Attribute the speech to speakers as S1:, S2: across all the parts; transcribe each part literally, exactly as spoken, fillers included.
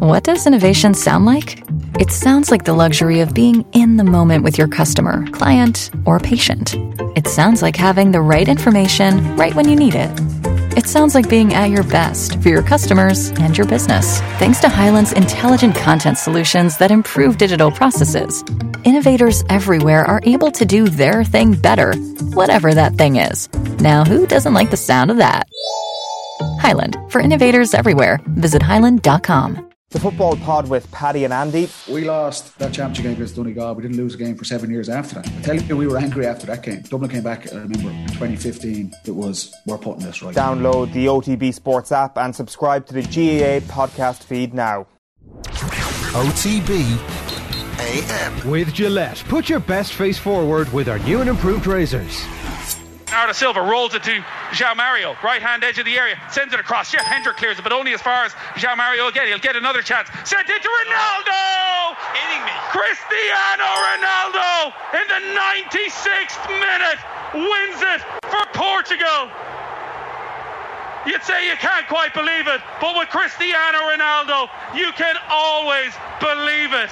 S1: What does innovation sound like? It sounds like the luxury of being in the moment with your customer, client, or patient. It sounds like having the right information right when you need it. It sounds like being at your best for your customers and your business. Thanks to Hyland's intelligent content solutions that improve digital processes, innovators everywhere are able to do their thing better, whatever that thing is. Now, who doesn't like the sound of that? Hyland, for innovators everywhere. Visit hyland dot com.
S2: The Football Pod with Paddy and Andy.
S3: We lost that championship game against Donegal. We didn't lose a game for seven years after that. I tell you, we were angry after that game. Dublin came back, I remember, in twenty fifteen. It was, we're putting this right.
S2: Download the O T B Sports app and subscribe to the G A A podcast feed now.
S4: O T B A M.
S5: With Gillette, put your best face forward with our new and improved razors.
S6: Arda Silva rolls it to João Mario, right hand edge of the area, sends it across. Jeff Hendrick clears it, but only as far as João Mario will get. He'll get another chance. Sent it to Ronaldo! Hitting me. Cristiano Ronaldo in the ninety-sixth minute wins it for Portugal. You'd say you can't quite believe it, but with Cristiano Ronaldo, you can always believe it.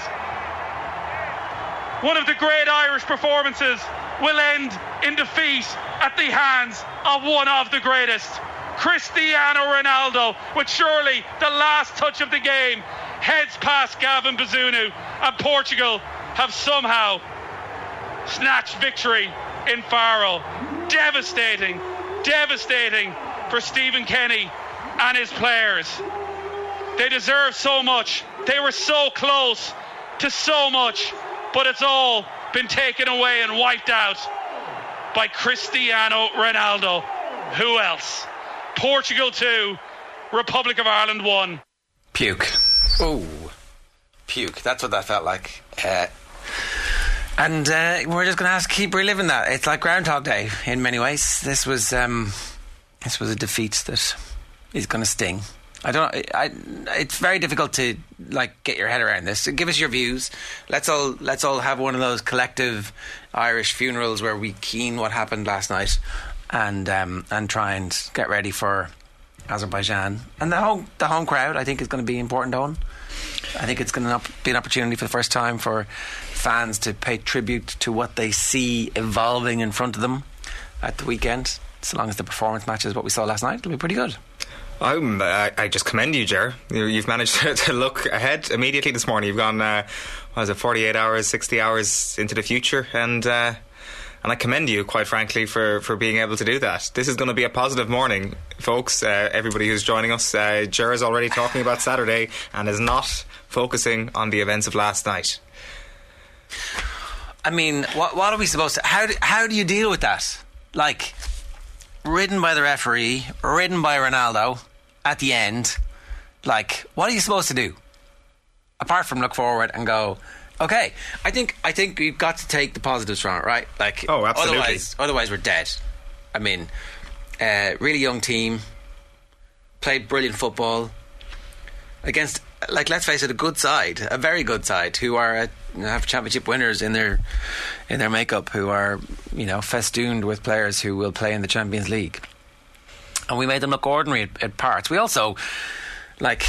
S6: One of the great Irish performances will end in defeat at the hands of one of the greatest. Cristiano Ronaldo, with surely the last touch of the game, heads past Gavin Bazunu, and Portugal have somehow snatched victory in Faro. Devastating, devastating for Stephen Kenny and his players. They deserve so much. They were so close to so much, but it's all been taken away and wiped out by Cristiano Ronaldo. Who else? Portugal two, Republic of Ireland one.
S7: Puke. Oh, puke. That's what that felt like. Uh, and uh, we're just going to have to keep reliving that. It's like Groundhog Day in many ways. This was um, this was a defeat that is going to sting. I don't. I, I, it's very difficult to like get your head around this. Give us your views. Let's all let's all have one of those collective Irish funerals where we keen what happened last night, and um, and try and get ready for Azerbaijan. And the home the home crowd, I think, is going to be important. On, I think it's going to be an opportunity for the first time for fans to pay tribute to what they see evolving in front of them at the weekend. So long as the performance matches what we saw last night, it'll be pretty good.
S8: I'm, uh, I just commend you, Ger. You've managed to, to look ahead immediately this morning. You've gone, uh, what is it, forty-eight hours, sixty hours into the future, and uh, and I commend you, quite frankly, for, for being able to do that. This is going to be a positive morning, folks. Uh, everybody who's joining us, uh, Ger is already talking about Saturday and is not focusing on the events of last night.
S7: I mean, what what are we supposed to? How do, how do you deal with that? Like, ridden by the referee, ridden by Ronaldo at the end. Like, what are you supposed to do apart from look forward and go, okay? I think I think we've got to take the positives from it, right? Like,
S8: oh, absolutely.
S7: Otherwise, otherwise we're dead. I mean, uh, really young team, played brilliant football against, like, let's face it, a good side, a very good side, who are uh, have championship winners in their in their makeup, who are, you know, festooned with players who will play in the Champions League. And we made them look ordinary at, at parts. We also, like,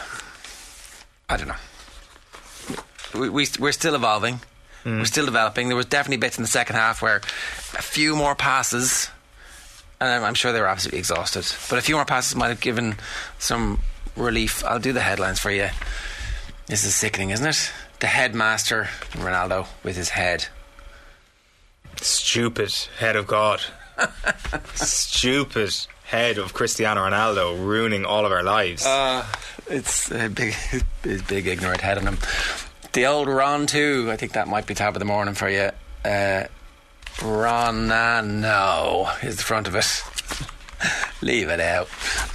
S7: I don't know. We, we we're still evolving. Mm. We're still developing. There was definitely bits in the second half where a few more passes, and I'm sure they were absolutely exhausted, but a few more passes might have given some relief. I'll do the headlines for you. This is sickening, isn't it? The headmaster, Ronaldo, with his head.
S8: Stupid head of God. Stupid head of Cristiano Ronaldo, ruining all of our lives.
S7: Uh, it's a big, big, big ignorant head on him. The old Ron too. I think that might be top of the morning for you. Uh, Ronano is the front of it. Leave it out.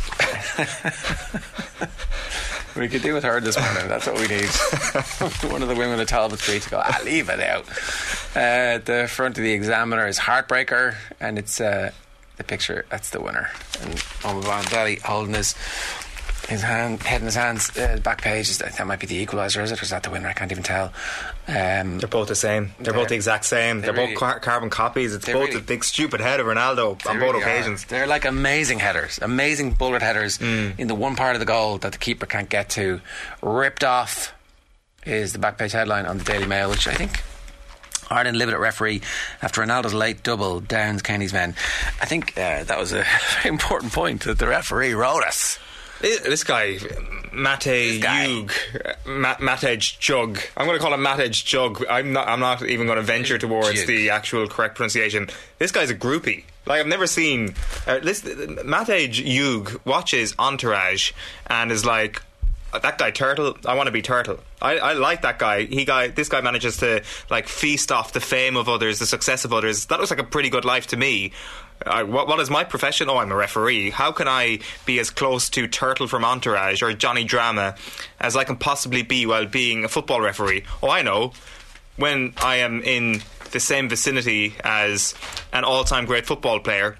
S7: We could do with her this morning. That's what we need. One of the women at Talbot Street to go, ah, leave it out. Uh, the front of the Examiner is Heartbreaker, and it's uh, the picture, that's the winner. And Omar Van Daly holding his his hand, head in his hands, uh, back page. Is that, that might be the equaliser, is it? Or is that the winner? I can't even tell. Um,
S8: they're both the same. They're, they're both the exact same. They're, they're really, both car- carbon copies. It's both really, a big stupid head of Ronaldo on both really occasions.
S7: Are. They're like amazing headers, amazing bullet headers mm. in the one part of the goal that the keeper can't get to. Ripped off is the back page headline on the Daily Mail, which I think Ireland livid at referee after Ronaldo's late double downs Kenny's men. I think uh, that was a very important point that the referee wrote us.
S8: This guy, Matej Jug, Ma- Matej Jug. I'm going to call him Matej Jug. I'm not. I'm not even going to venture towards Jug. The actual correct pronunciation. This guy's a groupie. Like, I've never seen. Uh, this Matej Jug watches Entourage and is like, that guy Turtle, I want to be Turtle. I, I like that guy. He guy. This guy manages to like feast off the fame of others, the success of others. That looks like a pretty good life to me. I, what, what is my profession? Oh, I'm a referee. How can I be as close to Turtle from Entourage or Johnny Drama as I can possibly be while being a football referee? Oh, I know. When I am in the same vicinity as an all-time great football player,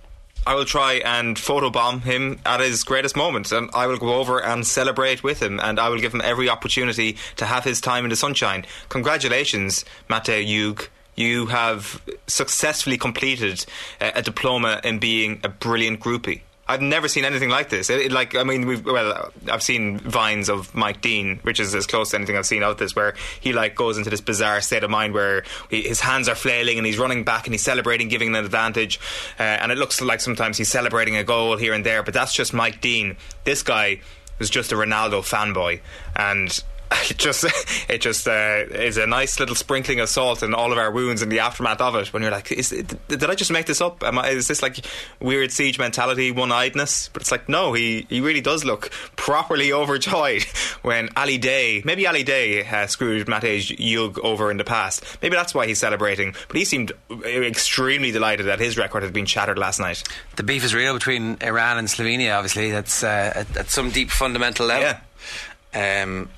S8: I will try and photobomb him at his greatest moment, and I will go over and celebrate with him, and I will give him every opportunity to have his time in the sunshine. Congratulations, Matej Jug. You have successfully completed a, a diploma in being a brilliant groupie. I've never seen anything like this. It, it, like, I mean, we've, well, I've seen vines of Mike Dean, which is as close to anything I've seen of this, where he like goes into this bizarre state of mind where he, his hands are flailing and he's running back and he's celebrating, giving an advantage, uh, and it looks like sometimes he's celebrating a goal here and there. But that's just Mike Dean. This guy was just a Ronaldo fanboy, and it just it just uh, is a nice little sprinkling of salt in all of our wounds in the aftermath of it, when you're like, is it, did I just make this up? Am I, is this like weird siege mentality, one-eyedness? But it's like, no, he, he really does look properly overjoyed when Ali Day, maybe Ali Day uh, screwed Matej Jug over in the past. Maybe that's why he's celebrating, but he seemed extremely delighted that his record had been shattered last night.
S7: The beef is real between Iran and Slovenia, obviously. That's uh, at, at some deep fundamental level.
S8: Yeah.
S7: Um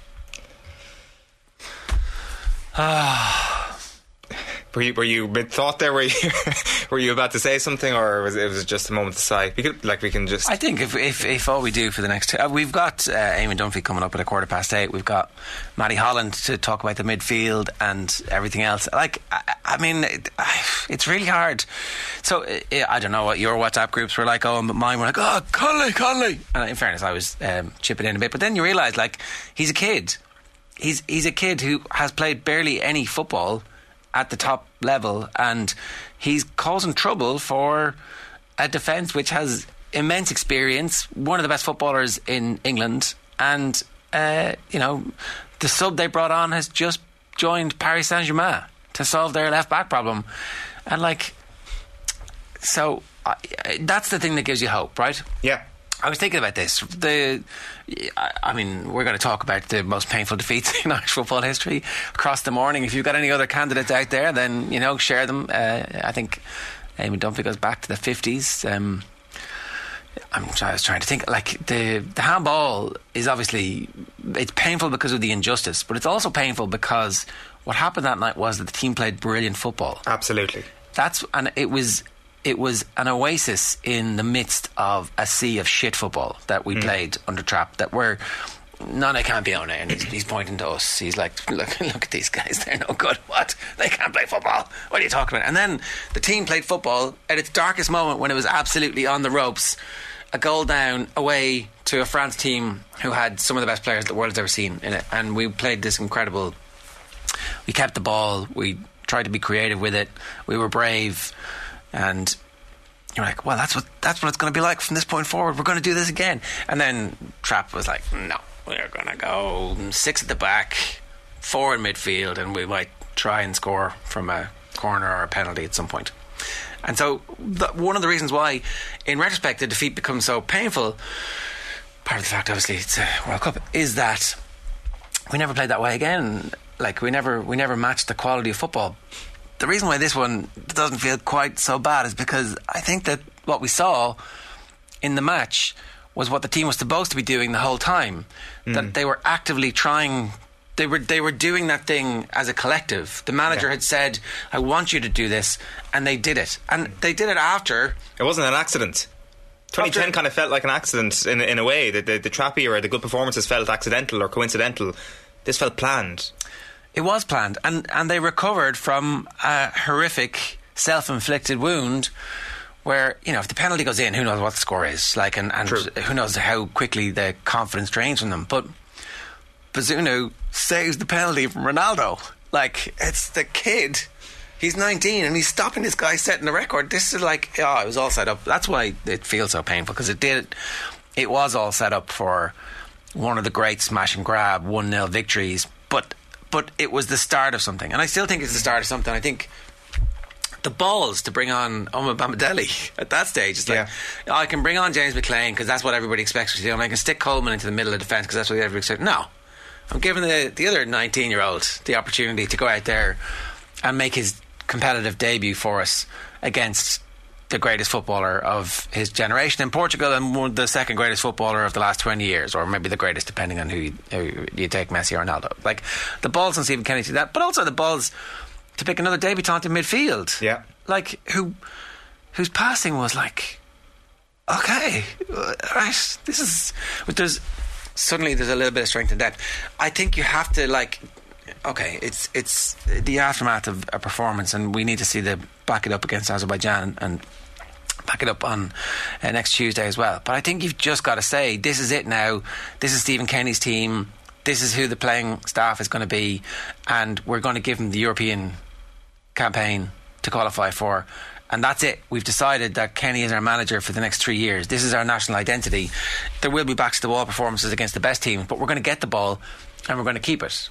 S8: Were you, were you mid thought there? Were you were you about to say something, or was it, it was just a moment to sigh? We could, like, we can just.
S7: I think if if, if all we do for the next, uh, we've got uh, Eamon Dunphy coming up at a quarter past eight. We've got Matty Holland to talk about the midfield and everything else. Like, I, I mean, it, it's really hard. So I don't know what your WhatsApp groups were like. Oh, but mine were like, oh, Connolly, Connolly. And in fairness, I was um, chipping in a bit. But then you realise, like, he's a kid. He's he's a kid who has played barely any football at the top level, and he's causing trouble for a defence which has immense experience, one of the best footballers in England, and uh, you know, the sub they brought on has just joined Paris Saint-Germain to solve their left back problem, and like, so uh, that's the thing that gives you hope, right?
S8: Yeah.
S7: I was thinking about this. The, I mean, we're going to talk about the most painful defeats in Irish football history across the morning. If you've got any other candidates out there, then, you know, share them. Uh, I think Eamon Dunphy goes back to the fifties. Um, I'm, I was trying to think. Like, the, the handball is obviously, it's painful because of the injustice, but it's also painful because what happened that night was that the team played brilliant football.
S8: Absolutely.
S7: That's, and it was... It was an oasis in the midst of a sea of shit football that we mm. played under Trapp, that were non campione, and he's, he's pointing to us. He's like, look, look at these guys, they're no good. What? They can't play football. What are you talking about? And then the team played football at its darkest moment, when it was absolutely on the ropes, a goal down away to a France team who had some of the best players the world's ever seen in it. And we played this incredible, we kept the ball, we tried to be creative with it, we were brave. And you're like, well, that's what that's what it's going to be like from this point forward. We're going to do this again. And then Trapp was like, no, we're going to go six at the back, four in midfield, and we might try and score from a corner or a penalty at some point. And so the, one of the reasons why, in retrospect, the defeat becomes so painful, part of the fact, obviously, it's a World Cup, is that we never played that way again. Like, we never we never matched the quality of football. The reason why this one doesn't feel quite so bad is because I think that what we saw in the match was what the team was supposed to be doing the whole time. Mm. That they were actively trying, they were they were doing that thing as a collective. The manager yeah. had said, I want you to do this, and they did it. And they did it after.
S8: It wasn't an accident. twenty ten
S7: After,
S8: kind of felt like an accident in in a way. The, the the Trappy era, the good performances felt accidental or coincidental. This felt planned.
S7: It was planned, and and they recovered from a horrific self-inflicted wound. Where, you know, if the penalty goes in, who knows what the score is? Like, and, and who knows how quickly the confidence drains from them. But Bazunu saves the penalty from Ronaldo. Like, it's the kid. He's nineteen and he's stopping this guy setting the record. This is like, oh, it was all set up. That's why it feels so painful, because it did. It was all set up for one of the great smash and grab one nil victories. But but it was the start of something, and I still think it's the start of something. I think the balls to bring on Omar Bamidele at that stage. It's like, yeah. oh, I can bring on James McLean because that's what everybody expects to do, and I can stick Coleman into the middle of the defence because that's what everybody expects. No, I'm giving the the other nineteen year old the opportunity to go out there and make his competitive debut for us against the greatest footballer of his generation in Portugal, and one, the second greatest footballer of the last twenty years, or maybe the greatest, depending on who you, who you take, Messi or Ronaldo. Like, the balls on Stephen Kenny to do that, but also the balls to pick another debutant in midfield.
S8: Yeah.
S7: Like, who whose passing was like, okay, right, this is... But there's... Suddenly there's a little bit of strength and depth. I think you have to, like... Okay, it's it's the aftermath of a performance, and we need to see the back it up against Azerbaijan and back it up on uh, next Tuesday as well. But I think you've just got to say, this is it now. This is Stephen Kenny's team. This is who the playing staff is going to be, and we're going to give him the European campaign to qualify for, and that's it. We've decided that Kenny is our manager for the next three years. This is our national identity. There will be backs to the wall performances against the best teams, but we're going to get the ball and we're going to keep it.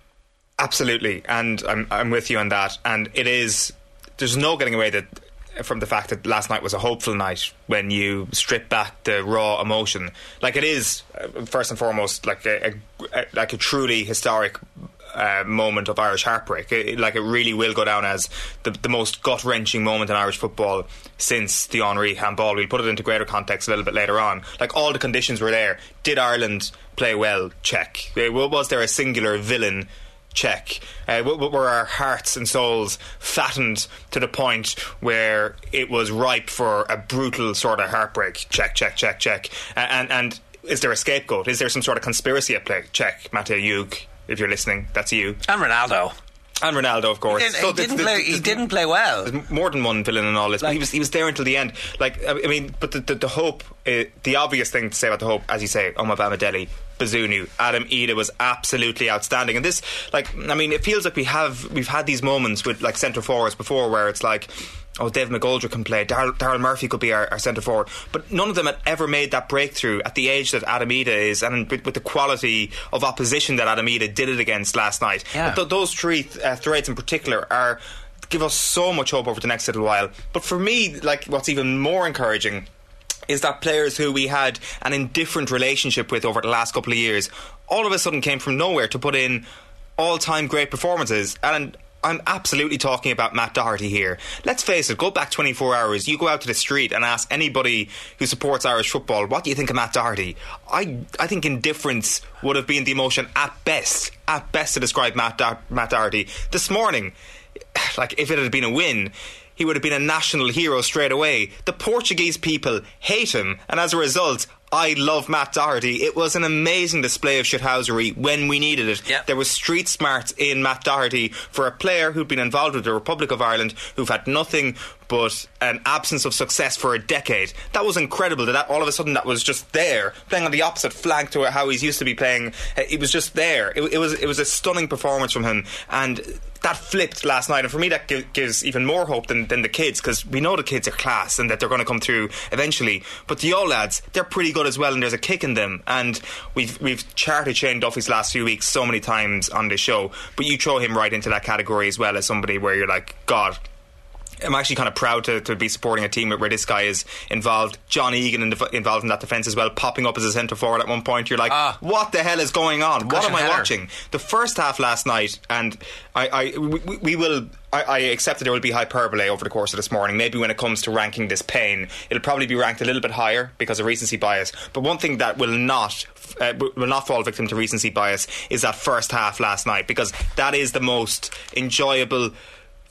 S8: Absolutely, and I'm I'm with you on that. And it is, there's no getting away that from the fact that last night was a hopeful night when you strip back the raw emotion. Like, it is uh, first and foremost like a, a, a like a truly historic Uh, moment of Irish heartbreak. It, like, it really will go down as the, the most gut-wrenching moment in Irish football since the Henry handball. We'll put it into greater context a little bit later on. Like, all the conditions were there. Did Ireland play well? Check. Was there a singular villain? Check. Uh, were our hearts and souls fattened to the point where it was ripe for a brutal sort of heartbreak? Check, check, check, check. And, and is there a scapegoat? Is there some sort of conspiracy at play? Check. Matej Jug, if you're listening, that's you.
S7: And Ronaldo.
S8: And Ronaldo, of course.
S7: He didn't, so he didn't, play, he didn't play well.
S8: There's more than one villain in all this, like, but he was he was there until the end. Like, I mean, but the the, the hope, uh, the obvious thing to say about the hope, as you say, Omar Bamidele, Bazunu, Adam Ida was absolutely outstanding. And this, like, I mean, it feels like we have we've had these moments with like centre forwards before, where it's like, oh, Dave McGoldrick can play, Daryl, Daryl Murphy could be our, our centre forward, but none of them had ever made that breakthrough at the age that Adam Ida is, and with, with the quality of opposition that Adam Ida did it against last night.
S7: Yeah.
S8: Th- those three th- uh, threads in particular are give us so much hope over the next little while. But for me, like, what's even more encouraging is that players who we had an indifferent relationship with over the last couple of years all of a sudden came from nowhere to put in all-time great performances. And I'm absolutely talking about Matt Doherty here. Let's face it, go back twenty-four hours, you go out to the street and ask anybody who supports Irish football, what do you think of Matt Doherty? I I think indifference would have been the emotion at best, at best to describe Matt, Do- Matt Doherty. This morning, like, if it had been a win, he would have been a national hero straight away. The Portuguese people hate him, and as a result, I love Matt Doherty. It was an amazing display of shithousery when we needed it.
S7: Yep.
S8: There was street smarts in Matt Doherty for a player who'd been involved with the Republic of Ireland, who've had nothing but an absence of success for a decade. That was incredible, that, that all of a sudden that was just there, playing on the opposite flank to how he's used to be playing. It was just there. It, it was it was a stunning performance from him, and that flipped last night, and for me that give, gives even more hope than, than the kids, because we know the kids are class and that they're going to come through eventually, but the old lads, they're pretty good as well, and there's a kick in them. And we've we've charted Shane Duffy's last few weeks so many times on this show, but you throw him right into that category as well, as somebody where you're like, God, I'm actually kind of proud to, to be supporting a team where this guy is involved. John Egan in def- involved in that defence as well, popping up as a centre forward at one point. You're like, ah, what the hell is going on? What am I header. watching? The first half last night, and I, I we, we will I, I accept that there will be hyperbole over the course of this morning. Maybe when it comes to ranking this pain, it'll probably be ranked a little bit higher because of recency bias. But one thing that will not uh, will not fall victim to recency bias is that first half last night, because that is the most enjoyable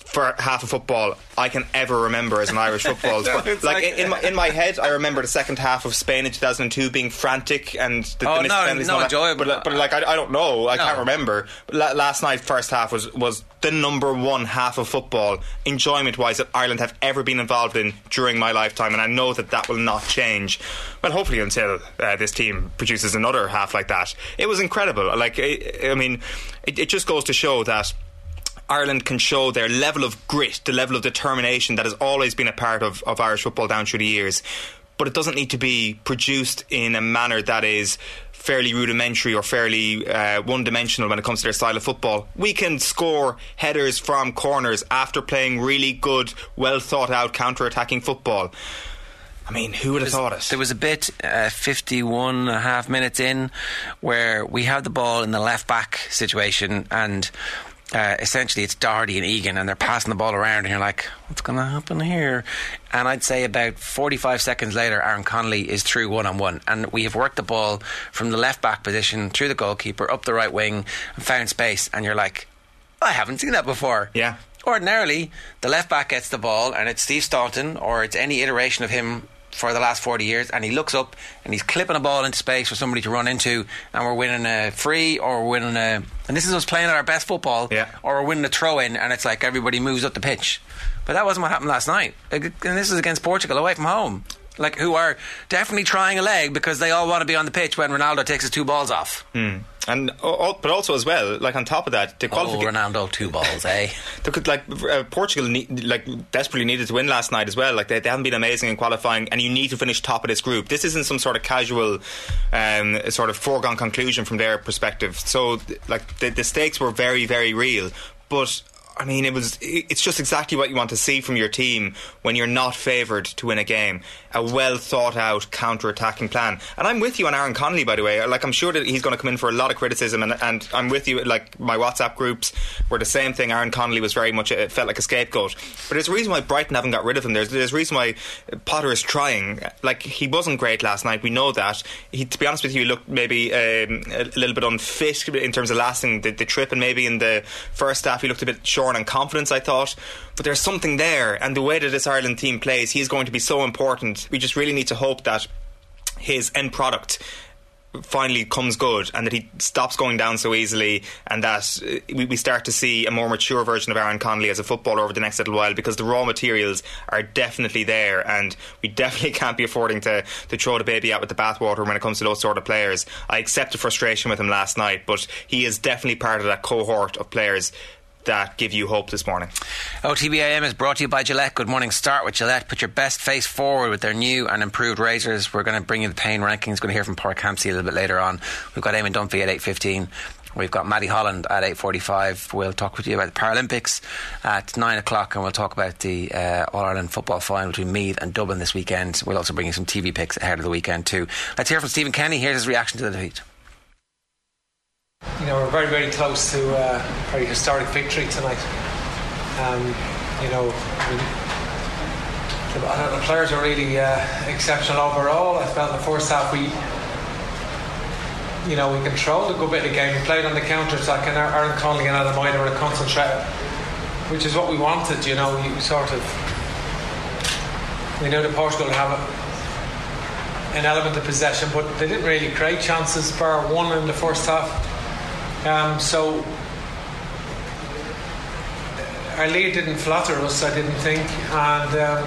S8: for half of football I can ever remember as an Irish football. no, like, like in, in my in my head, I remember the second half of Spain in two thousand two being frantic and the,
S7: oh,
S8: the missed
S7: no,
S8: penalties.
S7: no,
S8: and all
S7: enjoyable.
S8: But, but like, I, I don't know. I
S7: no.
S8: can't remember. But la- last night, first half was was the number one half of football, enjoyment-wise, that Ireland have ever been involved in during my lifetime, and I know that that will not change. Well, hopefully until uh, this team produces another half like that. It was incredible. Like, I, I mean, it, it just goes to show that Ireland can show their level of grit, the level of determination that has always been a part of, of Irish football down through the years. But it doesn't need to be produced in a manner that is fairly rudimentary or fairly uh, one-dimensional when it comes to their style of football. We can score headers from corners after playing really good, well-thought-out counter-attacking football. I mean, who would have thought it?
S7: There was a bit, uh, fifty-one and a half minutes in, where we had the ball in the left-back situation, and Uh, essentially it's Doherty and Egan, and they're passing the ball around, and you're like, what's going to happen here? And I'd say about forty-five seconds later, Aaron Connolly is through one-on-one, and we have worked the ball from the left back position through the goalkeeper up the right wing and found space, and you're like, I haven't seen that before.
S8: Yeah.
S7: Ordinarily the left back gets the ball and it's Steve Staunton or it's any iteration of him for the last forty years, and he looks up and he's clipping a ball into space for somebody to run into, and we're winning a free, or we're winning a, and this is us playing at our best football,
S8: yeah.
S7: or we're winning a throw in, and it's like everybody moves up the pitch. But that wasn't what happened last night, and this is against Portugal away from home, like, who are definitely trying a leg because they all want to be on the pitch when Ronaldo takes his two balls off.
S8: Mm. And uh, but also as well, like on top of that, the
S7: qualification. Oh, Ronaldo two balls, eh?
S8: Could, like uh, Portugal, need, like desperately needed to win last night as well. Like they, they haven't been amazing in qualifying, and you need to finish top of this group. This isn't some sort of casual, um, sort of foregone conclusion from their perspective. So, like the, the stakes were very, very real, but. I mean, it was. It's just exactly what you want to see from your team when you're not favoured to win a game. A well thought out counter-attacking plan. And I'm with you on Aaron Connolly, by the way. Like, I'm sure that he's going to come in for a lot of criticism, and, and I'm with you. Like, my WhatsApp groups were the same thing. Aaron Connolly was very much, it felt like a scapegoat. But there's a reason why Brighton haven't got rid of him. There's, there's a reason why Potter is trying. Like, he wasn't great last night. We know that. He, to be honest with you, he looked maybe um, a little bit unfit in terms of lasting the, the trip, and maybe in the first half he looked a bit short on confidence, I thought. But there's something there, and the way that this Ireland team plays, he's going to be so important. We just really need to hope that his end product finally comes good, and that he stops going down so easily, and that we, we start to see a more mature version of Aaron Connolly as a footballer over the next little while, because the raw materials are definitely there, and we definitely can't be affording to, to throw the baby out with the bathwater when it comes to those sort of players. I accept the frustration with him last night, but he is definitely part of that cohort of players that give you hope this morning.
S7: O T B A M is brought to you by Gillette. Good morning. Start with Gillette. Put your best face forward with their new and improved razors. We're going to bring you the pain rankings. Going to hear from Park Campsey a little bit later on. We've got Eamon Dunphy at eight fifteen. We've got Maddie Holland at eight forty-five. We'll talk with you about the Paralympics at nine o'clock, and we'll talk about the uh, All-Ireland football final between Meath and Dublin this weekend. We'll also bring you some T V picks ahead of the weekend too. Let's hear from Stephen Kenny. Here's his reaction to the defeat.
S9: You know, we're very, very close to uh, a very historic victory tonight. Um, you know, I mean, the, the players are really uh, exceptional overall. I felt in the first half we, you know, we controlled a good bit of the game. We played on the counter-attack, and Aaron Connolly and Adam Maida were a concentrate, which is what we wanted. You know, we sort of, we knew that Portugal would have a, an element of possession, but they didn't really create chances, bar one in the first half. Um, so our lead didn't flatter us, I didn't think, and um,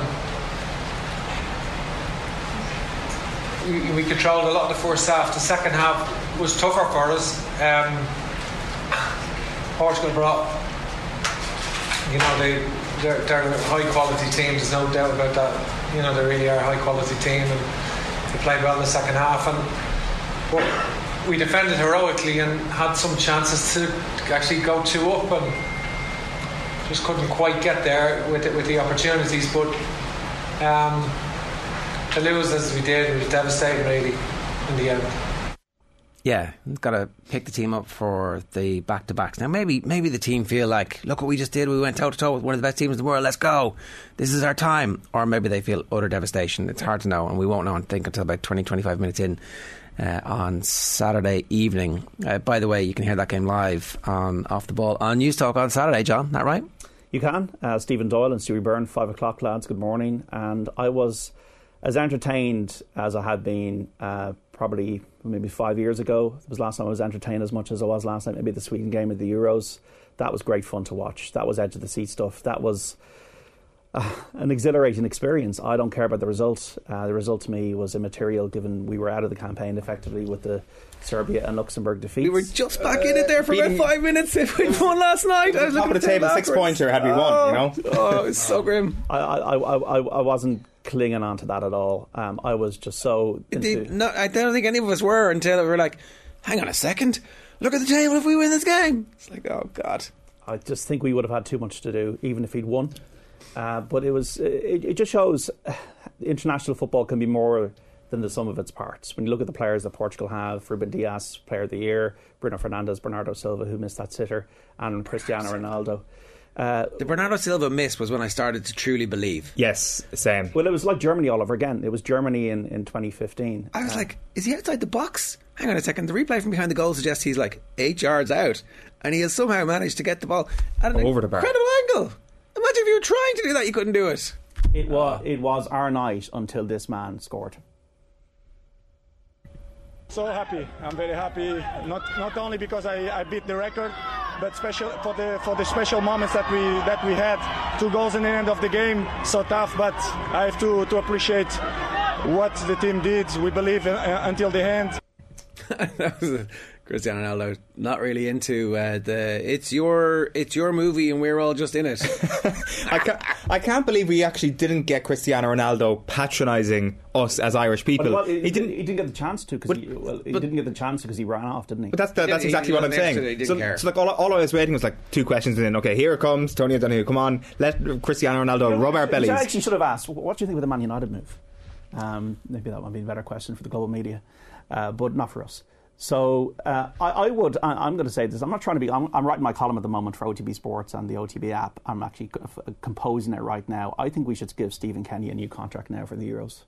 S9: we, we controlled a lot of the first half. The second half was tougher for us. Um, Portugal brought, you know, they they're, they're a high quality team. There's no doubt about that. You know, they really are a high quality team, and they played well in the second half. And well, we defended heroically and had some chances to actually go two up, and just couldn't quite get there with it, with the opportunities. But um, to lose as we did was devastating, really, in the end.
S7: Yeah, got to pick the team up for the back-to-backs. Now, maybe maybe the team feel like, look what we just did. We went toe-to-toe with one of the best teams in the world. Let's go. This is our time. Or maybe they feel utter devastation. It's hard to know, and we won't know, I think, until about twenty, twenty-five minutes in. Uh, on Saturday evening. Uh, by the way, you can hear that game live on Off the Ball on News Talk on Saturday, John, is that right?
S10: You can. Uh, Stephen Doyle and Stewie Byrne, five o'clock lads, good morning. And I was as entertained as I had been uh, probably maybe five years ago. It was last time I was entertained as much as I was last night, maybe the Sweden game of the Euros. That was great fun to watch. That was edge of the seat stuff. That was uh, an exhilarating experience. I don't care about the result. Uh, the result to me was immaterial, given we were out of the campaign effectively with the Serbia and Luxembourg defeats.
S11: We were just back in it there for uh, about five minutes if we'd won last night. I was
S8: top of the table, six pointer had we won, you know.
S11: Oh, it's so grim.
S10: I, I, I, I, I wasn't clinging on to that at all. Um, I was just so into...
S11: no, I don't think any of us were until we were like, hang on a second, look at the table if we win this game. It's like, oh God.
S10: I just think we would have had too much to do even if he'd won. Uh, but it was it, it just shows uh, international football can be more than the sum of its parts. When you look at the players that Portugal have, Ruben Dias, Player of the Year, Bruno Fernandes, Bernardo Silva, who missed that sitter, and Cristiano Ronaldo. Uh,
S11: the Bernardo Silva miss was when I started to truly believe.
S8: Yes, same.
S10: Well, it was like Germany all over again. It was Germany in, in twenty fifteen.
S11: I was
S10: uh,
S11: like, is he outside the box? Hang on a second. The replay from behind the goal suggests he's like eight yards out, and he has somehow managed to get the ball at an
S8: over the bar.
S11: Incredible angle. Imagine if you were trying to do that, you couldn't do it.
S10: It was it was our night until this man scored.
S12: So happy. I'm very happy. Not not only because I, I beat the record, but special for the for the special moments that we that we had. Two goals in the end of the game. So tough, but I have to to appreciate what the team did. We believe uh, until the end.
S11: That was a, Cristiano Ronaldo not really into uh, the it's your it's your movie and we're all just in it.
S8: I can't I can't believe we actually didn't get Cristiano Ronaldo patronising us as Irish people.
S10: Well, well, he, he didn't he didn't get the chance to because he, well, he
S8: but,
S10: didn't get the chance because he ran off, didn't he?
S8: But that's the, that's
S11: he,
S8: exactly
S11: he
S8: what I'm saying. So, so like all, all I was waiting was like two questions and then okay, here it comes, Tony O'Donoghue, come on, let Cristiano Ronaldo you know, rub our bellies.
S10: I actually should have asked, what do you think of the Man United move? Um, maybe that would be a better question for the global media, uh, but not for us. So uh, I, I would, I, I'm going to say this, I'm not trying to be, I'm, I'm writing my column at the moment for O T B Sports and the O T B app. I'm actually f- composing it right now. I think we should give Stephen Kenny a new contract now for the Euros.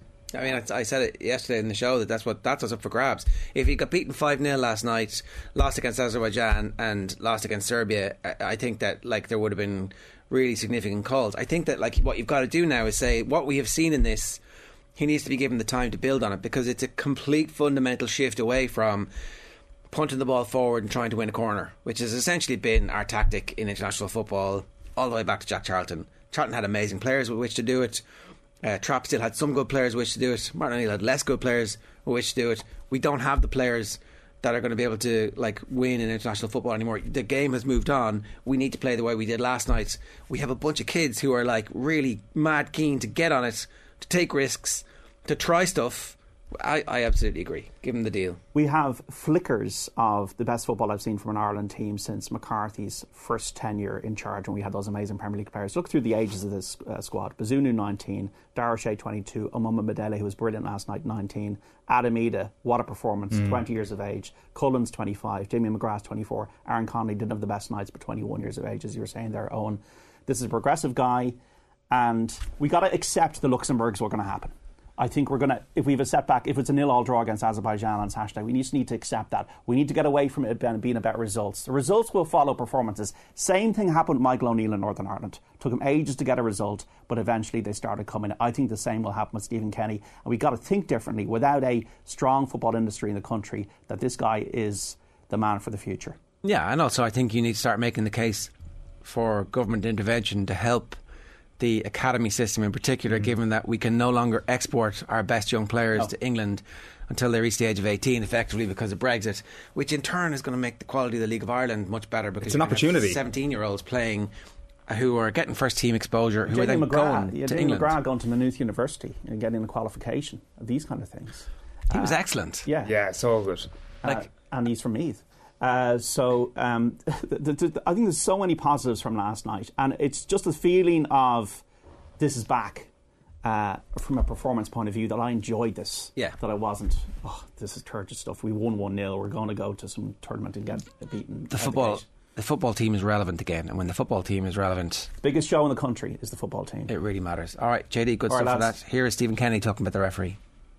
S11: I mean, I, I said it yesterday in the show that that's what that's what's up for grabs. If he got beaten five nil last night, lost against Azerbaijan and lost against Serbia, I, I think that like there would have been really significant calls. I think that like what you've got to do now is say what we have seen in this, he needs to be given the time to build on it because it's a complete fundamental shift away from punting the ball forward and trying to win a corner, which has essentially been our tactic in international football all the way back to Jack Charlton. Charlton had amazing players with which to do it. Uh, Trapp still had some good players with which to do it. Martin O'Neill had less good players with which to do it. We don't have the players that are going to be able to like win in international football anymore. The game has moved on. We need to play the way we did last night. We have a bunch of kids who are like really mad keen to get on it, to take risks, to try stuff. I, I absolutely agree. Give him the deal.
S10: We have flickers of the best football I've seen from an Ireland team since McCarthy's first tenure in charge when we had those amazing Premier League players. Look through the ages of this uh, squad. Bazunu nineteen, Dara Shea twenty-two, Omoma Madele, who was brilliant last night, nineteen, Adam Ida, what a performance, mm. twenty years of age, Cullen's twenty-five, Damien McGrath twenty-four, Aaron Connolly didn't have the best nights but twenty-one years of age, as you were saying there, Owen. This is a progressive guy and we got to accept the Luxembourgs were going to happen. I think we're going to, if we have a setback, if it's a nil-all draw against Azerbaijan on Saturday, we just need to accept that. We need to get away from it being about results. The results will follow performances. Same thing happened with Michael O'Neill in Northern Ireland. Took him ages to get a result, but eventually they started coming. I think the same will happen with Stephen Kenny. And we've got to think differently without a strong football industry in the country that this guy is the man for the future.
S11: Yeah, and also I think you need to start making the case for government intervention to help the academy system in particular, mm-hmm. given that we can no longer export our best young players no. to England until they reach the age of eighteen, effectively because of Brexit, which in turn is going to make the quality of the League of Ireland much better because
S8: it's an opportunity.
S11: seventeen-year-olds playing uh, who are getting first team exposure, who
S10: Jamie
S11: are then
S10: McGrath,
S11: going
S10: yeah,
S11: to
S10: Jamie
S11: England.
S10: McGrath going to Maynooth University and getting a qualification, these kind of things.
S11: He
S10: uh,
S11: was excellent.
S10: Yeah,
S8: yeah, so good.
S10: Like, uh, and he's from Meath. Uh, so um, the, the, the, I think there's so many positives from last night, and it's just a feeling of this is back uh, from a performance point of view that I enjoyed this.
S11: Yeah.
S10: That I wasn't, oh, this is turgid stuff. We won one nil. We're going to go to some tournament and get beaten.
S11: The football the, the football team is relevant again. And when the football team is relevant...
S10: Biggest show in the country is the football team.
S11: It really matters. All right, J D, good
S10: All
S11: stuff
S10: right,
S11: for that. Here is Stephen Kenny talking about the referee.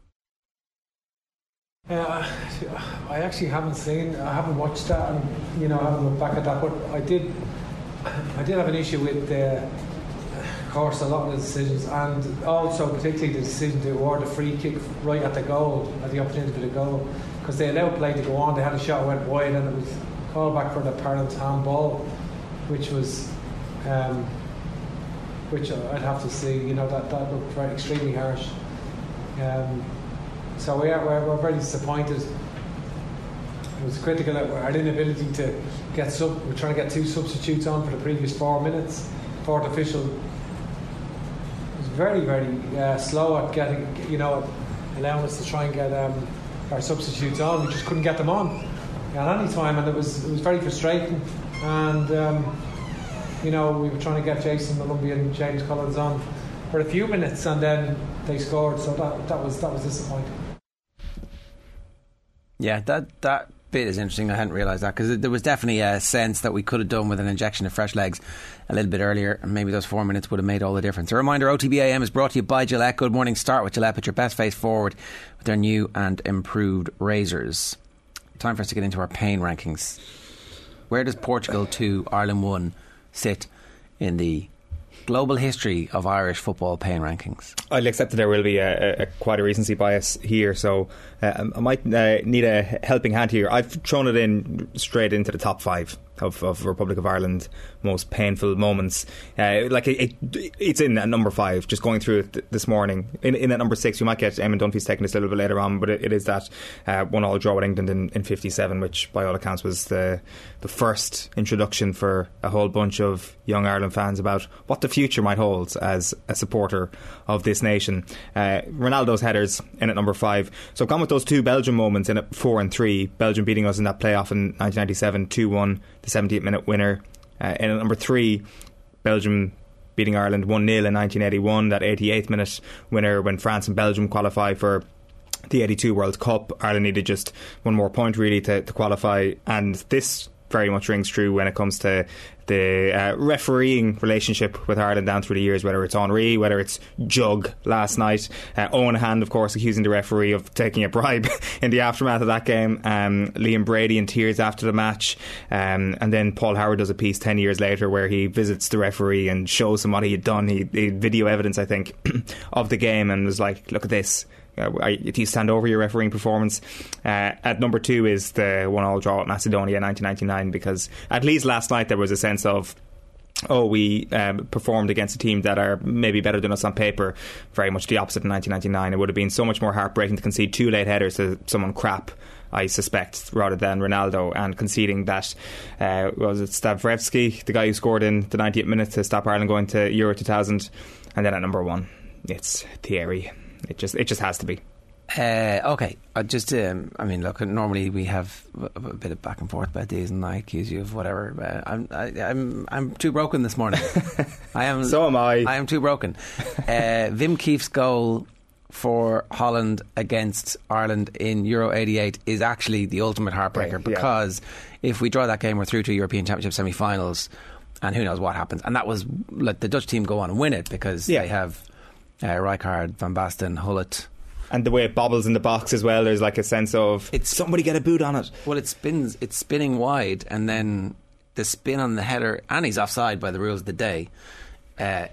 S9: Uh, I actually haven't seen, I haven't watched that and, you know, I haven't looked back at that, but I did I did have an issue with the. Of course, a lot of the decisions, and also particularly the decision to award the free kick right at the goal, at the opportunity for the goal, because they allowed play to go on. They had a shot went wide, and it was called back for the apparent handball, which was, um, which I'd have to see. You know, that that looked very extremely harsh. Um, so we are, we're, we're very disappointed. It was critical at our inability to get sub. We're trying to get two substitutes on for the previous four minutes. Fourth official. Very, very uh, slow at getting, you know, allowing us to try and get um, our substitutes on. We just couldn't get them on at any time, and it was it was very frustrating. And um, you know, we were trying to get Jason Malumbi and James Collins on for a few minutes, and then they scored. So that that was that was disappointing.
S11: Yeah, that that bit is interesting. I hadn't realised that, because there was definitely a sense that we could have done with an injection of fresh legs a little bit earlier, and maybe those four minutes would have made all the difference. A reminder, O T B A M is brought to you by Gillette. Good morning. Start with Gillette. Put your best face forward with their new and improved razors. Time for us to get into our pain rankings. Where does Portugal two, Ireland one sit in the global history of Irish football pain rankings?
S8: I'll accept that there will be a, a, quite a recency bias here, so uh, I might uh, need a helping hand here. I've thrown it in straight into the top five of, of Republic of Ireland most painful moments. Uh, like it, it, it's in at number five. Just going through it th- this morning. In, in at number six, we might get Eamon Dunphy's taking this a little bit later on, but it, it is that uh, one-all draw with England in, in fifty-seven, which by all accounts was the the first introduction for a whole bunch of young Ireland fans about what the future might hold as a supporter of this nation. Uh, Ronaldo's headers in at number five. So I've gone with those two Belgium moments in at four and three. Belgium beating us in that playoff in nineteen ninety-seven, two one, the seventieth minute winner. Uh, in at number three, Belgium beating Ireland one nil in nineteen eighty-one, that eighty-eighth minute winner when France and Belgium qualify for the eighty-two World Cup. Ireland needed just one more point really to, to qualify, and this very much rings true when it comes to the uh, refereeing relationship with Ireland down through the years, whether it's Henry, whether it's Jug last night, uh, Owen Hand of course accusing the referee of taking a bribe in the aftermath of that game, um, Liam Brady in tears after the match, um, and then Paul Howard does a piece ten years later where he visits the referee and shows him what he had done. He, he had video evidence I think of the game and was like, look at this. Uh, do you stand over your refereeing performance? Uh, at number two is the one-all draw at Macedonia nineteen ninety-nine, because at least last night there was a sense of, oh, we um, performed against a team that are maybe better than us on paper. Very much the opposite in nineteen ninety-nine. It would have been so much more heartbreaking to concede two late headers to someone crap, I suspect, rather than Ronaldo, and conceding that uh, was it Stavrovsky, the guy who scored in the ninetieth minute to stop Ireland going to Euro two thousand. And then at number one it's Thierry. It just it just has to be.
S11: Uh, okay, I just um, I mean, look. Normally we have a, a bit of back and forth about these, and I accuse you of whatever. Uh, I'm I, I'm I'm too broken this morning. I am.
S8: So am I.
S11: I am too broken. Uh, Wim Kief's goal for Holland against Ireland in Euro eighty-eight is actually the ultimate heartbreaker, right, because yeah. if we draw that game, we're through to European Championship semi-finals, and who knows what happens. And that was let the Dutch team go on and win it because yeah. they have. Uh, Rijkaard, Van Basten, Hullet.
S8: And the way it bobbles in the box as well, there's like a sense of
S11: it's,
S8: somebody get a boot on it.
S11: Well, it spins, it's spinning wide, and then the spin on the header, and he's offside by the rules of the day. Uh,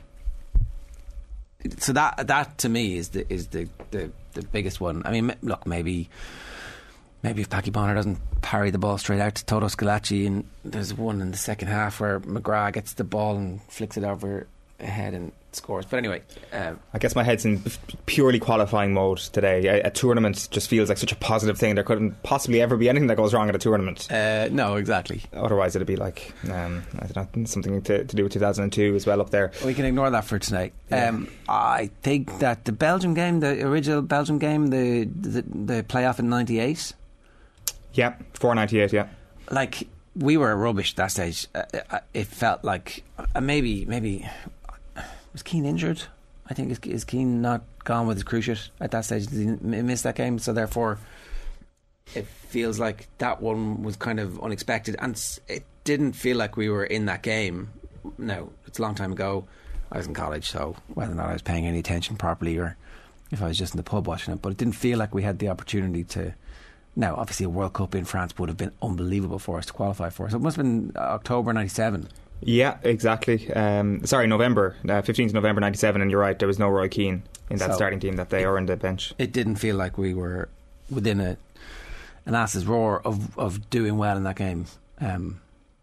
S11: so that that to me is the is the, the, the biggest one. I mean, look, maybe maybe if Packie Bonner doesn't parry the ball straight out to Toto Scalacci, and there's one in the second half where McGrath gets the ball and flicks it over ahead and scores. But anyway, um,
S8: I guess my head's in purely qualifying mode today. A, a tournament just feels like such a positive thing. There couldn't possibly ever be anything that goes wrong at a tournament.
S11: Uh, no, exactly.
S8: Otherwise it'd be like um, I don't know, something to, to do with two thousand two as well up there.
S11: We can ignore that for tonight. Yeah. Um, I think that the Belgium game, the original Belgium game, the the, the playoff in ninety-eight.
S8: Yeah, four ninety-eight. Yeah,
S11: like we were rubbish at that stage. Uh, it felt like uh, maybe maybe. Was Keane injured? I think is, is Keane not gone with his cruciate at that stage? Did he miss that game? So therefore, it feels like that one was kind of unexpected, and it didn't feel like we were in that game. No, it's a long time ago. I was in college, so whether or not I was paying any attention properly, or if I was just in the pub watching it, but it didn't feel like we had the opportunity to. Now, obviously, a World Cup in France would have been unbelievable for us to qualify for. So it must have been October ninety-seven.
S8: Yeah, exactly. Um, sorry, November, uh, fifteenth of November ninety-seven, and you're right, there was no Roy Keane in that so starting team that day or in the bench.
S11: It didn't feel like we were within a an ass's roar of, of doing well in that game. Um,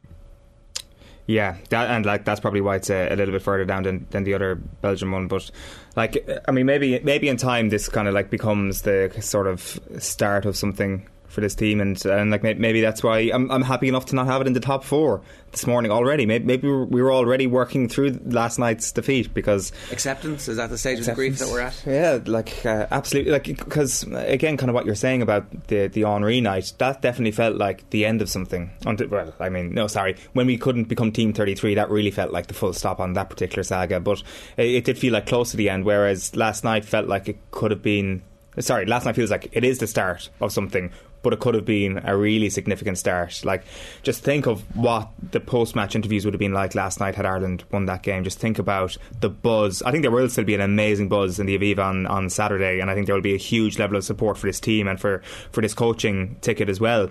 S8: yeah, that, and like that's probably why it's a, a little bit further down than, than the other Belgian one. But like, I mean, maybe maybe in time this kind of like becomes the sort of start of something for this team, and and like maybe that's why I'm I'm happy enough to not have it in the top four this morning already. Maybe, maybe we were already working through last night's defeat because
S11: acceptance is that the stage acceptance. of the grief that we're at.
S8: Yeah, like uh, absolutely. Like because again, kind of what you're saying about the the Henry night, that definitely felt like the end of something. Until, well, I mean, no, sorry, when we couldn't become Team thirty-three, that really felt like the full stop on that particular saga. But it, it did feel like close to the end, whereas last night felt like it could have been. Sorry, last night feels like it is the start of something, but it could have been a really significant start. Like, just think of what the post-match interviews would have been like last night had Ireland won that game. Just think about the buzz. I think there will still be an amazing buzz in the Aviva on, on Saturday, and I think there will be a huge level of support for this team and for, for this coaching ticket as well.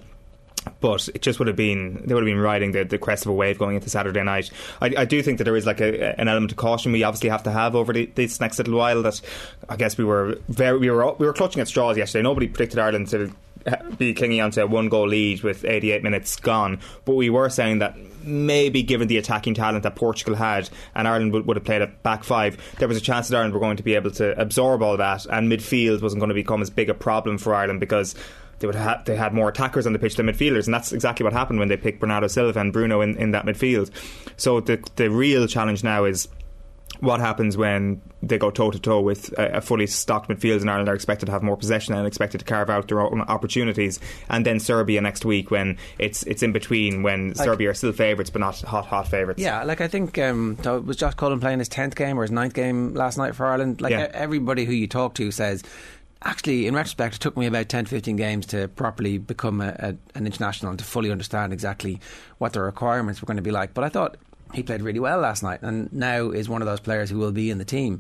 S8: But it just would have been, they would have been riding the, the crest of a wave going into Saturday night. I, I do think that there is like a, an element of caution we obviously have to have over the, this next little while. That I guess we were very we were we were clutching at straws yesterday. Nobody predicted Ireland to be clinging onto a one goal lead with eighty-eight minutes gone, but we were saying that maybe given the attacking talent that Portugal had and Ireland would, would have played at back five, there was a chance that Ireland were going to be able to absorb all that, and midfield wasn't going to become as big a problem for Ireland because They would ha- they had more attackers on the pitch than midfielders, and that's exactly what happened when they picked Bernardo Silva and Bruno in, in that midfield. So the the real challenge now is what happens when they go toe to toe with a, a fully stocked midfield, and Ireland are expected to have more possession and expected to carve out their own opportunities. And then Serbia next week, when it's it's in between, when like, Serbia are still favourites but not hot hot favourites.
S11: Yeah, like I think um, was Josh Cullen playing his tenth game or his ninth game last night for Ireland? Like yeah. everybody who you talk to says, actually, in retrospect, it took me about ten to fifteen games to properly become a, a, an international and to fully understand exactly what the requirements were going to be like. But I thought he played really well last night, and now is one of those players who will be in the team.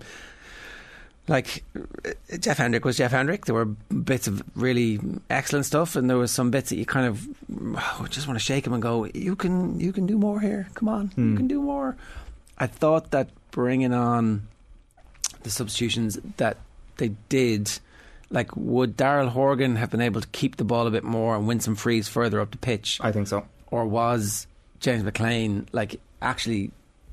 S11: Like, Jeff Hendrick was Jeff Hendrick. There were bits of really excellent stuff, and there was some bits that you kind of oh, just want to shake him and go, you can you can do more here, come on, mm. you can do more. I thought that bringing on the substitutions that they did, like, would Daryl Horgan have been able to keep the ball a bit more and win some frees further up the pitch?
S8: I think so.
S11: Or was James McLean, like, actually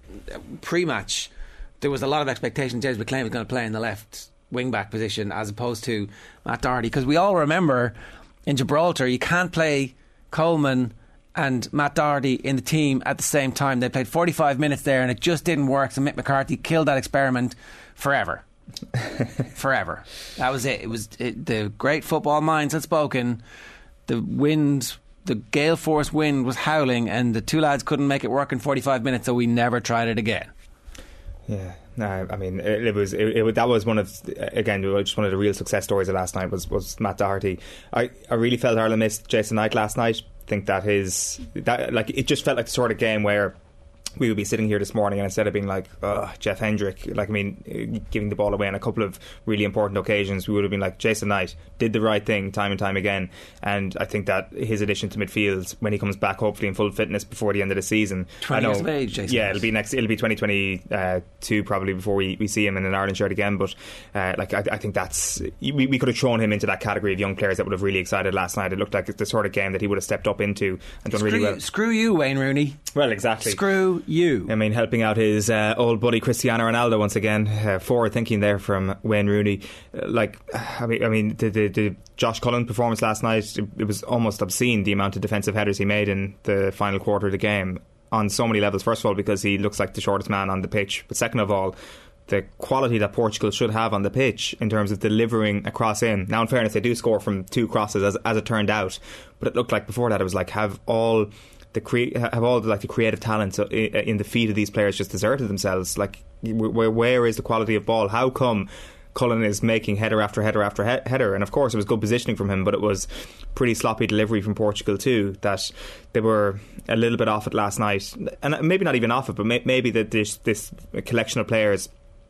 S11: pre-match there was a lot of expectation James McLean was going to play in the left wing-back position as opposed to Matt Doherty, because we all remember in Gibraltar you can't play Coleman and Matt Doherty in the team at the same time. They played forty-five minutes there and it just didn't work, so Mick McCarthy killed that experiment forever. Forever. That was it. It was it, the great football minds had spoken. The wind, the gale force wind was howling, and the two lads couldn't make it work in forty-five minutes, so we never tried it again.
S8: Yeah, no, I mean it, it was it, it, that was one of again just one of the real success stories of last night was, was Matt Doherty. I, I really felt Ireland missed Jason Knight last night. I think that his that like it just felt like the sort of game where we would be sitting here this morning and instead of being like oh, Jeff Hendrick, like I mean giving the ball away on a couple of really important occasions, we would have been like Jason Knight did the right thing time and time again. And I think that his addition to midfield when he comes back hopefully in full fitness before the end of the season,
S11: twenty
S8: I know,
S11: years of age, Jason
S8: yeah
S11: Knight.
S8: it'll be next it'll be twenty twenty-two probably before we, we see him in an Ireland shirt again, but uh, like I, I think that's we, we could have thrown him into that category of young players that would have really excited last night. It looked like the sort of game that he would have stepped up into and done
S11: screw
S8: really well.
S11: You, screw you Wayne Rooney.
S8: Well, exactly.
S11: Screw you.
S8: I mean, helping out his uh, old buddy Cristiano Ronaldo once again. Uh, forward thinking there from Wayne Rooney. Uh, like, I mean, I mean, the, the, the Josh Cullen performance last night, it, it was almost obscene the amount of defensive headers he made in the final quarter of the game on so many levels. First of all, because he looks like the shortest man on the pitch, but second of all, the quality that Portugal should have on the pitch in terms of delivering a cross in. Now, in fairness, they do score from two crosses as, as it turned out, but it looked like before that it was like have all the cre- have all the, like the creative talent in the feet of these players just deserted themselves. Like, where where is the quality of ball? How come Cullen is making header after header after he- header? And of course it was good positioning from him, but it was pretty sloppy delivery from Portugal too, that they were a little bit off it last night, and maybe not even off it, but may- maybe that this, this collection of players,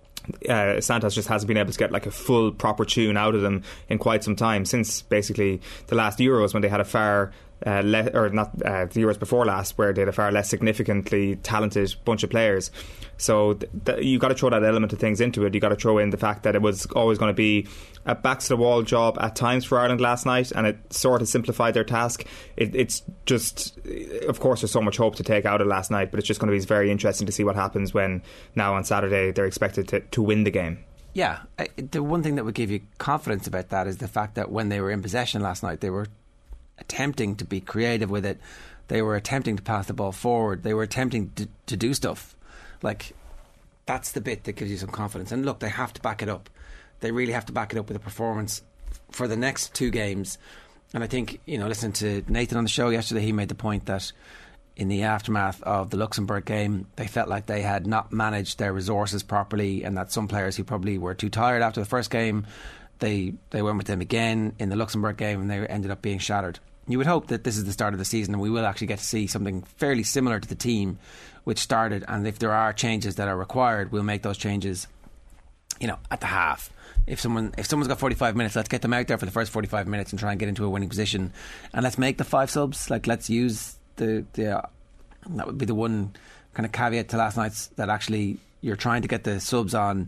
S8: Uh, Santos just hasn't been able to get like a full proper tune out of them in quite some time, since basically the last Euros when they had a far uh, le- or not uh, the Euros before last, where they had a far less significantly talented bunch of players. So th- th- you got to throw that element of things into it. You got to throw in the fact that it was always going to be a backs to the wall job at times for Ireland last night, and it sort of simplified their task. It, it's just, of course, there's so much hope to take out of last night, but it's just going to be very interesting to see what happens when now on Saturday they're expected to, to win the game.
S11: Yeah, I, the one thing that would give you confidence about that is the fact that when they were in possession last night, they were attempting to be creative with it. They were attempting to pass the ball forward. They were attempting to, to do stuff. Like, that's the bit that gives you some confidence. And look, they have to back it up. They really have to back it up with a performance for the next two games. And I think, you know, listening to Nathan on the show yesterday, he made the point that in the aftermath of the Luxembourg game, they felt like they had not managed their resources properly, and that some players who probably were too tired after the first game, they they went with them again in the Luxembourg game, and they ended up being shattered. You would hope that this is the start of the season and we will actually get to see something fairly similar to the team which started, and if there are changes that are required, we'll make those changes, you know, at the half. If someone if someone's got forty-five minutes, let's get them out there for the first forty-five minutes and try and get into a winning position, and let's make the five subs. Like, let's use the the uh, that would be the one kind of caveat to last night's, that actually you're trying to get the subs on,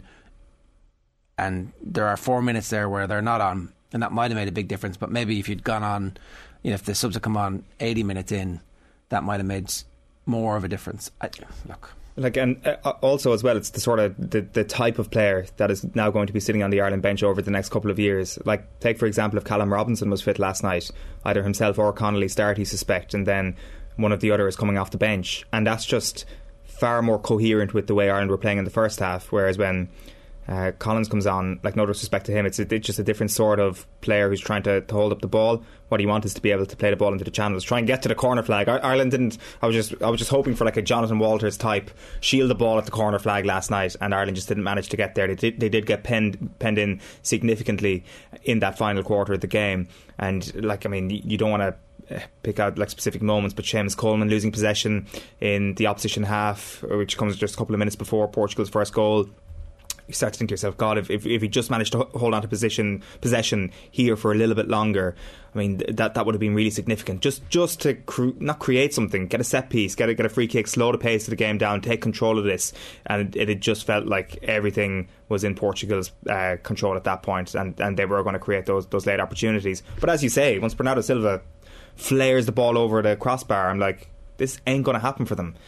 S11: and there are four minutes there where they're not on, and that might have made a big difference. But maybe if you'd gone on, you know, if the subs had come on eighty minutes in, that might have made more of a difference. I, look.
S8: Like, and uh, also as well, it's the sort of the, the type of player that is now going to be sitting on the Ireland bench over the next couple of years. Like, take for example, if Callum Robinson was fit last night, either himself or Connolly start, he suspect, and then one of the other is coming off the bench, and that's just far more coherent with the way Ireland were playing in the first half. Whereas when uh, Collins comes on, like, no disrespect to him, it's, a, it's just a different sort of player who's trying to, to hold up the ball. What you want is to be able to play the ball into the channels, try and get to the corner flag. Ireland didn't. I was just I was just hoping for like a Jonathan Walters type shield the ball at the corner flag last night, and Ireland just didn't manage to get there. They did, they did get penned penned in significantly in that final quarter of the game, and like I mean, you don't want to pick out like specific moments, but Seamus Coleman losing possession in the opposition half, which comes just a couple of minutes before Portugal's first goal. You start to think to yourself, God, if, if if he just managed to hold on to position possession here for a little bit longer, I mean, that that would have been really significant. Just just to cre- not create something, get a set piece, get a, get a free kick, slow the pace of the game down, take control of this, and it, it just felt like everything was in Portugal's uh, control at that point, and, and they were going to create those those late opportunities. But as you say, once Bernardo Silva flares the ball over the crossbar, I'm like, this ain't going to happen for them.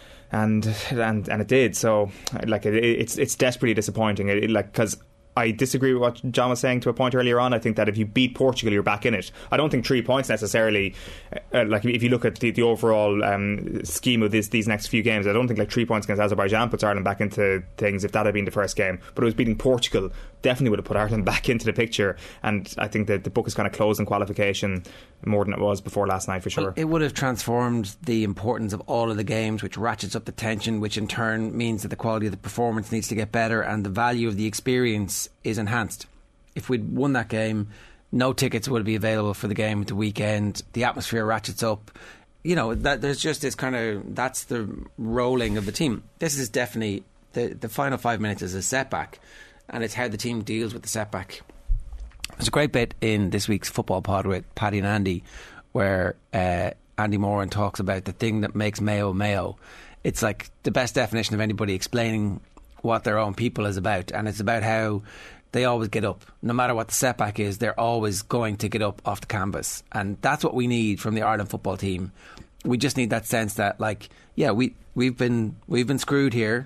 S8: And and and it did. So, like, it, it's it's desperately disappointing. It, it, like, because I disagree with what John was saying to a point earlier on. I think that if you beat Portugal, you're back in it. I don't think three points necessarily. Uh, like, if you look at the, the overall um, scheme of this, these next few games, I don't think like three points against Azerbaijan puts Ireland back into things. If that had been the first game, but it was beating Portugal, definitely would have put Ireland back into the picture. And I think that the book is kind of closed in qualification more than it was before last night, for sure.
S11: Well, it would have transformed the importance of all of the games, which ratchets up the tension, which in turn means that the quality of the performance needs to get better and the value of the experience is enhanced. If we'd won that game, no tickets would be available for the game at the weekend. The atmosphere ratchets up. You know, that there's just this kind of, that's the rolling of the team. This is definitely, the, the final five minutes is a setback, and it's how the team deals with the setback. There's a great bit in this week's football pod with Paddy and Andy where uh, Andy Moran talks about the thing that makes Mayo Mayo. It's like the best definition of anybody explaining what their own people is about, and it's about how they always get up. No matter what the setback is, they're always going to get up off the canvas, and that's what we need from the Ireland football team. We just need that sense that, like, yeah, we, we've been we've been screwed here.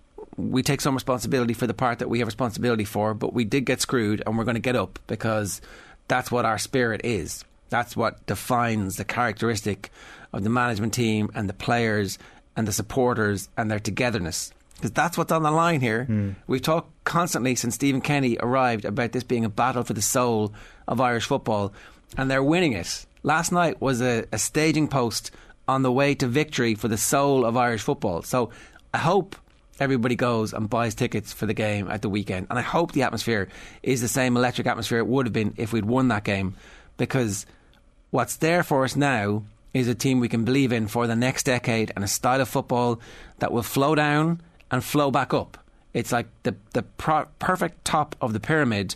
S11: We take some responsibility for the part that we have responsibility for, but we did get screwed, and we're going to get up, because that's what our spirit is. That's what defines the characteristic of the management team and the players and the supporters and their togetherness, because that's what's on the line here. Mm. We've talked constantly since Stephen Kenny arrived about this being a battle for the soul of Irish football, and they're winning it. Last night was a, a staging post on the way to victory for the soul of Irish football. So I hope everybody goes and buys tickets for the game at the weekend, and I hope the atmosphere is the same electric atmosphere it would have been if we'd won that game, because what's there for us now is a team we can believe in for the next decade, and a style of football that will flow down and flow back up. It's like the the pro- perfect top of the pyramid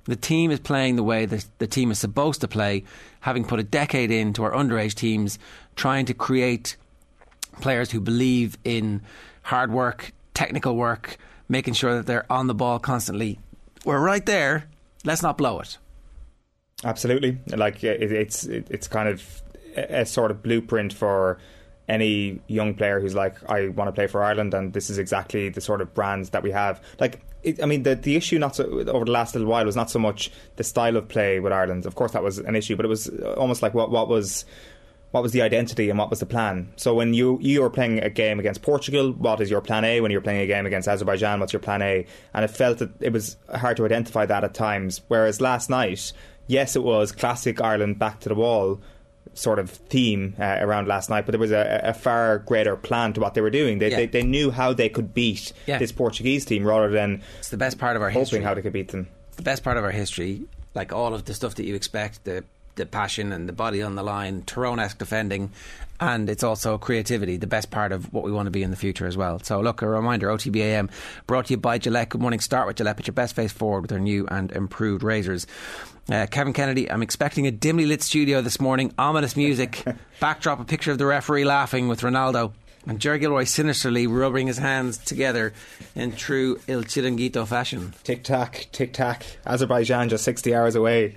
S11: The team is playing the way that the team is supposed to play, having put a decade into our underage teams, trying to create players who believe in hard work, technical work, making sure that they're on the ball constantly. We're right there. Let's not blow it.
S8: Absolutely. Like it, it's it, it's kind of a, a sort of blueprint for any young player who's like, I want to play for Ireland, and this is exactly the sort of brands that we have. Like, it, I mean, the the issue not so, over the last little while was not so much the style of play with Ireland. Of course, that was an issue, but it was almost like what what was what was the identity and what was the plan. So when you you were playing a game against Portugal, what is your plan A? When you're playing a game against Azerbaijan, what's your plan A? And it felt that it was hard to identify that at times. Whereas last night, yes, it was classic Ireland back to the wall sort of theme uh, around last night, but there was a, a far greater plan to what they were doing. They, yeah. they, they knew how they could beat yeah. this Portuguese team rather than
S11: it's the best part of our
S8: hoping
S11: history.
S8: how they could beat them.
S11: It's the best part of our history, like all of the stuff that you expect, the the passion and the body on the line, Tyrone-esque defending, and it's also creativity, the best part of what we want to be in the future as well. So look, a reminder, O T B A M brought to you by Gillette. Good morning. Start with Gillette. Put your best face forward with their new and improved razors. Uh, Kevin Kennedy, I'm expecting a dimly lit studio this morning, ominous music, backdrop a picture of the referee laughing with Ronaldo, and Jerry Gilroy sinisterly rubbing his hands together in true Il Chiringuito fashion.
S8: Tic tac, tic tac. Azerbaijan just sixty hours away.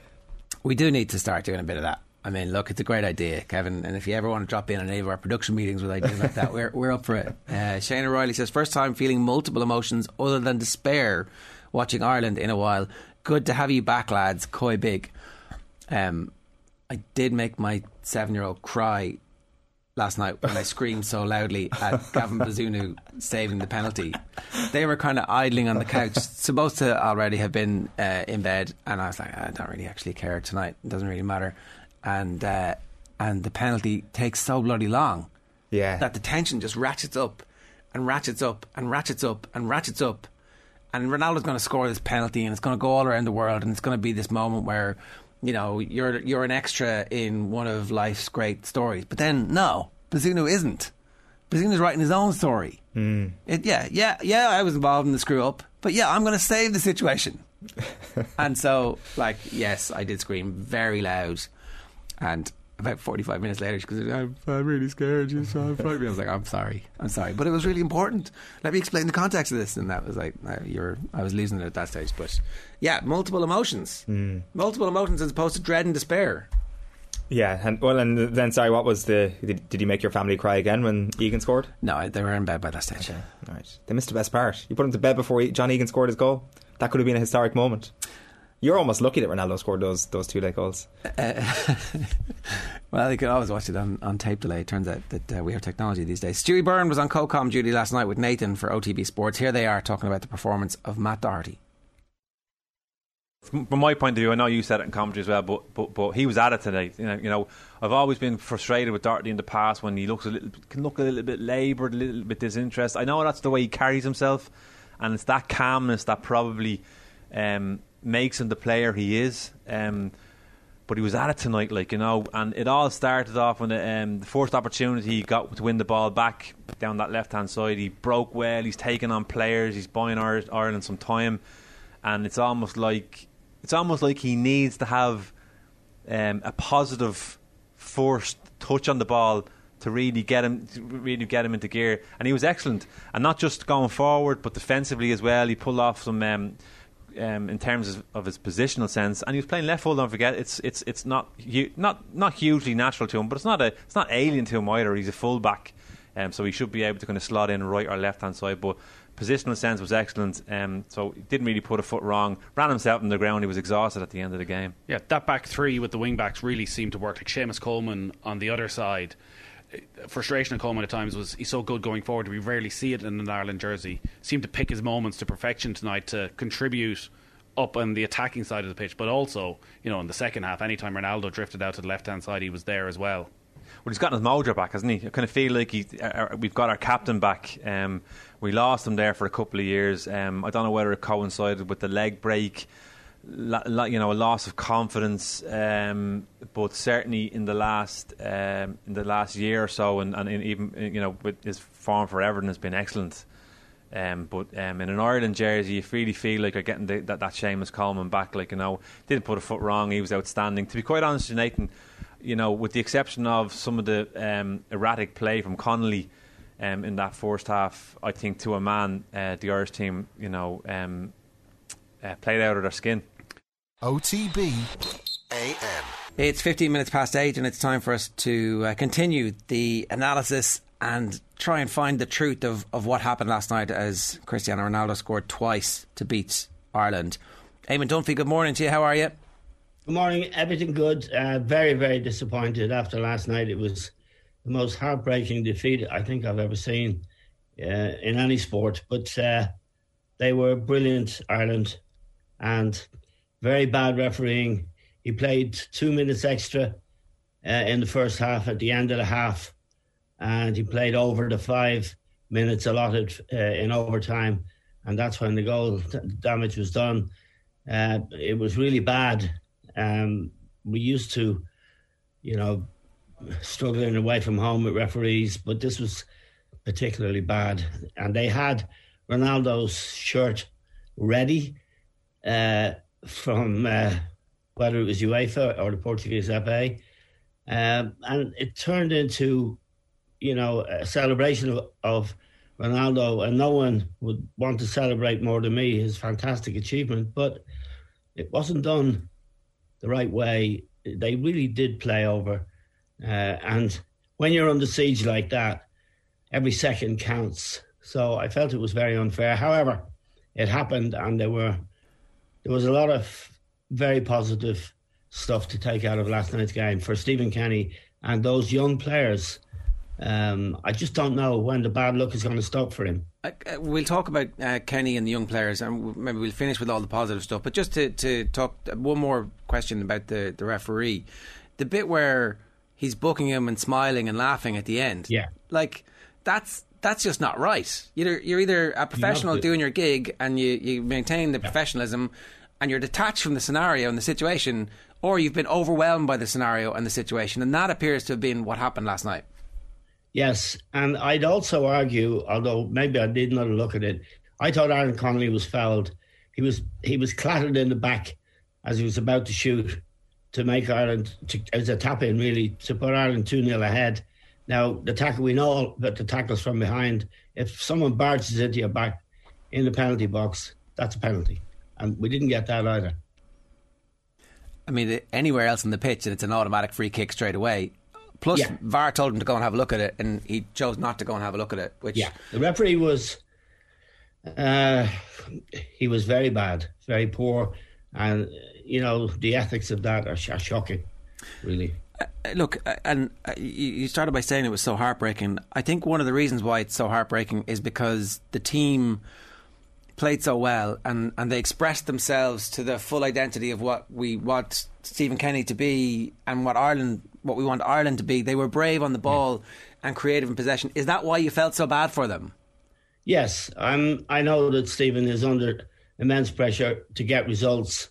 S11: We do need to start doing a bit of that. I mean, look, it's a great idea, Kevin, and if you ever want to drop in on any of our production meetings with ideas like that, we're we're up for it. Uh, Shane O'Reilly says, first time feeling multiple emotions other than despair watching Ireland in a while. Good to have you back, lads. Koi big. Um, I did make my seven-year-old cry last night when I screamed so loudly at Gavin Bazunu saving the penalty. They were kind of idling on the couch, supposed to already have been uh, in bed, and I was like, I don't really actually care tonight. It doesn't really matter. And uh, and the penalty takes so bloody long,
S8: yeah,
S11: that the tension just ratchets up and ratchets up and ratchets up and ratchets up. And Ronaldo's going to score this penalty, and it's going to go all around the world, and it's going to be this moment where, you know, you're you're an extra in one of life's great stories. But then, no, Bazunu isn't. Bazunu's writing his own story.
S8: Mm.
S11: It, yeah, yeah, yeah, I was involved in the screw up, but yeah, I'm going to save the situation. And so, like, yes, I did scream very loud, and about forty-five minutes later she goes, I'm, I'm really scared, you're so frightened me. I was like, I'm sorry, I'm sorry, but it was really important. Let me explain the context of this. And that was like, no, you're, I was losing it at that stage. But yeah, multiple emotions,
S8: mm.
S11: multiple emotions as opposed to dread and despair.
S8: Yeah, and well, and then sorry, what was the? Did, did you make your family cry again when Egan scored?
S11: No, they were in bed by that stage.
S8: Okay, right. They missed the best part. You put them to bed before John Egan scored his goal. That could have been a historic moment. You're almost lucky that Ronaldo scored those those two late goals.
S11: Uh, well, you can always watch it on, on tape delay. It turns out that uh, we have technology these days. Stewie Byrne was on co-com duty last night with Nathan for O T B Sports. Here they are talking about the performance of Matt Doherty.
S13: From my point of view, I know you said it in commentary as well, but but, but he was at it today. You know, you know, I've always been frustrated with Doherty in the past when he looks a little, can look a little bit laboured, a little bit disinterested. I know that's the way he carries himself, and it's that calmness that probably um, makes him the player he is. Um, but he was at it tonight, like, you know, and it all started off when the, um, the first opportunity he got to win the ball back down that left hand side. He broke well. He's taking on players. He's buying Ireland some time, and it's almost like. It's almost like he needs to have um, a positive first touch on the ball to really get him, to really get him into gear. And he was excellent, and not just going forward, but defensively as well. He pulled off some um, um, in terms of, of his positional sense, and he was playing left full. Don't forget, it's it's it's not hu- not not hugely natural to him, but it's not a it's not alien to him either. He's a full back, um, so he should be able to kind of slot in right or left hand side, but. Positional sense was excellent, um, so he didn't really put a foot wrong. Ran himself on the ground. He was exhausted at the end of the game.
S14: Yeah, that back three with the wing backs really seemed to work. Like Seamus Coleman on the other side. Frustration of Coleman at times was he's so good going forward. We rarely see it in an Ireland jersey. Seemed to pick his moments to perfection tonight to contribute up on the attacking side of the pitch, but also, you know, in the second half, anytime Ronaldo drifted out to the left hand side, he was there as well.
S13: Well, he's gotten his mojo back, hasn't he? I kind of feel like he, uh, we've got our captain back. Um, we lost him there for a couple of years. Um, I don't know whether it coincided with the leg break, la, la, you know, a loss of confidence. Um, but certainly in the last um, in the last year or so, and, and in even you know, with his form for Everton has been excellent. Um, but um, in an Ireland jersey, you really feel like you're getting the, that, that Seamus Coleman back. Like, you know, didn't put a foot wrong. He was outstanding. To be quite honest with you, Nathan, you know, with the exception of some of the um, erratic play from Connolly um, in that first half, I think to a man, uh, the Irish team, you know, um, uh, played out of their skin.
S4: O T B A M.
S11: It's fifteen minutes past eight, and it's time for us to uh, continue the analysis and try and find the truth of, of what happened last night as Cristiano Ronaldo scored twice to beat Ireland. Eamon Dunphy, good morning to you. How are you?
S15: Good morning. Everything good. Uh, very, very disappointed after last night. It was the most heartbreaking defeat I think I've ever seen uh, in any sport. But uh, they were brilliant, Ireland, and very bad refereeing. He played two minutes extra uh, in the first half at the end of the half, and he played over the five minutes allotted uh, in overtime, and that's when the goal t- damage was done. Uh, it was really bad. Um, we used to, you know, struggling away from home with referees, but this was particularly bad. And they had Ronaldo's shirt ready uh, from uh, whether it was UEFA or the Portuguese F A, um, and it turned into, you know, a celebration of, of Ronaldo, and no one would want to celebrate more than me his fantastic achievement, but it wasn't done the right way. They really did play over, uh, and when you're under siege like that, every second counts. So I felt it was very unfair. However, it happened, and there were there was a lot of very positive stuff to take out of last night's game for Stephen Kenny and those young players. Um, I just don't know when the bad luck is going to stop for him.
S11: Uh, we'll talk about uh, Kenny and the young players, and maybe we'll finish with all the positive stuff. But just to, to talk, one more question about the, the referee. The bit where he's booking him and smiling and laughing at the end.
S15: Yeah.
S11: Like, that's that's just not right. You're, you're either a professional you doing your gig and you, you maintain the yeah. professionalism, and you're detached from the scenario and the situation, or you've been overwhelmed by the scenario and the situation. And that appears to have been what happened last night.
S15: Yes, and I'd also argue, although maybe I did not look at it, I thought Aaron Connolly was fouled. He was he was clattered in the back as he was about to shoot to make Ireland, to, as a tap-in really, to put Ireland two nil ahead. Now, the tackle, we know that the tackle's from behind. If someone barges into your back in the penalty box, that's a penalty. And we didn't get that either.
S11: I mean, anywhere else on the pitch, and it's an automatic free kick straight away. Plus, yeah. V A R told him to go and have a look at it, and he chose not to go and have a look at it. Which,
S15: yeah, the referee was, uh, he was very bad, very poor, and you know the ethics of that are, are shocking, really.
S11: Uh, look, uh, and uh, you started by saying it was so heartbreaking. I think one of the reasons why it's so heartbreaking is because the team played so well, and, and they expressed themselves to the full identity of what we want Stephen Kenny to be and what Ireland, what we want Ireland to be. They were brave on the ball yeah. and creative in possession. Is that why you felt so bad for them?
S15: Yes, I'm, I know that Stephen is under immense pressure to get results,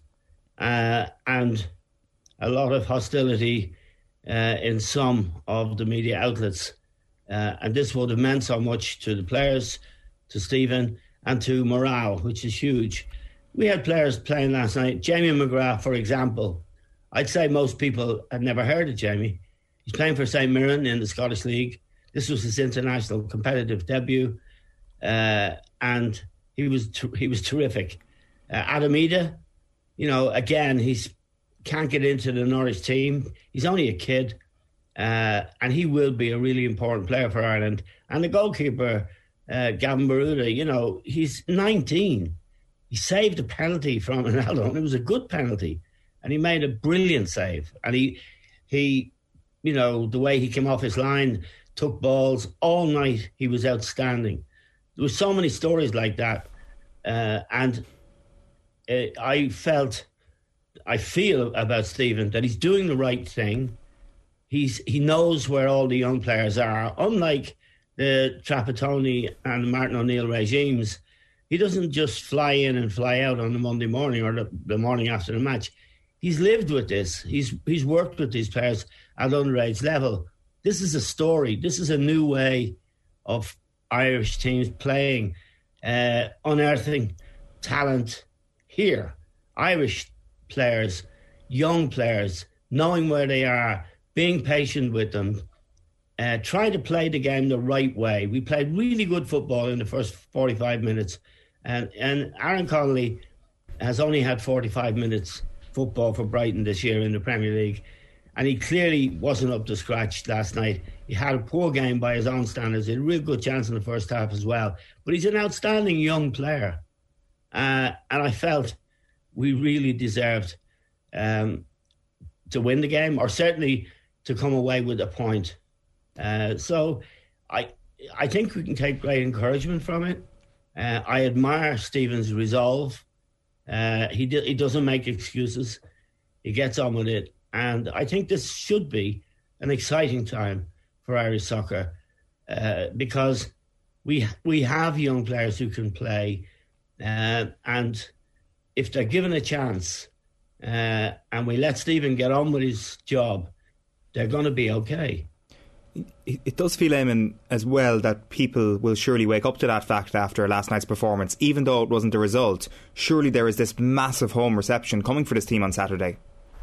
S15: uh, and a lot of hostility uh, in some of the media outlets. Uh, and this would have meant so much to the players, to Stephen, and to morale, which is huge. We had players playing last night. Jamie McGrath, for example. I'd say most people had never heard of Jamie. He's playing for Saint Mirren in the Scottish League. This was his international competitive debut, uh, and he was ter- he was terrific. Uh, Adam Ida, you know, again, he's can't get into the Norwich team. He's only a kid, uh, and he will be a really important player for Ireland. And the goalkeeper, uh, Gavin Baruda, you know, he's nineteen. He saved a penalty from Ronaldo, and it was a good penalty. And he made a brilliant save. And he, he, you know, the way he came off his line, took balls all night, he was outstanding. There were so many stories like that. Uh, and uh, I felt, I feel about Stephen that he's doing the right thing. He's He knows where all the young players are. Unlike the Trapattoni and Martin O'Neill regimes, he doesn't just fly in and fly out on the Monday morning or the, the morning after the match. He's lived with this. He's he's worked with these players at underage level. This is a story. This is a new way of Irish teams playing uh, unearthing talent here. Irish players, young players, knowing where they are, being patient with them, uh, trying to play the game the right way. We played really good football in the first forty-five minutes, and, and Aaron Connolly has only had forty-five minutes football for Brighton this year in the Premier League, and he clearly wasn't up to scratch last night. He had a poor game by his own standards. He had a real good chance in the first half as well. But he's an outstanding young player. Uh, and I felt we really deserved um, to win the game, or certainly to come away with a point. Uh, so I I think we can take great encouragement from it. Uh, I admire Stephen's resolve. Uh, he, do, he doesn't make excuses. He gets on with it. And I think this should be an exciting time for Irish soccer uh, because we we have young players who can play, uh, and if they're given a chance uh, and we let Stephen get on with his job, they're going to be okay.
S8: It does feel, Eamon, as well, that people will surely wake up to that fact after last night's performance. Even though it wasn't the result, surely there is this massive home reception coming for this team on Saturday.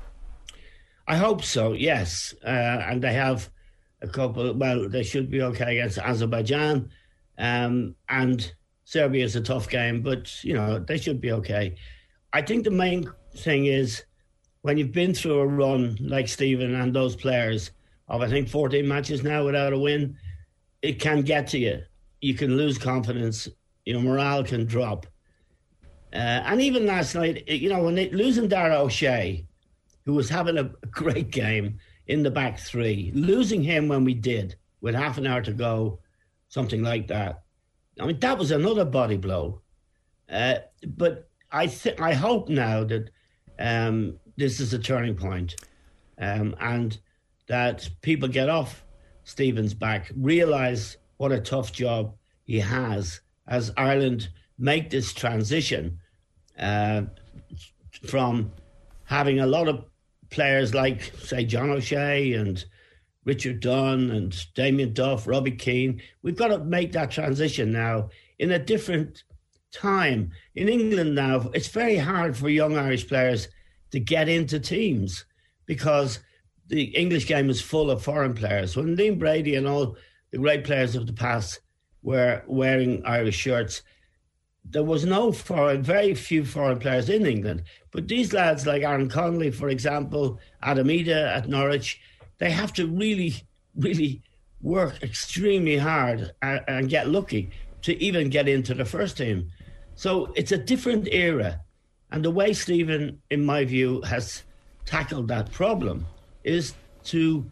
S15: I hope so, yes. Uh, and they have a couple, well, they should be okay against Azerbaijan. Um, and Serbia is a tough game, but, you know, they should be okay. I think the main thing is when you've been through a run like Stephen and those players of, I think, fourteen matches now without a win, it can get to you. You can lose confidence. You know, morale can drop. Uh, and even last night, you know, when they, losing Dara O'Shea, who was having a great game in the back three, losing him when we did, with half an hour to go, something like that. I mean, that was another body blow. Uh, but I th- I hope now that um, this is a turning point, um, and that people get off Stephen's back, realise what a tough job he has as Ireland make this transition uh, from having a lot of players like, say, John O'Shea and Richard Dunn and Damien Duff, Robbie Keane. We've got to make that transition now in a different time. In England now, it's very hard for young Irish players to get into teams because the English game is full of foreign players. When Liam Brady and all the great players of the past were wearing Irish shirts, there was no foreign, very few foreign players in England. But these lads like Aaron Connolly, for example, Adam Ida at Norwich, they have to really, really work extremely hard and, and get lucky to even get into the first team. So it's a different era. And the way Stephen, in my view, has tackled that problem is to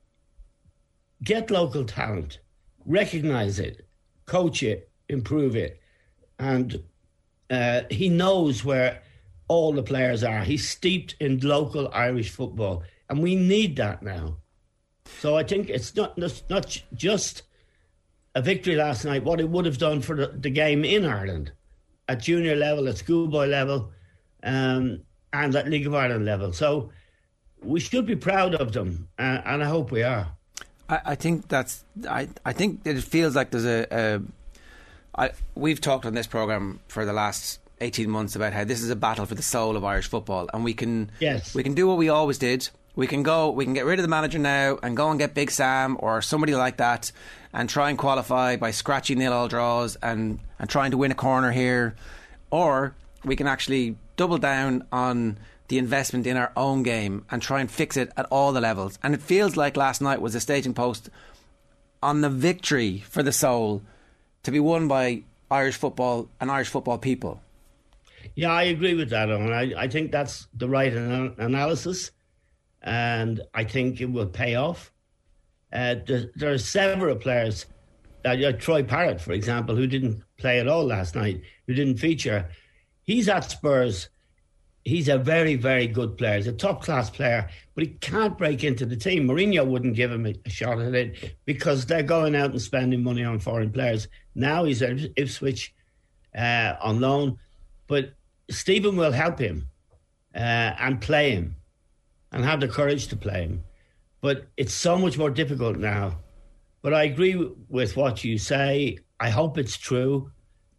S15: get local talent, recognise it, coach it, improve it. And uh, he knows where all the players are. He's steeped in local Irish football, and we need that now. So I think it's not not just a victory last night, what it would have done for the, the game in Ireland, at junior level, at schoolboy level, um, and at League of Ireland level. So we should be proud of them, uh, and I hope we are.
S11: I, I think that's. I I think that it feels like there's a. a I, we've talked on this programme for the last eighteen months about how this is a battle for the soul of Irish football, and we can
S15: yes.
S11: we can do what we always did. We can go, we can get rid of the manager now and go and get Big Sam or somebody like that and try and qualify by scratching nil-all draws and, and trying to win a corner here. Or we can actually double down on the investment in our own game and try and fix it at all the levels. And it feels like last night was a staging post on the victory for the soul to be won by Irish football and Irish football people.
S15: Yeah, I agree with that, Owen. I, I think that's the right an- analysis. And I think it will pay off. Uh, there, there are several players, uh, Troy Parrott, for example, who didn't play at all last night, who didn't feature. He's at Spurs. He's a very, very good player. He's a top-class player, but he can't break into the team. Mourinho wouldn't give him a, a shot at it because they're going out and spending money on foreign players. Now he's at Ipswich uh, on loan, but Stephen will help him uh, and play him, and have the courage to play him. But it's so much more difficult now. But I agree with what you say. I hope it's true.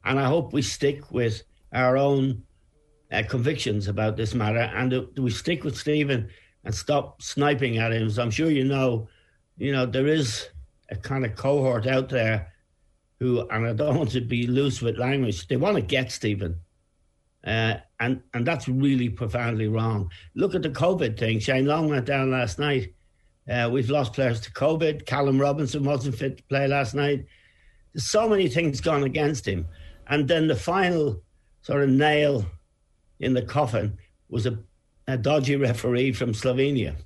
S15: And I hope we stick with our own uh, convictions about this matter, and uh, we stick with Stephen and stop sniping at him. So I'm sure you know, you know, there is a kind of cohort out there who, and I don't want to be loose with language, they want to get Stephen. Uh, and, and that's really profoundly wrong. Look at the COVID thing. Shane Long went down last night. Uh, we've lost players to COVID. Callum Robinson wasn't fit to play last night. There's so many things gone against him. And then the final sort of nail in the coffin was a, a dodgy referee from Slovenia.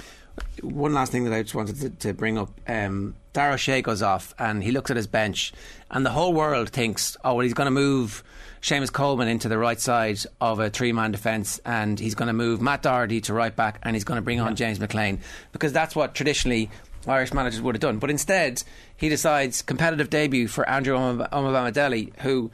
S11: One last thing that I just wanted to, to bring up. Um, Darragh O'Shea goes off and he looks at his bench and the whole world thinks, oh, well, he's going to move Seamus Coleman into the right side of a three-man defence and he's going to move Matt Doherty to right back and he's going to bring on James McLean, because that's what traditionally Irish managers would have done. But instead, he decides competitive debut for Andrew Omobamidele, who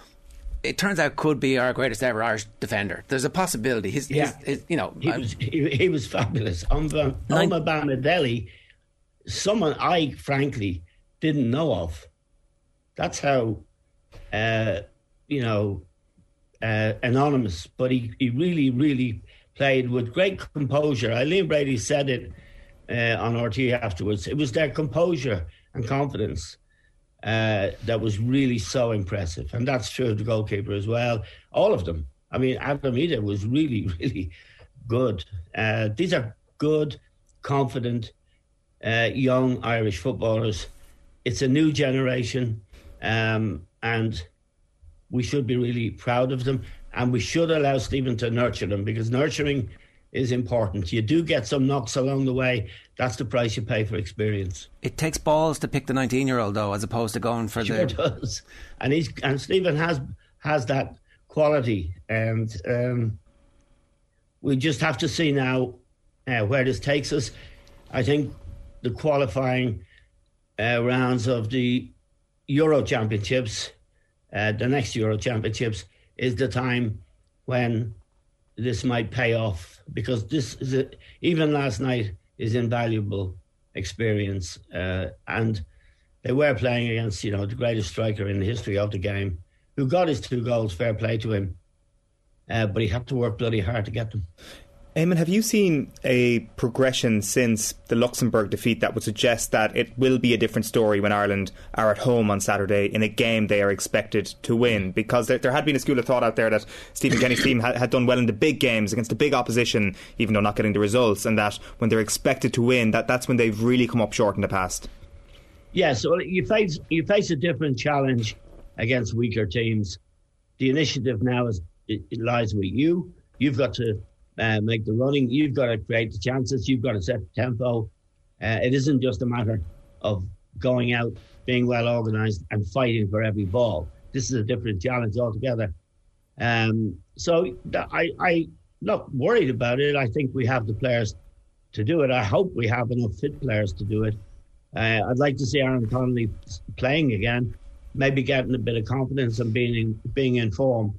S11: it turns out could be our greatest ever Irish defender. There's a possibility. His,
S15: yeah,
S11: his, his, you know,
S15: he was, he, he was fabulous. Omobamidele, someone I frankly didn't know of. That's how, uh, you know, uh, anonymous. But he, he really, really played with great composure. Eileen Brady said it uh, on R T afterwards. It was their composure and confidence Uh, that was really so impressive. And that's true of the goalkeeper as well. All of them. I mean, Adam Ida was really, really good. Uh, these are good, confident, uh, young Irish footballers. It's a new generation, um, and we should be really proud of them. And we should allow Stephen to nurture them, because nurturing is important. You do get some knocks along the way. That's the price you pay for experience.
S11: It takes balls to pick the nineteen-year-old, though, as opposed to going for
S15: sure
S11: the...
S15: Sure does. And, he's, and Stephen has has that quality. And um, we just have to see now uh, where this takes us. I think the qualifying uh, rounds of the Euro Championships, uh, the next Euro Championships, is the time when this might pay off, because this is a, even last night is invaluable experience, uh, and they were playing against, you know, the greatest striker in the history of the game, who got his two goals, fair play to him, uh, but he had to work bloody hard to get them.
S8: Eamon, have you seen a progression since the Luxembourg defeat that would suggest that it will be a different story when Ireland are at home on Saturday in a game they are expected to win? Because there, there had been a school of thought out there that Stephen Kenny's team had, had done well in the big games against the big opposition, even though not getting the results, and that when they're expected to win, that, that's when they've really come up short in the past.
S15: Yeah, so you face you face a different challenge against weaker teams. The initiative now is it, it lies with you. You've got to Uh, make the running, you've got to create the chances, you've got to set the tempo. Uh, it isn't just a matter of going out, being well organised and fighting for every ball. This is a different challenge altogether. Um, so I, I'm not worried about it. I think we have the players to do it. I hope we have enough fit players to do it. Uh, I'd like to see Aaron Connolly playing again, maybe getting a bit of confidence and being in, being in form.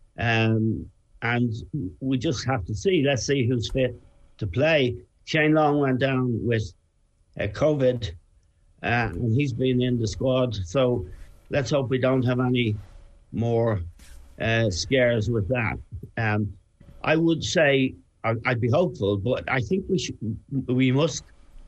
S15: Um, And we just have to see. Let's see who's fit to play. Shane Long went down with uh, COVID, uh, and he's been in the squad. So let's hope we don't have any more uh, scares with that. Um, I would say I'd be hopeful, but I think we should, we must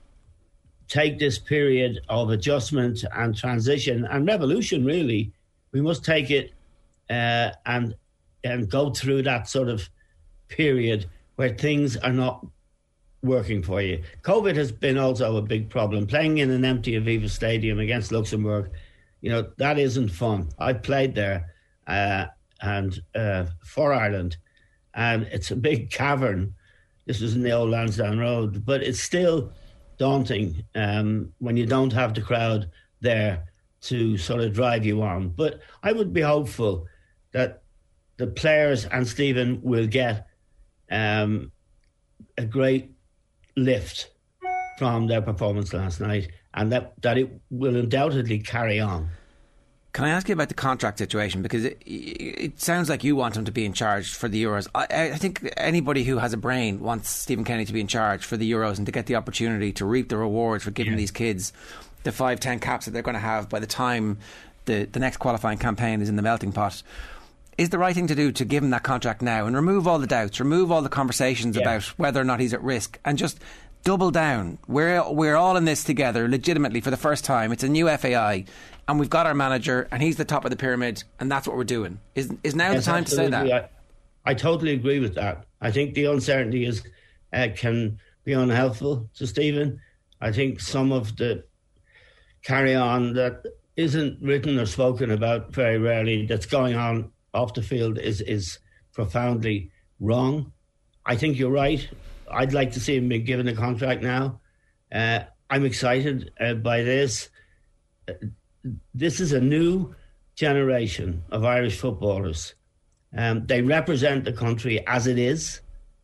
S15: take this period of adjustment and transition and revolution. Really, we must take it uh, and. and go through that sort of period where things are not working for you. COVID has been also a big problem. Playing in an empty Aviva Stadium against Luxembourg, you know, that isn't fun. I played there uh, and uh, for Ireland, and it's a big cavern. This was in the old Lansdowne Road, but it's still daunting um, when you don't have the crowd there to sort of drive you on. But I would be hopeful that the players and Stephen will get um, a great lift from their performance last night, and that, that it will undoubtedly carry on.
S11: Can I ask you about the contract situation? Because it, it sounds like you want him to be in charge for the Euros. I, I think anybody who has a brain wants Stephen Kenny to be in charge for the Euros and to get the opportunity to reap the rewards for giving yeah. these kids the five, ten caps that they're going to have by the time the, the next qualifying campaign is in the melting pot, is the right thing to do to give him that contract now and remove all the doubts, remove all the conversations yeah. about whether or not he's at risk, and just double down. We're we're all in this together legitimately for the first time. It's a new F A I, and we've got our manager, and he's the top of the pyramid, and that's what we're doing. Is is now yes, the time absolutely. to say that?
S15: I, I totally agree with that. I think the uncertainty is uh, can be unhelpful to Stephen. I think some of the carry on that isn't written or spoken about very rarely that's going on off the field is is profoundly wrong. I think you're right. I'd like to see him be given a contract now. Uh, I'm excited uh, by this. Uh, this is a new generation of Irish footballers. Um, they represent the country as it is.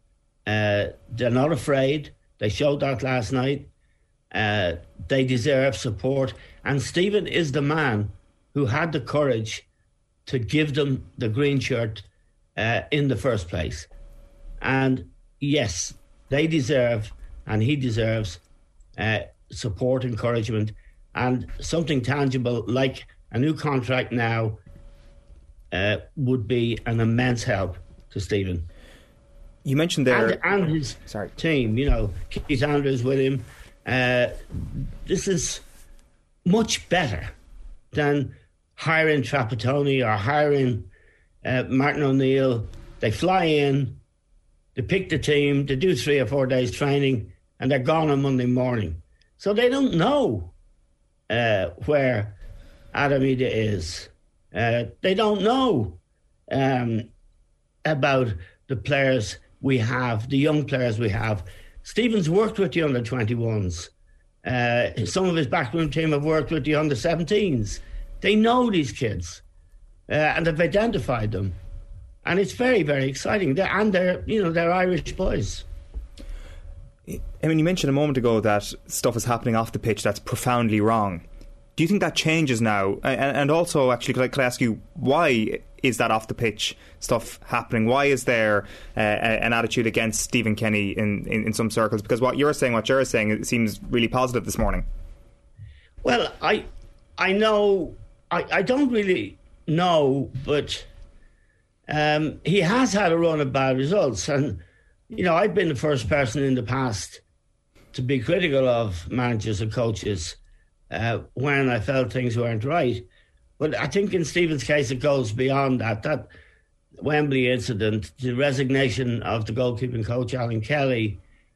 S15: Uh, they're not afraid. They showed that last night. Uh, they deserve support. And Stephen is the man who had the courage to give them the green shirt uh, in the first place. And yes, they deserve, and he deserves, uh, support, encouragement, and something tangible like a new contract now uh, would be an immense help to Stephen.
S8: You mentioned there...
S15: And, and his
S8: Sorry.
S15: team, you know, Keith Andrews with him. Uh, this is much better than hiring Trapattoni or hiring uh, Martin O'Neill. They fly in, they pick the team, they do three or four days training, and they're gone on Monday morning. So they don't know uh, where Adam Idah is. Uh, they don't know um, about the players we have, the young players we have. Stephen's worked with the under twenty-ones. Uh, some of his backroom team have worked with the under seventeens. They know these kids, uh, and they've identified them, and it's very, very exciting. They're, and they're, you know, they're Irish boys.
S8: I mean, you mentioned a moment ago that stuff is happening off the pitch that's profoundly wrong. Do you think that changes now? And, and also, actually, could I, could I ask you, why is that off the pitch stuff happening? Why is there uh, an attitude against Stephen Kenny in, in, in some circles? Because what you're saying, what you're saying, it seems really positive this morning.
S15: Well, I, I know. I, I don't really know, but um, he has had a run of bad results. And, you know, I've been the first person in the past to be critical of managers and coaches uh, when I felt things weren't right. But I think in Stephen's case, it goes beyond that. That Wembley incident, the resignation of the goalkeeping coach, Alan Kelly,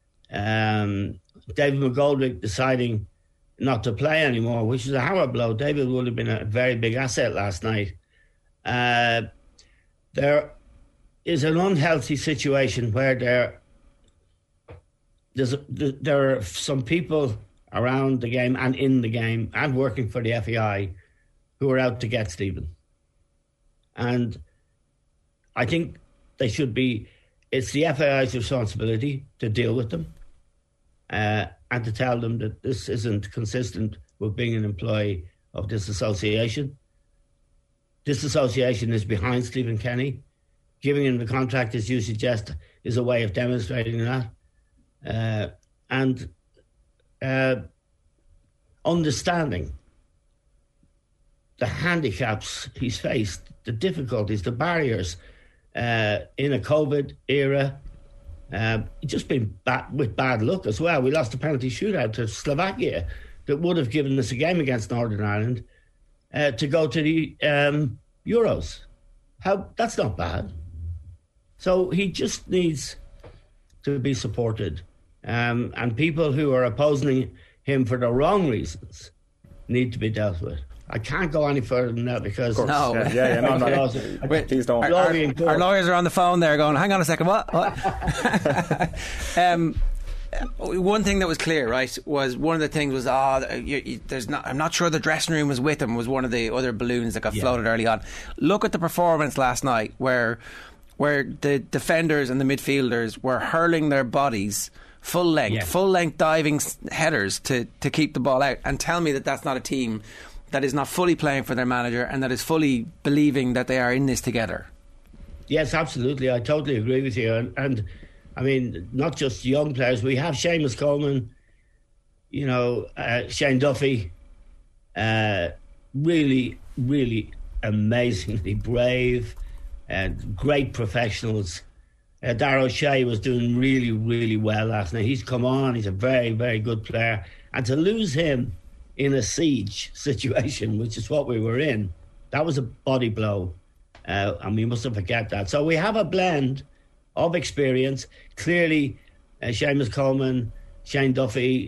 S15: um, David McGoldrick deciding not to play anymore, which is a hammer blow. David would have been a very big asset last night. Uh, there is an unhealthy situation where there, there's a, there are some people around the game and in the game and working for the F A I who are out to get Stephen. And I think they should be, it's the F A I's responsibility to deal with them. Uh, and to tell them that this isn't consistent with being an employee of this association. This association is behind Stephen Kenny. Giving him the contract, as you suggest, is a way of demonstrating that. Uh, and uh, understanding the handicaps he's faced, the difficulties, the barriers uh, in a COVID era. Uh, just been bad, with bad luck as well. We lost a penalty shootout to Slovakia that would have given us a game against Northern Ireland uh, to go to the um, Euros. How that's not bad. So he just needs to be supported. Um, and people who are opposing him for the wrong reasons need to be dealt with. I can't go any further than that because
S11: no,
S8: yeah, yeah, yeah no, no. Wait, please don't.
S11: Our, our, our lawyers are on the phone there, going, "Hang on a second, what?" what? um, one thing that was clear, right, was one of the things was, oh, you, you, there's not. I'm not sure the dressing room was with him. Was one of the other balloons that got yeah. floated early on. Look at the performance last night, where where the defenders and the midfielders were hurling their bodies full length, yeah. full length diving headers to to keep the ball out, and tell me that that's not a team that is not fully playing for their manager and that is fully believing that they are in this together.
S15: Yes, absolutely. I totally agree with you. And, and I mean, not just young players. We have Seamus Coleman, you know, uh, Shane Duffy, uh, really really amazingly brave and great professionals. Uh, Darragh O'Shea was doing really, really well last night. He's come on, he's a very, very good player. And to lose him in a siege situation, which is what we were in, that was a body blow. Uh, and we mustn't forget that. So we have a blend of experience. Clearly, uh, Seamus Coleman, Shane Duffy,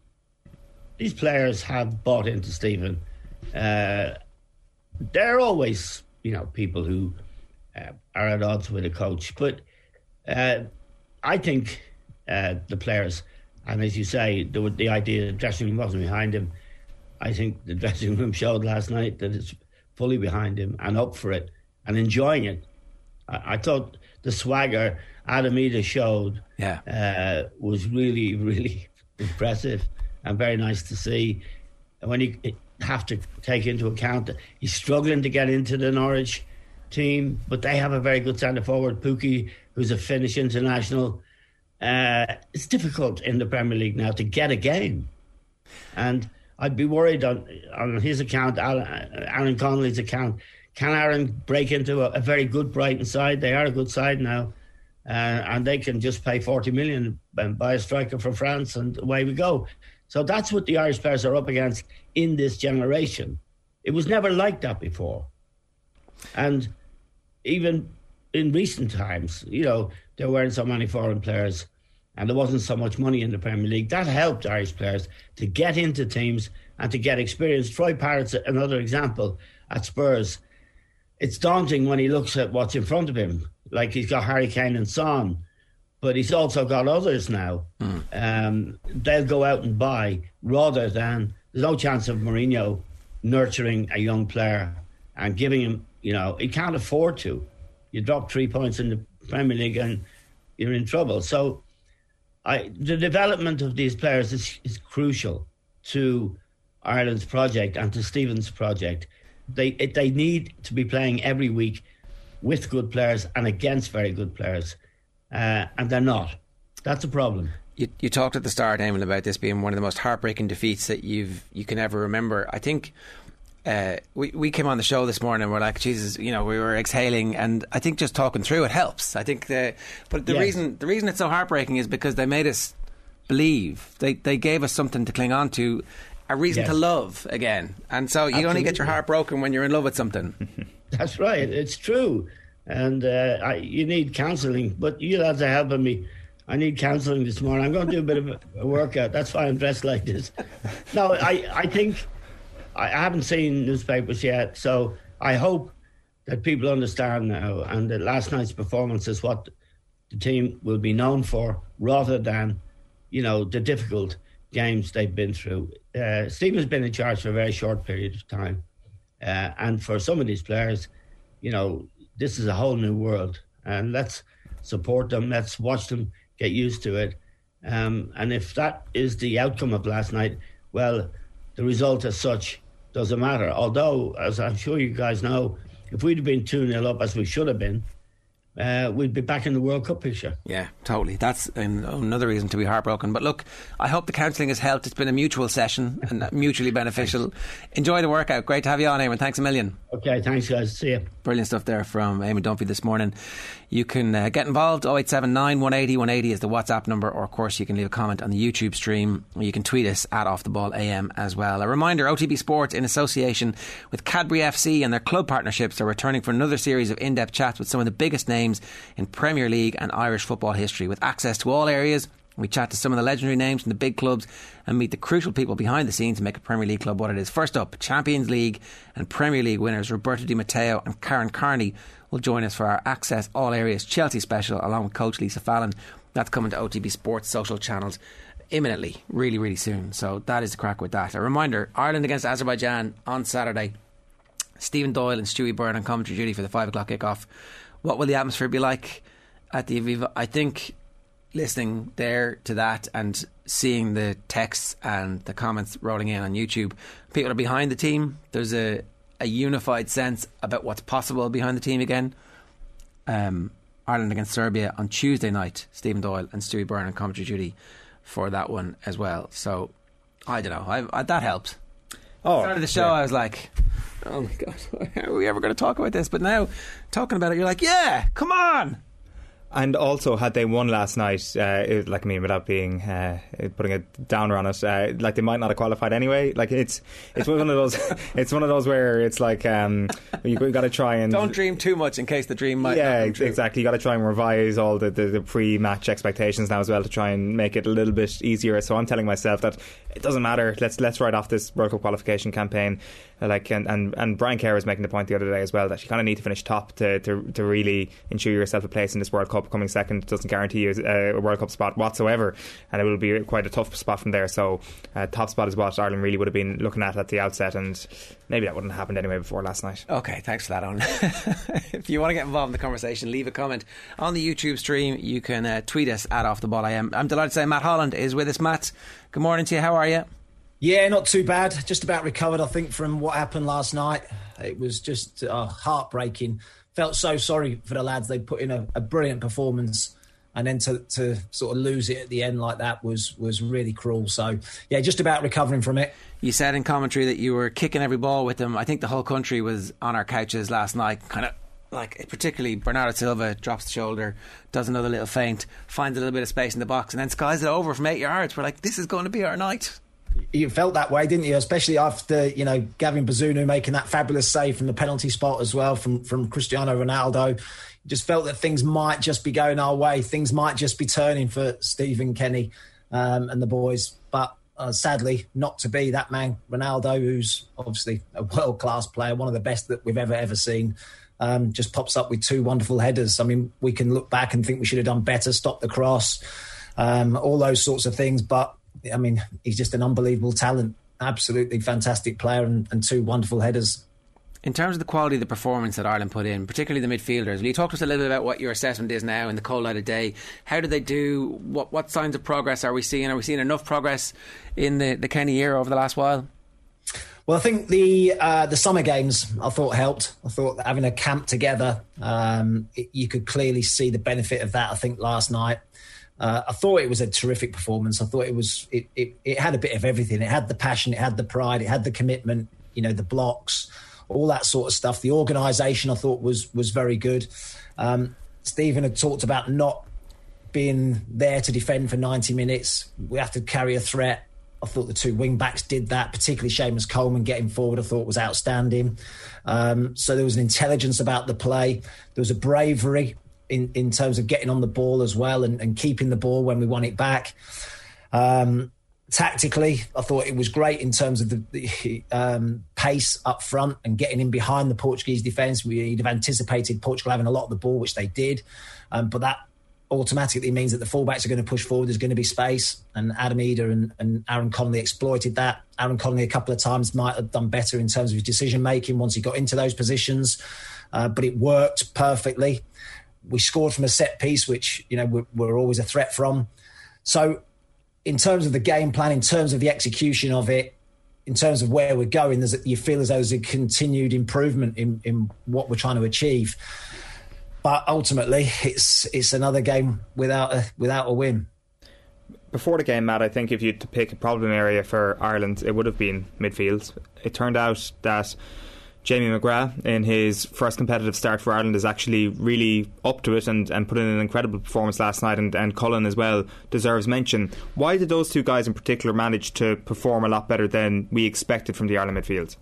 S15: these players have bought into Stephen. Uh, they're always, you know, people who uh, are at odds with a coach. But uh, I think uh, the players, and as you say, the, the idea the dressing room wasn't behind him. I think the dressing room showed last night that it's fully behind him and up for it and enjoying it. I, I thought the swagger Adam Idah showed
S11: yeah.
S15: uh, was really, really impressive and very nice to see. And when you have to take into account that he's struggling to get into the Norwich team, but they have a very good centre forward, Pukki, who's a Finnish international. Uh, it's difficult in the Premier League now to get a game. And I'd be worried on, on his account, Aaron, Aaron Connolly's account. Can Aaron break into a, a very good Brighton side? They are a good side now. Uh, and they can just pay forty million and buy a striker from France, and away we go. So that's what the Irish players are up against in this generation. It was never like that before. And even in recent times, you know, there weren't so many foreign players and there wasn't so much money in the Premier League. That helped Irish players to get into teams and to get experience. Troy Parrott's another example at Spurs. It's daunting when he looks at what's in front of him. Like he's got Harry Kane and Son, but he's also got others now. Mm. Um, they'll go out and buy rather than, there's no chance of Mourinho nurturing a young player and giving him, you know, he can't afford to. You drop three points in the Premier League and you're in trouble. So I, the development of these players is, is crucial to Ireland's project and to Stephen's project. They it, they need to be playing every week with good players and against very good players, uh, and they're not. That's a problem.
S11: You, you talked at the start, Eamon, about this being one of the most heartbreaking defeats that you've you can ever remember. I think uh, we we came on the show this morning and we're like, Jesus, you know, we were exhaling, and I think just talking through it helps. I think, the, but the
S15: yes.
S11: reason the reason it's so heartbreaking is because they made us believe. They they gave us something to cling on to, a reason
S15: yes.
S11: to love again, and so you
S15: Absolutely.
S11: only get your heart broken when you're in love with something.
S15: That's right. It's true. And uh, I, you need counselling. But you lads are helping me. I need counselling this morning. I'm going to do a bit of a, a workout. That's why I'm dressed like this. No, I, I think I haven't seen newspapers yet. So I hope that people understand now. And that last night's performance is what the team will be known for, rather than, you know, the difficult games they've been through. Uh, Stephen's been in charge for a very short period of time. Uh, and for some of these players, you know, this is a whole new world. And let's support them. Let's watch them get used to it. Um, and if that is the outcome of last night, well, the result as such doesn't matter. Although, as I'm sure you guys know, if we'd have been two nil up, as we should have been, Uh, we'd be back in the World Cup picture.
S11: Yeah, totally. That's an, another reason to be heartbroken. But look, I hope the counselling has helped. It's been a mutual session and mutually beneficial. Enjoy the workout. Great to have you on, Eamon. Thanks a million.
S15: Okay, thanks guys. See you.
S11: Brilliant stuff there from Eamon Dunphy this morning. You can uh, get involved. oh eight seven nine, one eight oh, one eight oh is the WhatsApp number, or of course you can leave a comment on the YouTube stream, or you can tweet us at Off The Ball A M as well. A reminder, O T B Sport, in association with Cadbury F C and their club partnerships, are returning for another series of in-depth chats with some of the biggest names in Premier League and Irish football history. With access to all areas, we chat to some of the legendary names from the big clubs and meet the crucial people behind the scenes to make a Premier League club what it is. First up, Champions League and Premier League winners Roberto Di Matteo and Karen Carney will join us for our Access All Areas Chelsea special, along with coach Lisa Fallon. That's coming to O T B Sports social channels imminently, really, really soon. So that is the crack with that. A reminder, Ireland against Azerbaijan on Saturday. Stephen Doyle and Stewie Byrne on commentary duty for the five o'clock kickoff. What will the atmosphere be like at the Aviva? I think listening there to that and seeing the texts and the comments rolling in on YouTube, people are behind the team. There's a, a unified sense about what's possible behind the team again. Um, Ireland against Serbia on Tuesday night. Stephen Doyle and Stewie Byrne on commentary duty for that one as well. So I don't know. I, I, that helped.
S16: Oh,
S11: Started the show,
S16: yeah.
S11: I was like, Oh my God, how are we ever going to talk about this? But now, talking about it, you're like, yeah, come on.
S8: And also, had they won last night, uh, it, like I mean, without being uh, putting a downer on it, uh, like they might not have qualified anyway. Like it's it's one of those it's one of those where it's like um, you have got to try and
S11: don't dream too much in case the dream might.
S8: Yeah,
S11: not come true.
S8: Exactly. You got to try and revise all the, the, the pre-match expectations now as well to try and make it a little bit easier. So I'm telling myself that it doesn't matter. Let's let's write off this World Cup qualification campaign. Like and, and, and Brian Kerr was making the point the other day as well that you kind of need to finish top to, to, to really ensure yourself a place in this World Cup. Coming second doesn't guarantee you a, a World Cup spot whatsoever, and it will be quite a tough spot from there. So uh, top spot is what Ireland really would have been looking at at the outset, and maybe that wouldn't have happened anyway before last night.
S11: Okay, thanks for that, Owen. If you want to get involved in the conversation, leave a comment on the YouTube stream. You can uh, tweet us at Off The Ball I Am. I'm delighted to say Matt Holland is with us. Matt, good morning to you. How are you?
S16: Yeah, not too bad. Just about recovered, I think, from what happened last night. It was just uh, heartbreaking. Felt so sorry for the lads. They put in a, a brilliant performance, and then to, to sort of lose it at the end like that was was really cruel. So, yeah, just about recovering from it.
S11: You said in commentary that you were kicking every ball with them. I think the whole country was on our couches last night, kind of like, particularly Bernardo Silva drops the shoulder, does another little feint, finds a little bit of space in the box, and then skies it over from eight yards. We're like, this is going to be our night.
S16: You felt that way, didn't you? Especially after, you know, Gavin Bazunu making that fabulous save from the penalty spot as well from, from Cristiano Ronaldo. You just felt that things might just be going our way. Things might just be turning for Stephen Kenny um, and the boys. But uh, sadly, not to be. That man, Ronaldo, who's obviously a world-class player, one of the best that we've ever, ever seen, um, just pops up with two wonderful headers. I mean, we can look back and think we should have done better, stop the cross, um, all those sorts of things. But I mean, he's just an unbelievable talent, absolutely fantastic player, and, and two wonderful headers.
S11: In terms of the quality of the performance that Ireland put in, particularly the midfielders, will you talk to us a little bit about what your assessment is now in the cold light of day? How did they do? What what signs of progress are we seeing? Are we seeing enough progress in the, the Kenny era over the last while?
S16: Well, I think the uh, the summer games I thought helped. I thought that having a camp together, um, it, you could clearly see the benefit of that. I think last night. Uh, I thought it was a terrific performance. I thought it was it, it, it had a bit of everything. It had the passion, it had the pride, it had the commitment, you know, the blocks, all that sort of stuff. The organisation I thought was was very good. Um, Stephen had talked about not being there to defend for ninety minutes. We have to carry a threat. I thought the two wing backs did that, particularly Seamus Coleman getting forward, I thought was outstanding. Um, so there was an intelligence about the play. There was a bravery In, in terms of getting on the ball as well and, and keeping the ball when we won it back. Um, tactically, I thought it was great in terms of the, the um, pace up front and getting in behind the Portuguese defence. We'd have anticipated Portugal having a lot of the ball, which they did. Um, but that automatically means that the fullbacks are going to push forward. There's going to be space. And Adam Eder and, and Aaron Connolly exploited that. Aaron Connolly a couple of times might have done better in terms of his decision-making once he got into those positions. Uh, but it worked perfectly. We scored from a set piece, which, you know, we're, we're always a threat from. So in terms of the game plan, in terms of the execution of it, in terms of where we're going, there's a, you feel as though there's a continued improvement in, in what we're trying to achieve. But ultimately, it's it's another game without a, without a win.
S8: Before the game, Matt, I think if you had to pick a problem area for Ireland, it would have been midfield. It turned out that Jamie McGrath, in his first competitive start for Ireland, is actually really up to it and, and put in an incredible performance last night, and, and Cullen as well deserves mention. Why did those two guys in particular manage to perform a lot better than we expected from the Ireland midfield?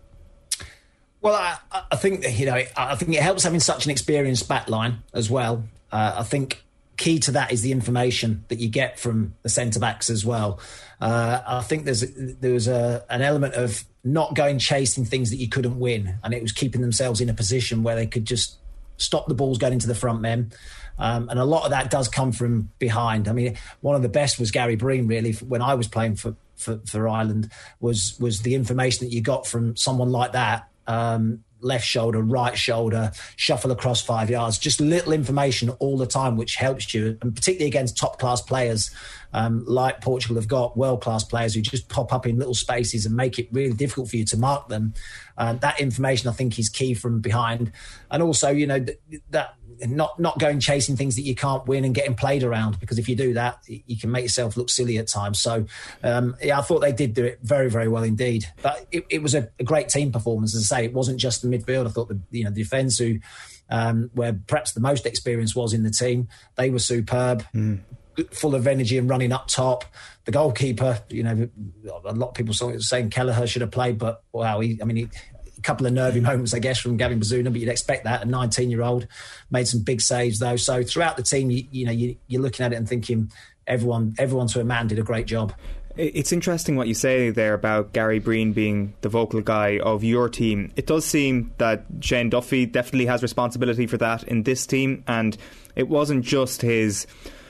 S16: Well, I, I think, you know, I think it helps having such an experienced back line as well. Uh, I think key to that is the information that you get from the centre-backs as well. Uh, I think there's there was a, an element of not going chasing things that you couldn't win, and it was keeping themselves in a position where they could just stop the balls going into the front men. Um, and a lot of that does come from behind. I mean, one of the best was Gary Breen, really, when I was playing for, for, for Ireland, was was the information that you got from someone like that. Um, left shoulder, right shoulder, shuffle across five yards, just little information all the time, which helps you, and particularly against top-class players um, like Portugal have got, world-class players who just pop up in little spaces and make it really difficult for you to mark them. Uh, that information, I think, is key from behind. And also, you know, th- that not not going chasing things that you can't win and getting played around, because if you do that, you can make yourself look silly at times. So, um, yeah, I thought they did do it very, very well indeed. But it, it was a, a great team performance. As I say, it wasn't just the midfield. I thought the you know the defence, who um, where perhaps the most experience was in the team, they were superb. Mm. Full of energy and running up top. The goalkeeper, you know, a lot of people saw it saying Kelleher should have played, but wow, he, I mean, he, a couple of nervy moments, I guess, from Gavin Bazunu, but you'd expect that. A nineteen-year-old made some big saves, though. So throughout the team, you, you know, you, you're looking at it and thinking everyone, everyone to a man did a great job.
S17: It's interesting what you say there about Gary Breen being the vocal guy of your team. It does seem that Shane Duffy definitely has responsibility for that in this team, and it wasn't just his...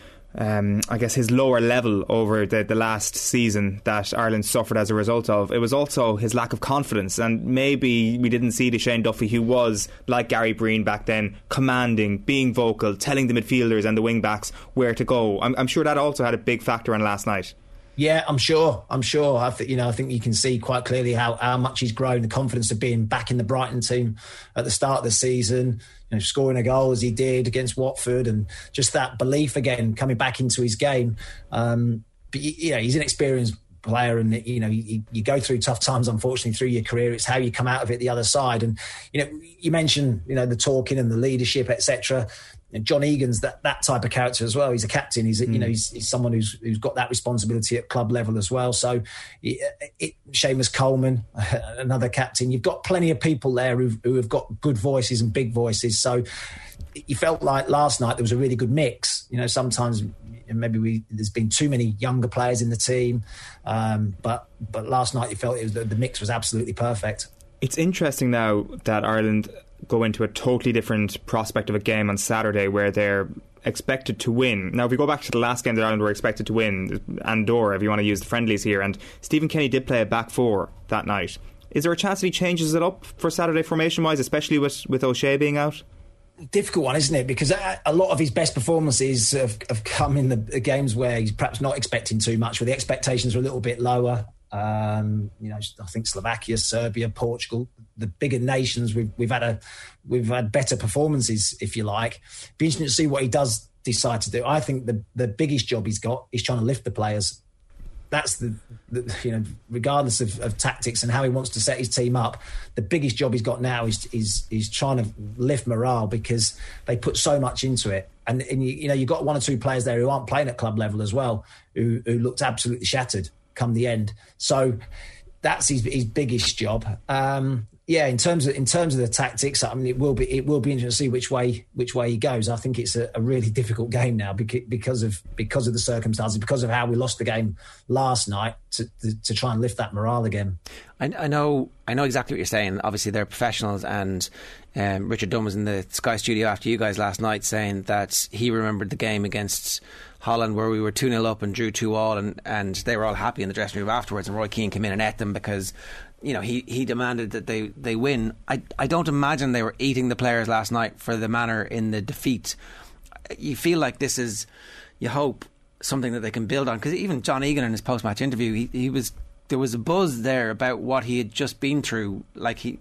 S17: Um, I guess his lower level over the, the last season that Ireland suffered as a result of. It was also his lack of confidence, and maybe we didn't see the Shane Duffy who was, like Gary Breen back then, commanding, being vocal, telling the midfielders and the wing backs where to go. I'm, I'm sure that also had a big factor on last night.
S16: Yeah, I'm sure. I'm sure. I think you know. I think you can see quite clearly how, how much he's grown. The confidence of being back in the Brighton team at the start of the season, you know, scoring a goal as he did against Watford, and just that belief again coming back into his game. Um, but you know, he's an experienced player, and you know, you, you go through tough times, unfortunately, through your career. It's how you come out of it the other side. And you know, you mentioned you know the talking and the leadership, et cetera. John Egan's that, that type of character as well. He's a captain. He's mm. you know he's, he's someone who's who's got that responsibility at club level as well. So, it, it, Seamus Coleman, another captain. You've got plenty of people there who who have got good voices and big voices. So, you felt like last night there was a really good mix. You know, sometimes maybe we there's been too many younger players in the team, um, but but last night you felt it was, the, the mix was absolutely perfect.
S17: It's interesting now that Ireland go into a totally different prospect of a game on Saturday where they're expected to win. Now, if we go back to the last game that Ireland were expected to win, Andorra, if you want to use the friendlies here, and Stephen Kenny did play a back four that night. Is there a chance that he changes it up for Saturday formation-wise, especially with, with O'Shea being out?
S16: Difficult one, isn't it? Because a lot of his best performances have, have come in the games where he's perhaps not expecting too much, where the expectations are a little bit lower. Um, you know, I think Slovakia, Serbia, Portugal, the bigger nations, we've we've had a we've had better performances, if you like. Be interesting to see what he does decide to do. I think the the biggest job he's got is trying to lift the players. That's the, the you know, regardless of, of tactics and how he wants to set his team up, the biggest job he's got now is is is trying to lift morale, because they put so much into it. And, and you, you know, you've got one or two players there who aren't playing at club level as well, who who looked absolutely shattered come the end. So that's his, his biggest job. Um, yeah, in terms of in terms of the tactics, I mean, it will be it will be interesting to see which way which way he goes. I think it's a, a really difficult game now because of because of the circumstances, because of how we lost the game last night, to to, to try and lift that morale again.
S11: I, I know I know exactly what you're saying. Obviously, they're professionals, and um, Richard Dunn was in the Sky studio after you guys last night saying that he remembered the game against Holland where we were two nil up and drew two all, and, and they were all happy in the dressing room afterwards, and Roy Keane came in and ate them because, you know, he, he demanded that they, they win. I, I don't imagine they were eating the players last night for the manner in the defeat. You feel like this is, you hope, something that they can build on, because even John Egan in his post-match interview, he, he was there was a buzz there about what he had just been through. Like he,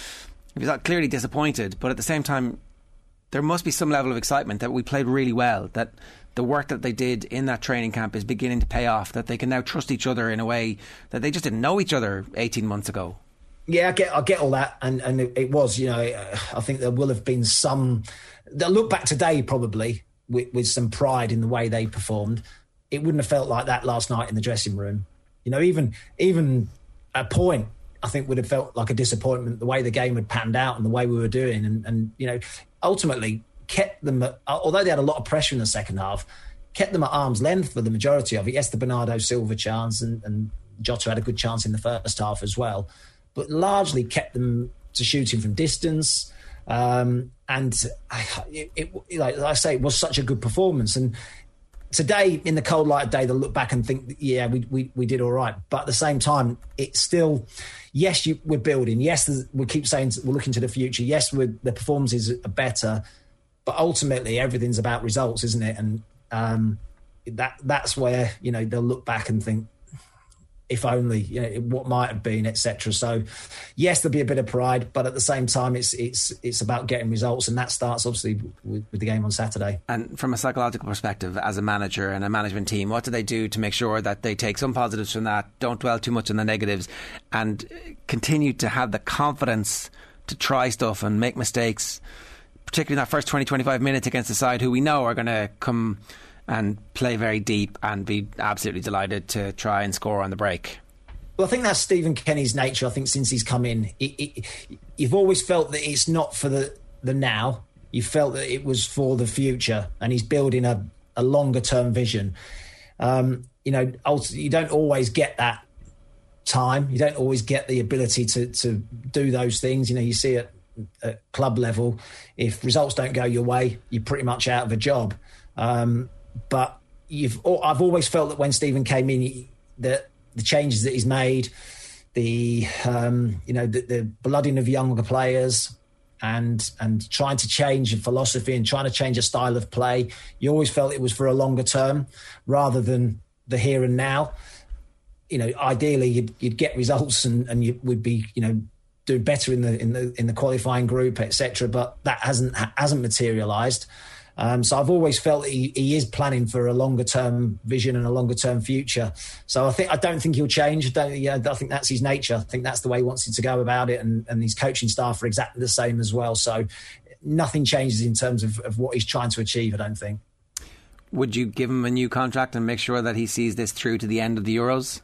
S11: he was clearly disappointed, but at the same time there must be some level of excitement that we played really well, that the work that they did in that training camp is beginning to pay off, that they can now trust each other in a way that they just didn't know each other eighteen months ago.
S16: Yeah, I get, I get all that, and, and it, it was, you know, I think there will have been some. They'll look back today probably with, with some pride in the way they performed. It wouldn't have felt like that last night in the dressing room. You know, even even a point, I think, would have felt like a disappointment the way the game had panned out and the way we were doing, and, and you know, ultimately kept them, at, although they had a lot of pressure in the second half, kept them at arm's length for the majority of it. Yes, the Bernardo Silva chance, and, and Jota had a good chance in the first half as well, but largely kept them to shooting from distance. Um, and it, it, like I say, it was such a good performance. And today, in the cold light of day, they'll look back and think, yeah, we we, we did all right. But at the same time, it's still, yes, you, we're building. Yes, we keep saying we're looking to the future. Yes, we're, the performances are better. But ultimately, everything's about results, isn't it? And um, that that's where, you know, they'll look back and think, if only, you know, what might have been, et cetera. So, yes, there'll be a bit of pride, but at the same time, it's it's it's about getting results, and that starts obviously with, with the game on Saturday.
S11: And from a psychological perspective, as a manager and a management team, what do they do to make sure that they take some positives from that, don't dwell too much on the negatives, and continue to have the confidence to try stuff and make mistakes, particularly in that first twenty, twenty-five minutes against the side who we know are going to come and play very deep and be absolutely delighted to try and score on the break?
S16: Well, I think that's Stephen Kenny's nature. I think since he's come in, it, it, you've always felt that it's not for the, the now. You felt that it was for the future, and he's building a, a longer-term vision. Um, you know, you don't always get that time. You don't always get the ability to, to do those things. You know, you see it at club level. If results don't go your way, you're pretty much out of a job. Um, But you've, I've always felt that when Stephen came in, that the changes that he's made, the um, you know the, the blooding of younger players, and and trying to change a philosophy and trying to change a style of play, you always felt it was for a longer term rather than the here and now. You know, ideally you'd, you'd get results and, and you would be, you know, do better in the in the in the qualifying group, et cetera. But that hasn't hasn't materialised. Um, so I've always felt he, he is planning for a longer term vision and a longer term future. So I think I don't think he'll change. I, don't, you know, I think that's his nature. I think that's the way he wants it to go about it, and, and his coaching staff are exactly the same as well. So nothing changes in terms of, of what he's trying to achieve, I don't think.
S11: Would you give him a new contract and make sure that he sees this through to the end of the Euros?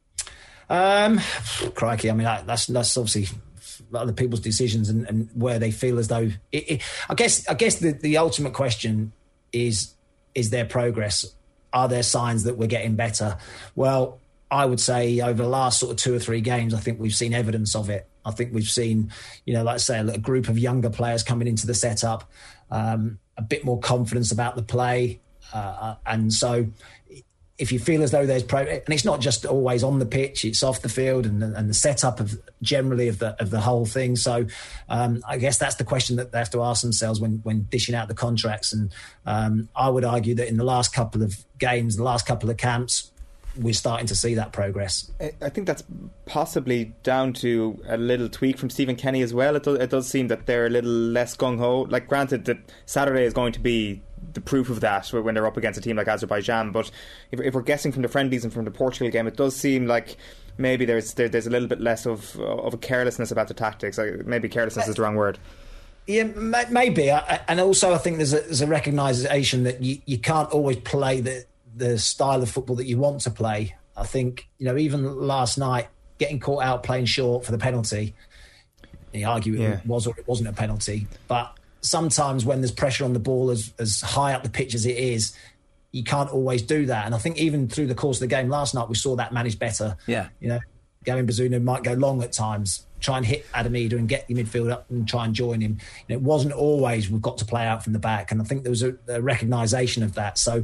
S16: Um, crikey, I mean that's that's obviously other people's decisions and, and where they feel as though it, it, I guess I guess the, the ultimate question is is there progress? Are there signs that we're getting better? Well, I would say over the last sort of two or three games, I think we've seen evidence of it. I think we've seen, you know, like I say, a group of younger players coming into the setup, um, a bit more confidence about the play, uh, and so if you feel as though there's pro, and it's not just always on the pitch, it's off the field and, and the setup of generally of the of the whole thing. So um, I guess that's the question that they have to ask themselves when when dishing out the contracts. And um, I would argue that in the last couple of games, the last couple of camps, we're starting to see that progress.
S17: I think that's possibly down to a little tweak from Stephen Kenny as well. It does, it does seem that they're a little less gung-ho. Like, granted that Saturday is going to be the proof of that when they're up against a team like Azerbaijan, but if, if we're guessing from the friendlies and from the Portugal game, it does seem like maybe there's there, there's a little bit less of of a carelessness about the tactics. Maybe carelessness is the wrong word.
S16: Yeah, maybe. And also I think there's a, there's a recognition that you, you can't always play the the style of football that you want to play. I think, you know, even last night, getting caught out playing short for the penalty, you argue it yeah. was or it wasn't a penalty, but sometimes when there's pressure on the ball as, as high up the pitch as it is, you can't always do that. And I think even through the course of the game last night, we saw that managed better.
S11: Yeah.
S16: You know, Gavin Bazunu might go long at times, try and hit Adam Ida and get your midfield up and try and join him. And it wasn't always we've got to play out from the back. And I think there was a, a recognition of that. So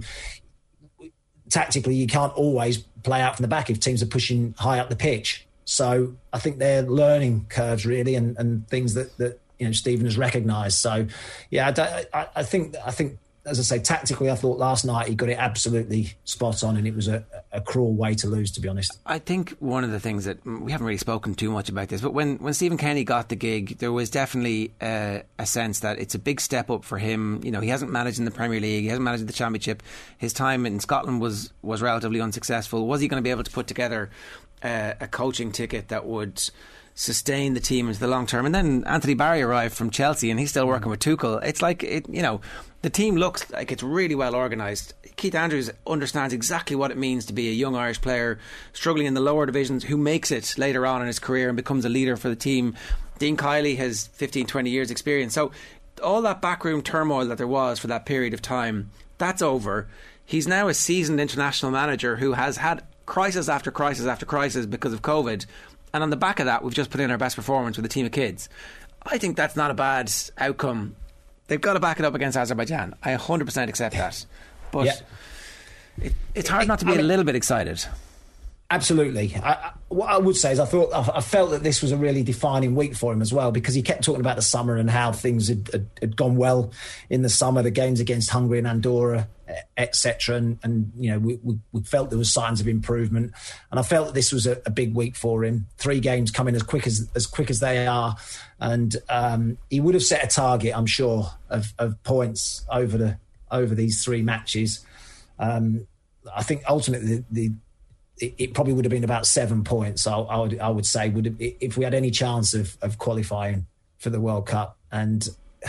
S16: tactically, you can't always play out from the back if teams are pushing high up the pitch. So I think they're learning curves really, and, and things that, that you know Stephen has recognised. So yeah, I, I, I think I think as I say, tactically, I thought last night he got it absolutely spot on, and it was a, a cruel way to lose, to be honest.
S11: I think one of the things that we haven't really spoken too much about this, but when, when Stephen Kenny got the gig, there was definitely uh, a sense that it's a big step up for him. You know, he hasn't managed in the Premier League, he hasn't managed the Championship. His time in Scotland was was relatively unsuccessful. Was he going to be able to put together uh, a coaching ticket that would sustain the team into the long term? And then Anthony Barry arrived from Chelsea, and he's still working with Tuchel. It's like it, you know. The team looks like it's really well organised. Keith Andrews understands exactly what it means to be a young Irish player struggling in the lower divisions who makes it later on in his career and becomes a leader for the team. Dean Kiley has fifteen, twenty years experience. So all that backroom turmoil that there was for that period of time, that's over. He's now a seasoned international manager who has had crisis after crisis after crisis because of COVID. And on the back of that, we've just put in our best performance with a team of kids. I think that's not a bad outcome. They've got to back it up against Azerbaijan. I one hundred percent accept that. But
S16: yeah.
S11: It, it's hard not to be I mean, a little bit excited.
S16: Absolutely. I, I, what I would say is I thought I, I felt that this was a really defining week for him as well, because he kept talking about the summer and how things had, had, had gone well in the summer, the games against Hungary and Andorra, et cetera. And, and you know, we, we, we felt there was signs of improvement, and I felt that this was a, a big week for him. Three games coming as quick as as quick as they are, and um, he would have set a target, I'm sure, of, of points over the over these three matches. Um, I think ultimately the, the It, it probably would have been about seven points. I, I would, I would say, would have, if we had any chance of, of qualifying for the World Cup. And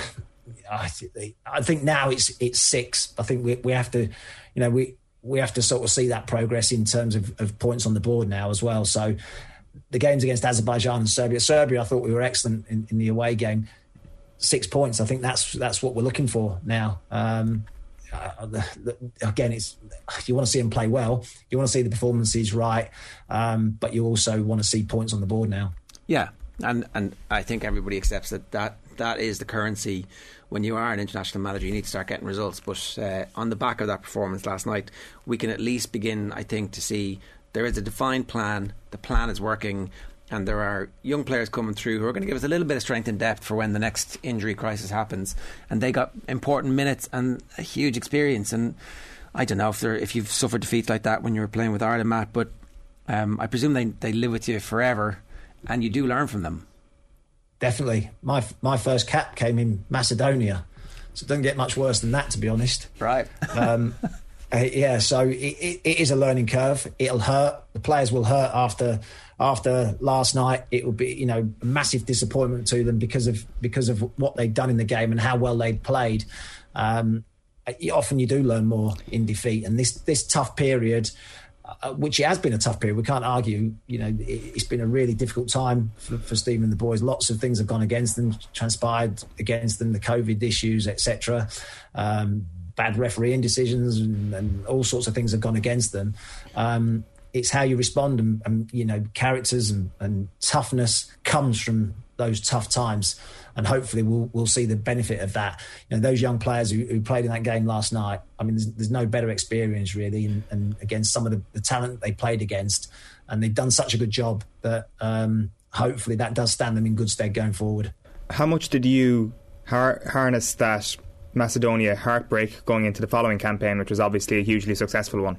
S16: I, I think now it's it's six. I think we we have to, you know, we we have to sort of see that progress in terms of, of points on the board now as well. So the games against Azerbaijan and Serbia, Serbia, I thought we were excellent in, in the away game. Six points. I think that's that's what we're looking for now. Um, Uh, the, the, again, it's you want to see them play well, you want to see the performances right, um, but you also want to see points on the board now.
S11: Yeah, and and I think everybody accepts that that, that is the currency. When you are an international manager, you need to start getting results. But uh, on the back of that performance last night, we can at least begin, I think, to see there is a defined plan. The plan is working. And there are young players coming through who are going to give us a little bit of strength and depth for when the next injury crisis happens. And they got important minutes and a huge experience. And I don't know if they're, if you've suffered defeats like that when you were playing with Ireland, Matt, but um, I presume they, they live with you forever, and you do learn from them.
S16: Definitely. My my first cap came in Macedonia, so it doesn't get much worse than that, to be honest.
S11: Right.
S16: Um, uh, yeah, so it, it, it is a learning curve. It'll hurt. The players will hurt after... After last night, it will be, you know, a massive disappointment to them because of because of what they'd done in the game and how well they'd played. Um, often you do learn more in defeat, and this this tough period, uh, which it has been a tough period, we can't argue. You know, it, it's been a really difficult time for, for Stephen and the boys. Lots of things have gone against them, transpired against them, the COVID issues, et cetera. Um, bad refereeing decisions and, and all sorts of things have gone against them. Um, It's how you respond, and, and you know, characters and, and toughness comes from those tough times, and hopefully we'll we'll see the benefit of that. You know, those young players who, who played in that game last night. I mean, there's, there's no better experience really, and, and against some of the, the talent they played against, and they've done such a good job that um, hopefully that does stand them in good stead going forward.
S17: How much did you har- harness that Macedonia heartbreak going into the following campaign, which was obviously a hugely successful one?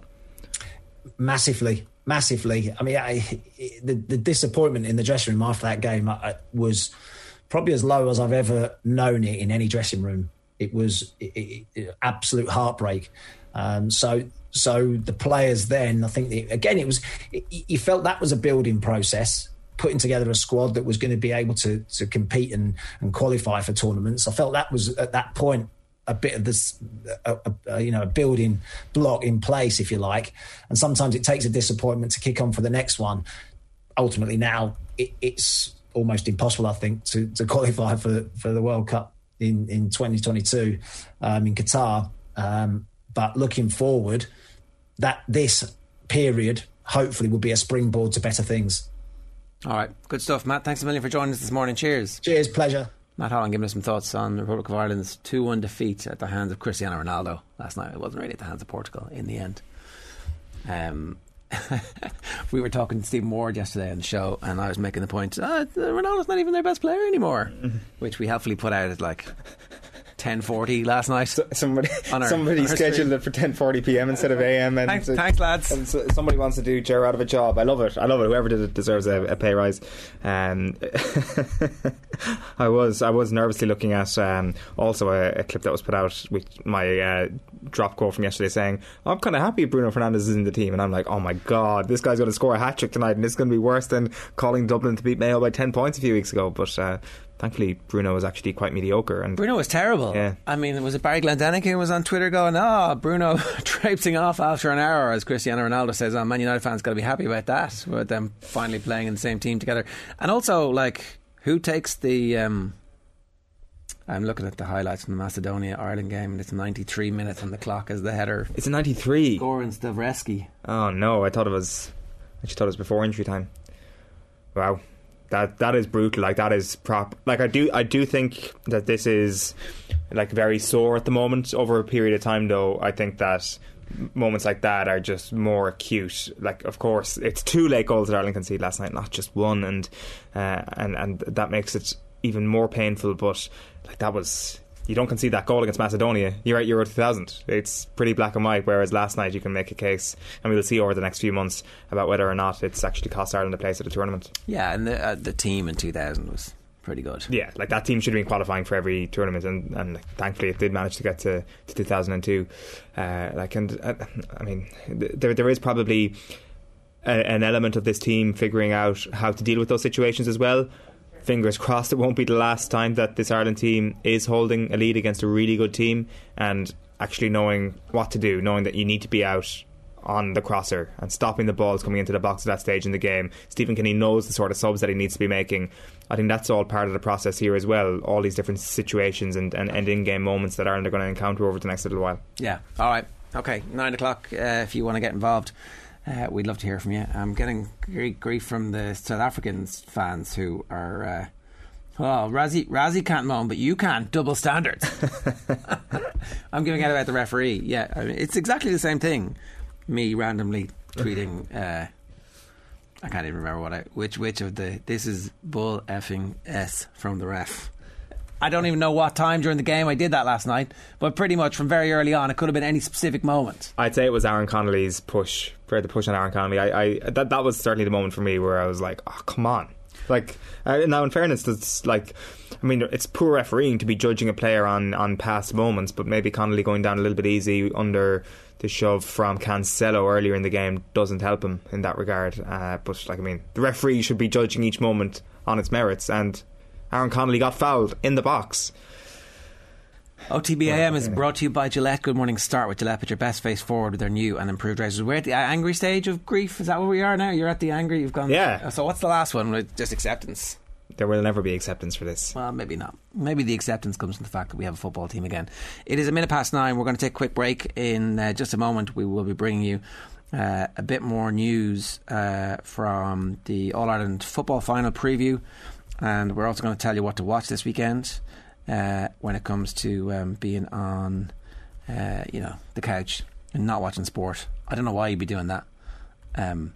S16: Massively, massively. I mean, I, the, the disappointment in the dressing room after that game I, was probably as low as I've ever known it in any dressing room. It was it, it, absolute heartbreak. Um, so, so the players then, I think, the, again, it was. It, you felt that was a building process, putting together a squad that was going to be able to to compete and, and qualify for tournaments. I felt that was at that point a bit of this, a, a, you know, a building block in place, if you like. And sometimes it takes a disappointment to kick on for the next one. Ultimately, now it, it's almost impossible, I think, to, to qualify for for the World Cup in in twenty twenty-two um, in Qatar. Um, but looking forward, that this period hopefully will be a springboard to better things.
S11: All right, good stuff, Matt. Thanks a million for joining us this morning. Cheers.
S16: Cheers, pleasure.
S11: Matt Holland giving us some thoughts on the Republic of Ireland's two one defeat at the hands of Cristiano Ronaldo last night. It wasn't really at the hands of Portugal in the end. Um, we were talking to Stephen Ward yesterday on the show, and I was making the point, oh, Ronaldo's not even their best player anymore, mm-hmm. which we helpfully put out at like ten forty last night. So
S17: somebody
S11: our,
S17: somebody scheduled it for ten forty p.m. instead of a m. And
S11: thanks, uh, thanks, lads.
S17: And so somebody wants to do Ger out of a job. I love it. I love it. Whoever did it deserves a, a pay rise. Um, I was I was nervously looking at um, also a, a clip that was put out with my uh, drop quote from yesterday saying, I'm kind of happy Bruno Fernandes is in the team, and I'm like, oh my god, this guy's going to score a hat-trick tonight, and it's going to be worse than calling Dublin to beat Mayo by ten points a few weeks ago. But uh, thankfully Bruno was actually quite mediocre. And
S11: Bruno was terrible.
S17: Yeah.
S11: I mean, was it Barry Glendinning who was on Twitter going, oh, Bruno traipsing off after an hour, as Cristiano Ronaldo says, oh, Man United fans got to be happy about that, with them finally playing in the same team together. And also, like, who takes the um, I'm looking at the highlights from the Macedonia-Ireland game, and it's ninety-three minutes on the clock as the header.
S17: It's a ninety-three.
S11: Goran Stavreski.
S17: Oh no, I thought it was I just thought it was before injury time. Wow. That that is brutal. Like, that is prop. Like, I do I do think that this is like very sore at the moment. Over a period of time, though, I think that moments like that are just more acute. Like, of course, it's two late goals that Ireland conceded last night, not just one, and uh, and and that makes it even more painful. But like, that was, you don't concede that goal against Macedonia, you're at Euro two thousand. It's pretty black and white. Whereas last night, you can make a case, and we will see over the next few months about whether or not it's actually cost Ireland a place at the tournament.
S11: Yeah, and the uh, the team in two thousand was pretty good.
S17: Yeah, like that team should have been qualifying for every tournament, and, and thankfully it did manage to get to, to two thousand two. Uh, like, and uh, I mean, there there is probably a, an element of this team figuring out how to deal with those situations as well. Fingers crossed it won't be the last time that this Ireland team is holding a lead against a really good team, and actually knowing what to do, knowing that you need to be out on the crosser and stopping the balls coming into the box at that stage in the game. Stephen Kenny knows the sort of subs that he needs to be making. I think that's all part of the process here as well, all these different situations and, and, and in-game moments that Ireland are going to encounter over the next little while.
S11: Yeah, alright, okay, nine o'clock uh, if you want to get involved. Uh, we'd love to hear from you. I'm getting great grief from the South African fans who are uh, oh, Razzie, Razzie can't moan, but you can't. Double standards. I'm giving out about the referee. Yeah, I mean, it's exactly the same thing. Me randomly tweeting uh, I can't even remember what I which which of the this is bull effing S from the ref. I don't even know what time during the game I did that last night, but pretty much from very early on, it could have been any specific moment.
S17: I'd say it was Aaron Connolly's push, the push on Aaron Connolly. I, I that that was certainly the moment for me where I was like, oh, come on. Like, uh, now in fairness, it's like, I mean, it's poor refereeing to be judging a player on, on past moments, but maybe Connolly going down a little bit easy under the shove from Cancelo earlier in the game doesn't help him in that regard. Uh, but like, I mean, the referee should be judging each moment on its merits, and Aaron Connolly got fouled in the box.
S11: O T B A M is brought to you by Gillette. Good morning. Start with Gillette. Put your best face forward with their new and improved razors. We're at the angry stage of grief. Is that where we are now? You're at the angry. You've gone.
S17: Yeah.
S11: So what's the last one? Just acceptance.
S17: There will never be acceptance for this.
S11: Well, maybe not. Maybe the acceptance comes from the fact that we have a football team again. It is a minute past nine. We're going to take a quick break. In uh, just a moment, we will be bringing you uh, a bit more news uh, from the All-Ireland football final preview, and we're also going to tell you what to watch this weekend uh, when it comes to um, being on uh, you know, the couch and not watching sport. I don't know why you'd be doing that, because um,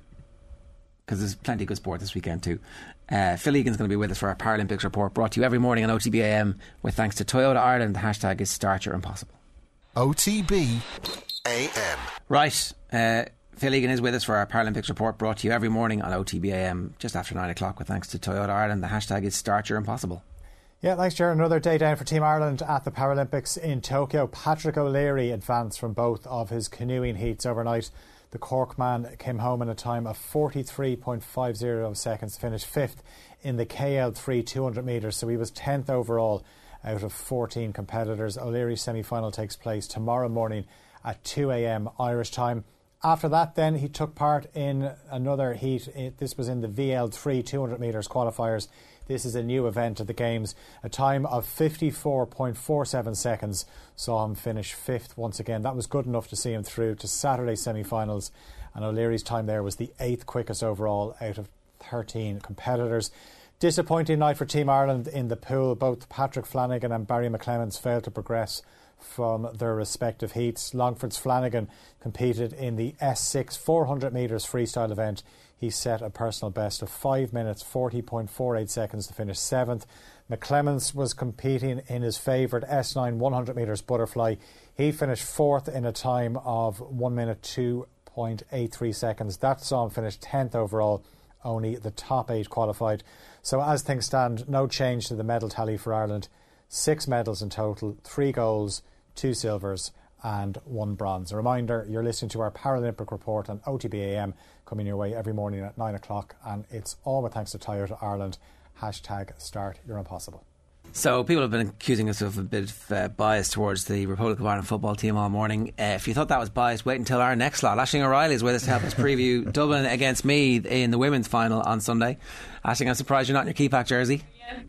S11: there's plenty of good sport this weekend too. Uh, Phil Egan's going to be with us for our Paralympics report, brought to you every morning on O T B A M with thanks to Toyota Ireland. The hashtag is Start Your Impossible.
S4: O T B A M.
S11: Right, uh, Phil Egan is with us for our Paralympics report, brought to you every morning on O T B A M just after nine o'clock with thanks to Toyota Ireland. The hashtag is Start Your Impossible.
S18: Yeah, thanks, Ger. Another day down for Team Ireland at the Paralympics in Tokyo. Patrick O'Leary advanced from both of his canoeing heats overnight. The Cork man came home in a time of forty-three point five zero seconds, finished fifth in the K L three two hundred metres, so he was tenth overall out of fourteen competitors. O'Leary's semi-final takes place tomorrow morning at two a.m. Irish time. After that, then, he took part in another heat. This was in the V L three two hundred metres qualifiers. This is a new event at the Games. A time of fifty-four point four seven seconds saw him finish fifth once again. That was good enough to see him through to Saturday's semi-finals. And O'Leary's time there was the eighth quickest overall out of thirteen competitors. Disappointing night for Team Ireland in the pool. Both Patrick Flanagan and Barry McClemens failed to progress from their respective heats. Longford's Flanagan competed in the S six four hundred metres freestyle event. He set a personal best of five minutes forty point four eight seconds to finish seventh. McClemens was competing in his favourite S nine one hundred metres butterfly. He finished fourth in a time of one minute two point eight three seconds. That saw him finish tenth overall. Only the top eight qualified. So as things stand, no change to the medal tally for Ireland. Six medals in total, three golds, two silvers and one bronze. A reminder, you're listening to our Paralympic report on O T B A M, coming your way every morning at nine o'clock, and it's all with thanks to Toyota Ireland. Hashtag Start Your Impossible.
S11: So people have been accusing us of a bit of uh, bias towards the Republic of Ireland football team all morning. Uh, if you thought that was biased, wait until our next slot. Aisling O'Reilly is with us to help us preview Dublin against Meath in the women's final on Sunday. Aisling, I'm surprised you're not in your key pack jersey.
S19: Yeah.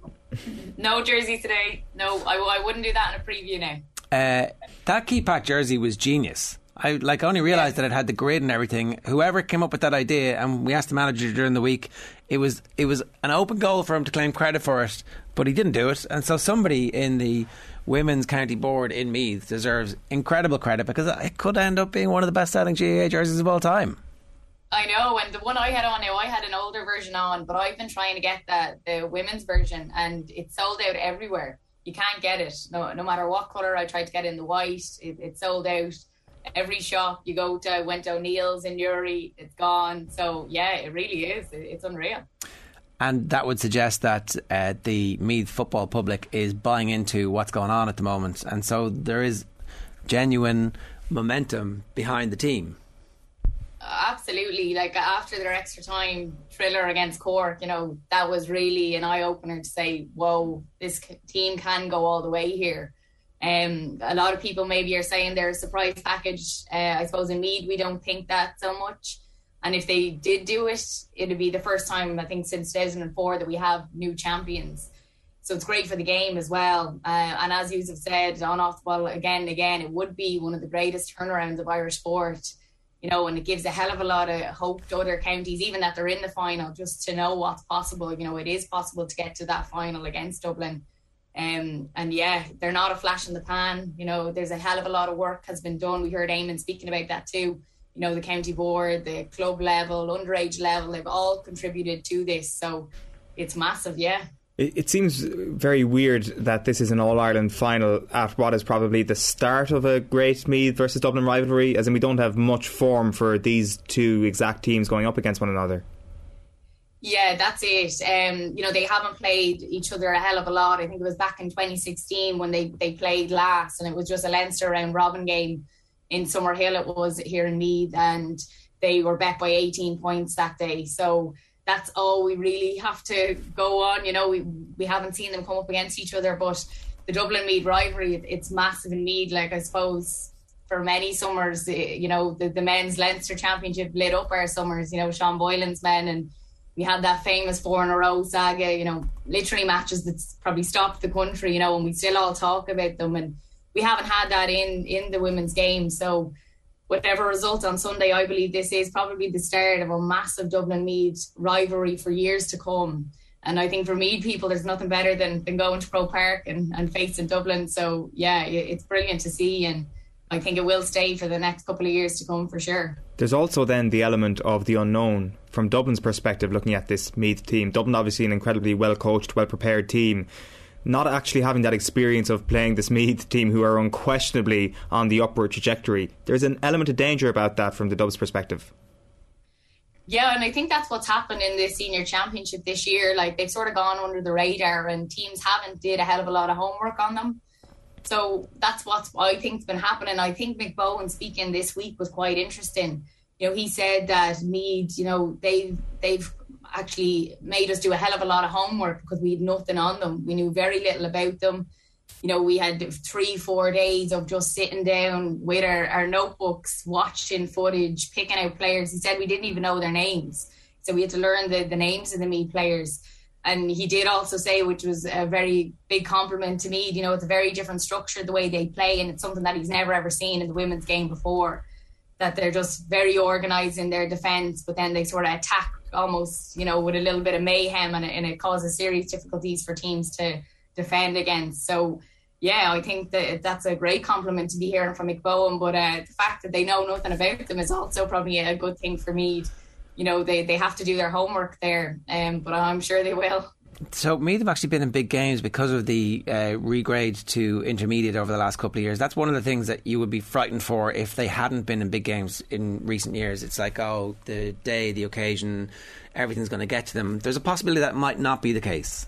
S19: No jersey today. No, I, I wouldn't do that in a preview now.
S11: Uh, that key pack jersey was genius. I like only realised that it had the grid and everything. Whoever came up with that idea, and we asked the manager during the week, it was it was an open goal for him to claim credit for it, but he didn't do it. And so somebody in the Women's County Board in Meath deserves incredible credit, because it could end up being one of the best selling G A A jerseys of all time.
S19: I know, and the one I had on now, I had an older version on, but I've been trying to get that the women's version, and it's sold out everywhere. You can't get it, no no matter what colour. I tried to get it in the white, it, it's sold out. Every shop you go to, I went to O'Neill's in Newry, it's gone. So yeah, it really is, it, it's unreal.
S11: And that would suggest that uh, the Meath football public is buying into what's going on at the moment, and so there is genuine momentum behind the team.
S19: Absolutely, like after their extra time thriller against Cork, you know, that was really an eye-opener to say, whoa, this team can go all the way here. Um, a lot of people maybe are saying they're a surprise package. uh, I suppose in Meath we don't think that so much, and if they did do it, it'd be the first time I think since two thousand four that we have new champions. So it's great for the game as well, uh, and as you have said on off the ball again and again, it would be one of the greatest turnarounds of Irish sport. You know, and it gives a hell of a lot of hope to other counties, even that they're in the final, just to know what's possible. You know, it is possible to get to that final against Dublin. Um, and yeah, they're not a flash in the pan. You know, there's a hell of a lot of work has been done. We heard Eamon speaking about that too. You know, the county board, the club level, underage level, they've all contributed to this. So it's massive, yeah.
S17: It seems very weird that this is an All-Ireland final at what is probably the start of a great Meath versus Dublin rivalry, as in we don't have much form for these two exact teams going up against one another.
S19: Yeah, that's it. Um, you know, they haven't played each other a hell of a lot. I think it was back in twenty sixteen when they, they played last, and it was just a Leinster round robin game in Summerhill. It was here in Meath, and they were back by eighteen points that day. So that's all we really have to go on. You know, we we haven't seen them come up against each other, but the Dublin Meath rivalry, it's massive in Meath. Like, I suppose for many summers, you know, the, the men's Leinster Championship lit up our summers, you know, Sean Boylan's men, and we had that famous four in a row saga, you know, literally matches that's probably stopped the country, you know, and we still all talk about them, and we haven't had that in, in the women's game. So whatever result on Sunday, I believe this is probably the start of a massive Dublin-Meath rivalry for years to come. And I think for Meath people, there's nothing better than, than going to Pro Park and, and facing Dublin. So, yeah, it's brilliant to see, and I think it will stay for the next couple of years to come for sure.
S17: There's also then the element of the unknown from Dublin's perspective, looking at this Meath team. Dublin obviously an incredibly well-coached, well-prepared team. Not actually having that experience of playing this Meath team, who are unquestionably on the upward trajectory. There's an element of danger about that from the Dubs perspective.
S19: Yeah, and I think that's what's happened in the senior championship this year. Like, they've sort of gone under the radar, and teams haven't did a hell of a lot of homework on them. So that's what I think's been happening. I think Mick Bowen speaking this week was quite interesting. You know, he said that Meath, you know, they've they've actually made us do a hell of a lot of homework because we had nothing on them. We knew very little about them. You know, we had three, four days of just sitting down with our, our notebooks, watching footage, picking out players. He said we didn't even know their names. So we had to learn the, the names of the Meath players. And he did also say, which was a very big compliment to me, you know, it's a very different structure, the way they play, and it's something that he's never ever seen in the women's game before, that they're just very organised in their defence, but then they sort of attack almost, you know, with a little bit of mayhem, and it, and it causes serious difficulties for teams to defend against. So, yeah, I think that that's a great compliment to be hearing from Mick Bowen, but uh, the fact that they know nothing about them is also probably a good thing for Meath. You know, they, they have to do their homework there, um, but I'm sure they will.
S11: So Meath have actually been in big games because of the uh, regrade to intermediate over the last couple of years. That's one of the things that you would be frightened for if they hadn't been in big games in recent years. It's like, oh, the day, the occasion, everything's going to get to them. There's a possibility that might not be the case.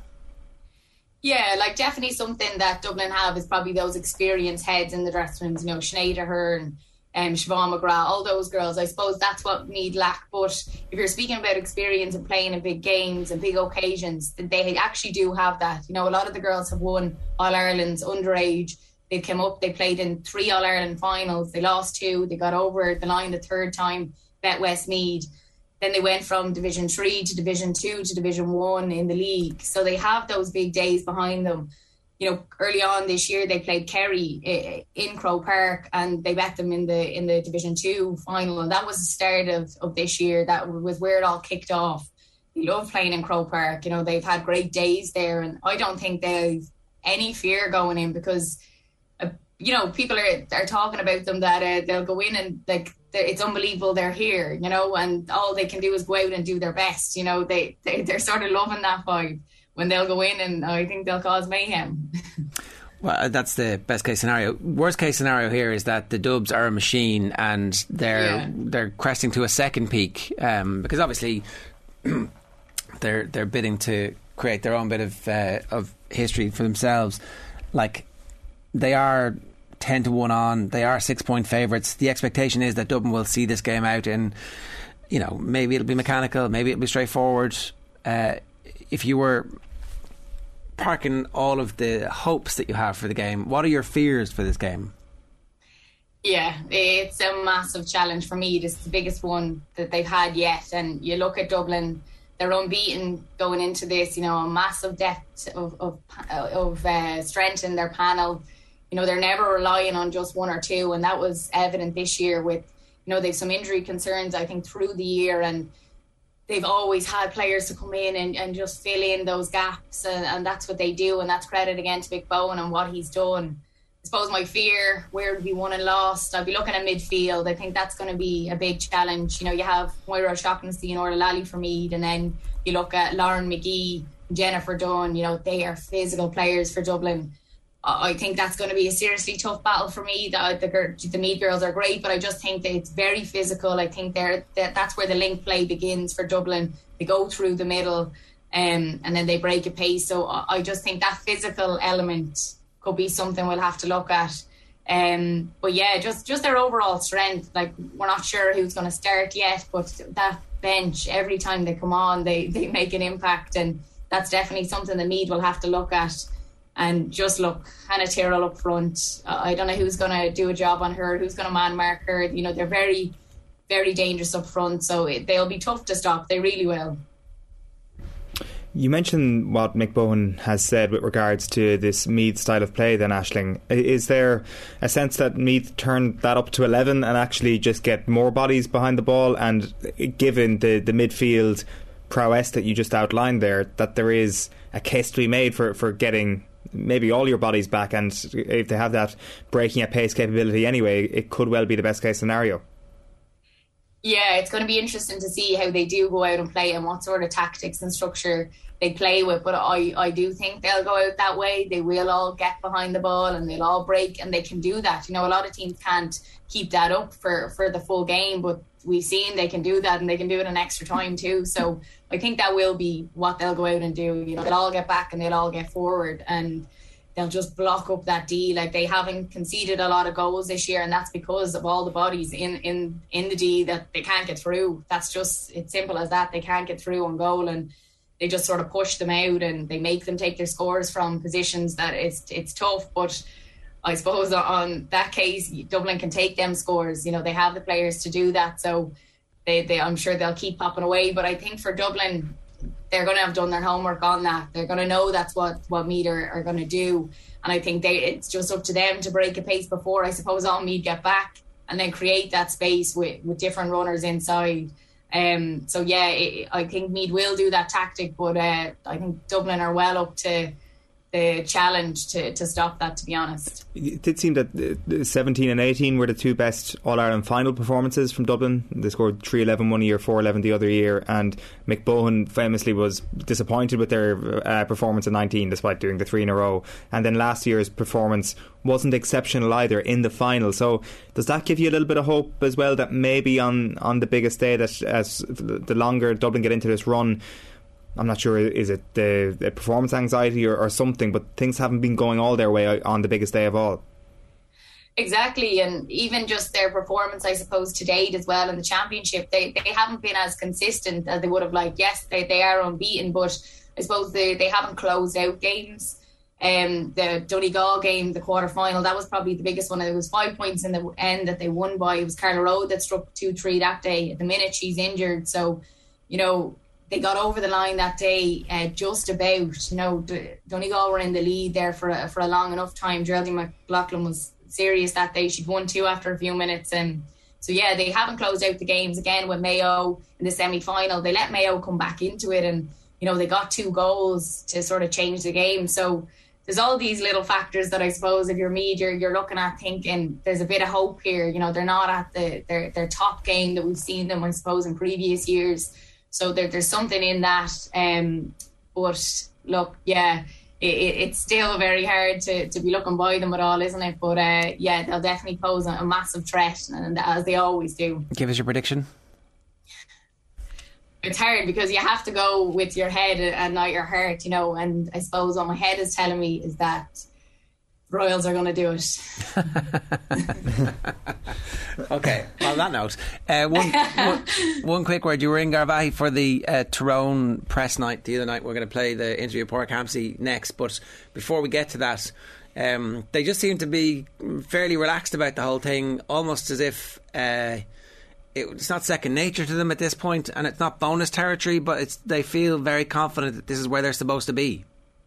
S19: Yeah, like definitely something that Dublin have is probably those experienced heads in the dressing rooms, you know, Sinead Ahern, Um, Siobhan McGrath, all those girls. I suppose that's what Meath lack. But if you're speaking about experience and playing in big games and big occasions, they actually do have that. You know, a lot of the girls have won All-Ireland's underage. They came up, they played in three All-Ireland finals. They lost two. They got over the line the third time, bet Westmeath. Then they went from Division three to Division two to Division one in the league. So they have those big days behind them. you know, early on this year they played Kerry in Croke Park and they bet them in the in the Division Two final, and that was the start of, of this year. That was where it all kicked off. They love playing in Croke Park. You know, they've had great days there, and I don't think they've any fear going in because, uh, you know, people are are talking about them that uh, they'll go in and like it's unbelievable they're here, you know, and all they can do is go out and do their best. You know, they, they they're sort of loving that vibe when they'll go in, and I think they'll cause mayhem.
S11: Well, that's the best case scenario. Worst case scenario here is that the Dubs are a machine and they're yeah. they're cresting to a second peak um, because obviously they're they're bidding to create their own bit of uh, of history for themselves. Like they are ten to one on, they are six point favourites. The expectation is that Dublin will see this game out, and you know maybe it'll be mechanical, maybe it'll be straightforward. Uh, if you were parking all of the hopes that you have for the game, what are your fears for this game?
S19: Yeah, it's a massive challenge for me. This is the biggest one that they've had yet. And you look at Dublin, they're unbeaten going into this, you know, a massive depth of, of, of uh, strength in their panel. You know, they're never relying on just one or two. And that was evident this year with, you know, they've some injury concerns, I think, through the year. And they've always had players to come in and, and just fill in those gaps. And, and that's what they do. And that's credit again to Mick Bowen and what he's done. I suppose my fear, where would be won and lost? I'd be looking at midfield. I think that's going to be a big challenge. You know, you have Moira O'Shaughnessy and Orla Lally for Meath, and then you look at Lauren McGee, Jennifer Dunn. You know, they are physical players for Dublin. I think that's going to be a seriously tough battle for me. The, the, the Meath girls are great, but I just think that it's very physical. I think they're, that that's where the link play begins for Dublin. They go through the middle um, and then they break a pace. So I just think that physical element could be something we'll have to look at. Um, but yeah, just, just their overall strength. Like, we're not sure who's going to start yet, but that bench, every time they come on, they, they make an impact. And that's definitely something the Meath will have to look at. And just look, Hannah Tyrrell up front. Uh, I don't know who's going to do a job on her, who's going to man mark her. You know, they're very, very dangerous up front. So it, they'll be tough to stop. They really will.
S17: You mentioned what Mick Bowen has said with regards to this Meath style of play then, Aisling. Is there a sense that Meath turned that up to eleven and actually just get more bodies behind the ball? And given the, the midfield prowess that you just outlined there, that there is a case to be made for, for getting maybe all your bodies back, and if they have that breaking at pace capability anyway, it could well be the best case scenario.
S19: Yeah, it's going to be interesting to see how they do go out and play and what sort of tactics and structure they play with. But I, I do think they'll go out that way. They will all get behind the ball and they'll all break, and they can do that. You know, a lot of teams can't keep that up for, for the full game, but we've seen they can do that, and they can do it in extra time too. So I think that will be what they'll go out and do. You know, they'll all get back and they'll all get forward, and they'll just block up that D. Like, they haven't conceded a lot of goals this year, and that's because of all the bodies in, in, in the D that they can't get through. That's just, it's simple as that. They can't get through on goal, and they just sort of push them out and they make them take their scores from positions that it's it's tough. But I suppose on that case, Dublin can take them scores. You know, they have the players to do that. So they, they I'm sure they'll keep popping away. But I think for Dublin, they're going to have done their homework on that. They're going to know that's what, what Meath are, are going to do. And I think they it's just up to them to break a pace before, I suppose, all Meath get back and then create that space with, with different runners inside. Um, so, yeah, it, I think Meath will do that tactic, but uh, I think Dublin are well up to the challenge to, to stop that, to be honest.
S17: It did seem that seventeen and eighteen were the two best All-Ireland final performances from Dublin. They scored three eleven one year, four eleven the other year, and Mick Bowen famously was disappointed with their uh, performance in nineteen despite doing the three in a row, and then last year's performance wasn't exceptional either in the final. So does that give you a little bit of hope as well that maybe on, on the biggest day, that as the longer Dublin get into this run, I'm not sure, is it the, the performance anxiety or, or something, but things haven't been going all their way on the biggest day of all.
S19: Exactly, and even just their performance, I suppose, to date as well in the championship, they they haven't been as consistent as they would have liked. Yes, they, they are unbeaten, but I suppose they, they haven't closed out games. Um, the Donegal game, the quarter final, that was probably the biggest one. It was five points in the end that they won by. It was Carla Road that struck two three that day. At the minute, she's injured, so you know, they got over the line that day uh, just about. You know, Donegal were in the lead there for a, for a long enough time. Geraldine McLaughlin was serious that day. She'd won two after a few minutes. And so, yeah, they haven't closed out the games again with Mayo in the semi-final. They let Mayo come back into it and, you know, they got two goals to sort of change the game. So there's all these little factors that I suppose if you're media, you're looking at thinking there's a bit of hope here. You know, they're not at the their, their top game that we've seen them, I suppose, in previous years. So there, there's something in that. Um, but look, yeah, it, it's still very hard to, to be looking by them at all, isn't it? But uh, yeah, they'll definitely pose a, a massive threat, and as they always do.
S11: Give us your prediction.
S19: It's hard because you have to go with your head and not your heart, you know. And I suppose what my head is telling me is that Royals are going to do it.
S11: Okay, on that note, uh, one, one, one quick word. You were in Garvaghey for the uh, Tyrone press night the other night. We're going to play the interview with Padraig Campsey next. But before we get to that, um, they just seem to be fairly relaxed about the whole thing, almost as if uh, it, it's not second nature to them at this point, and it's not bonus territory, but it's they feel very confident that this is where they're supposed to be.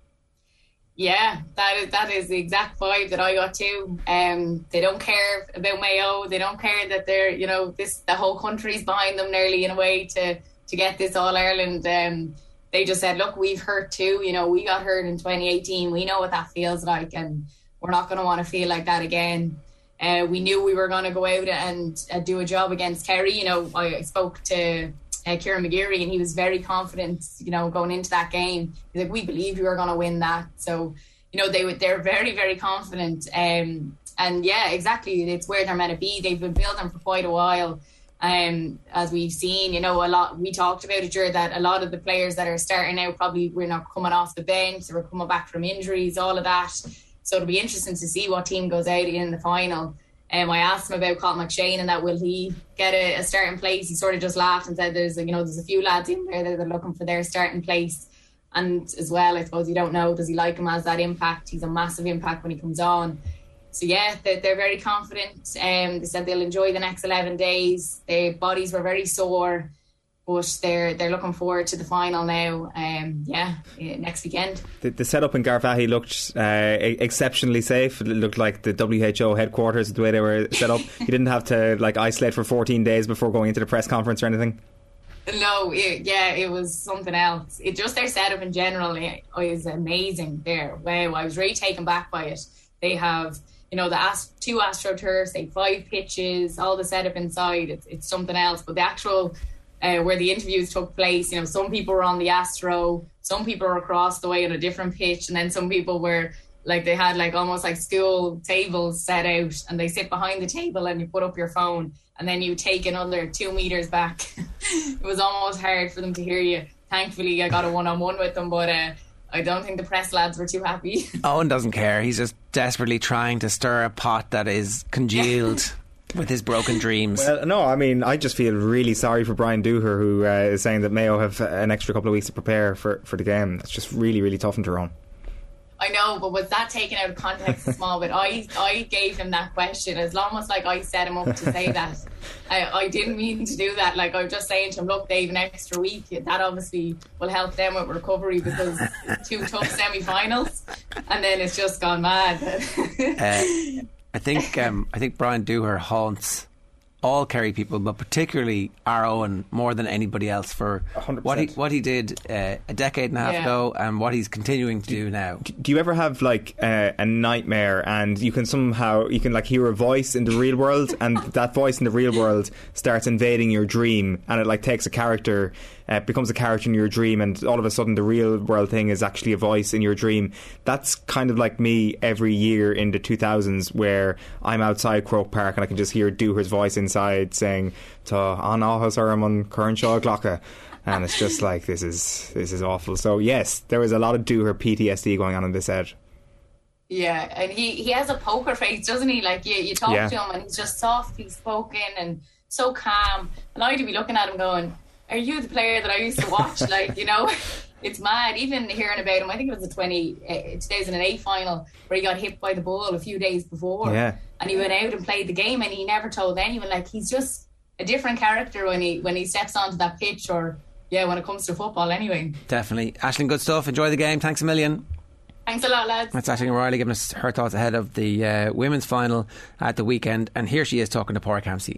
S19: Yeah, that is that is the exact vibe that I got too. Um, they don't care about Mayo. They don't care that they're, you know, this the whole country's behind them nearly in a way to to get this All Ireland. Um, they just said, look, we've hurt too. You know, we got hurt in twenty eighteen. We know what that feels like, and we're not going to want to feel like that again. Uh, we knew we were going to go out and uh, do a job against Kerry. You know, I spoke to Uh, Kieran McGeary, and he was very confident, you know, going into that game. He's like, we believe we were going to win that. So, you know, they would, they're very, very confident. Um, and yeah, exactly, it's where they're meant to be. They've been building for quite a while. Um, as we've seen, you know, a lot, we talked about it, Ger, that a lot of the players that are starting out probably were not coming off the bench, they were coming back from injuries, all of that. So it'll be interesting to see what team goes out in the final. Um, I asked him about Colin McShane and that will he get a, a starting place. He sort of just laughed and said there's a, you know there's a few lads in there that are looking for their starting place, and as well I suppose you don't know, does he like him as that impact? He's a massive impact when he comes on. So yeah, they're, they're very confident. Um, they said they'll enjoy the next eleven days. Their bodies were very sore, but they're they're looking forward to the final now. Um, yeah, next weekend.
S17: The, the setup in Garvaghey looked uh, exceptionally safe. It looked like the W H O headquarters, the way they were set up. You didn't have to like isolate for fourteen days before going into the press conference or anything.
S19: No, it, yeah, it was something else. It just their setup in general it, it was amazing there. Wow, I was really taken back by it. They have, you know, the Ast- two AstroTurfs, they have five pitches, all the setup inside. It's, it's something else. But the actual Uh, where the interviews took place, you know, some people were on the Astro, some people were across the way on a different pitch, and then some people were like, they had like almost like school tables set out, and they sit behind the table and you put up your phone and then you take another two meters back. It was almost hard for them to hear you. Thankfully I got a one-on-one with them, but uh, I don't think the press lads were too happy.
S11: Owen doesn't care. He's just desperately trying to stir a pot that is congealed with his broken dreams.
S17: Well, no, I mean, I just feel really sorry for Brian Dooher, who uh, is saying that Mayo have an extra couple of weeks to prepare for, for the game. It's just really, really tough in Tyrone.
S19: I know, but was that taken out of context a small bit? I I gave him that question. It's almost like I set him up to say that. I, I didn't mean to do that. Like, I was just saying to him, look, they have an extra week. That obviously will help them with recovery because two tough semi-finals, and then it's just gone mad.
S11: uh, I think um, I think Brian Dooher haunts all Kerry people, but particularly our Owen more than anybody else for one hundred percent what he what he did uh, a decade and a half yeah. ago and what he's continuing to do, do now.
S17: Do you ever have like uh, a nightmare and you can somehow you can like hear a voice in the real world and that voice in the real world starts invading your dream and it like takes a character, uh, becomes a character in your dream, and all of a sudden the real world thing is actually a voice in your dream? That's kind of like me every year in the two thousands, where I'm outside Croke Park and I can just hear Dooher's voice inside saying "Tá an áthas orm an Curnshaw Glocka," and it's just like this is this is awful. So yes, there was a lot of Dooher P T S D going on in this head.
S19: Yeah, and he, he has a poker face, doesn't he? Like you, you talk yeah. to him and he's just softly spoken and so calm, and I'd be looking at him going, are you the player that I used to watch? Like, you know, it's mad. Even hearing about him, I think it was the twenty, uh, two thousand eight final where he got hit by the ball a few days before.
S17: Yeah.
S19: And he went out and played the game and he never told anyone. Like, he's just a different character when he when he steps onto that pitch or yeah, when it comes to football anyway.
S11: Definitely. Aisling, good stuff. Enjoy the game. Thanks a million.
S19: Thanks a lot, lads.
S11: That's Aisling O'Reilly giving us her thoughts ahead of the uh, women's final at the weekend. And here she is talking to Pádraig Campsey.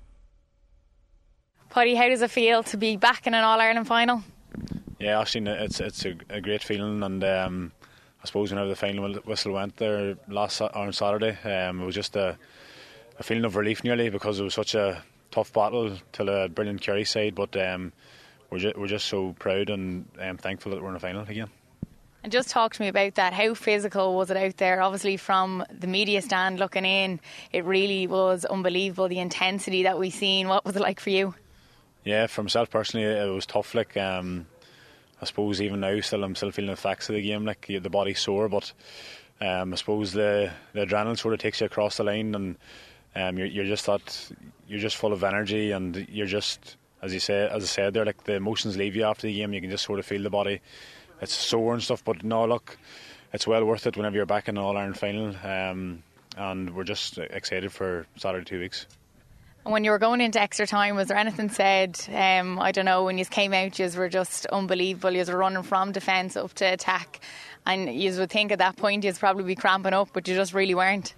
S20: Paddy, how does it feel to be back in an All-Ireland final?
S21: Yeah, actually, it's it's a, a great feeling, and um, I suppose whenever the final whistle went there last on Saturday, um, it was just a, a feeling of relief nearly, because it was such a tough battle to a brilliant Kerry side, but um, we're just, we're just so proud and um, thankful that we're in a final again.
S20: And just talk to me about that. How physical was it out there? Obviously, from the media stand looking in, it really was unbelievable, the intensity that we seen. What was it like for you?
S21: Yeah, for myself personally, it was tough. Like, um, I suppose even now, still I'm still feeling the effects of the game. Like, the body's sore, but um, I suppose the, the adrenaline sort of takes you across the line, and um, you're, you're just that you're just full of energy, and you're just, as you say, as I said there, like the emotions leave you after the game. You can just sort of feel the body. It's sore and stuff, but no, look, it's well worth it whenever you're back in an All-Ireland final, um, and we're just excited for Saturday two weeks.
S20: And when you were going into extra time, was there anything said, um, I don't know, when you came out, you were just unbelievable, you were running from defence up to attack, and you would think at that point you'd probably be cramping up, but you just really weren't.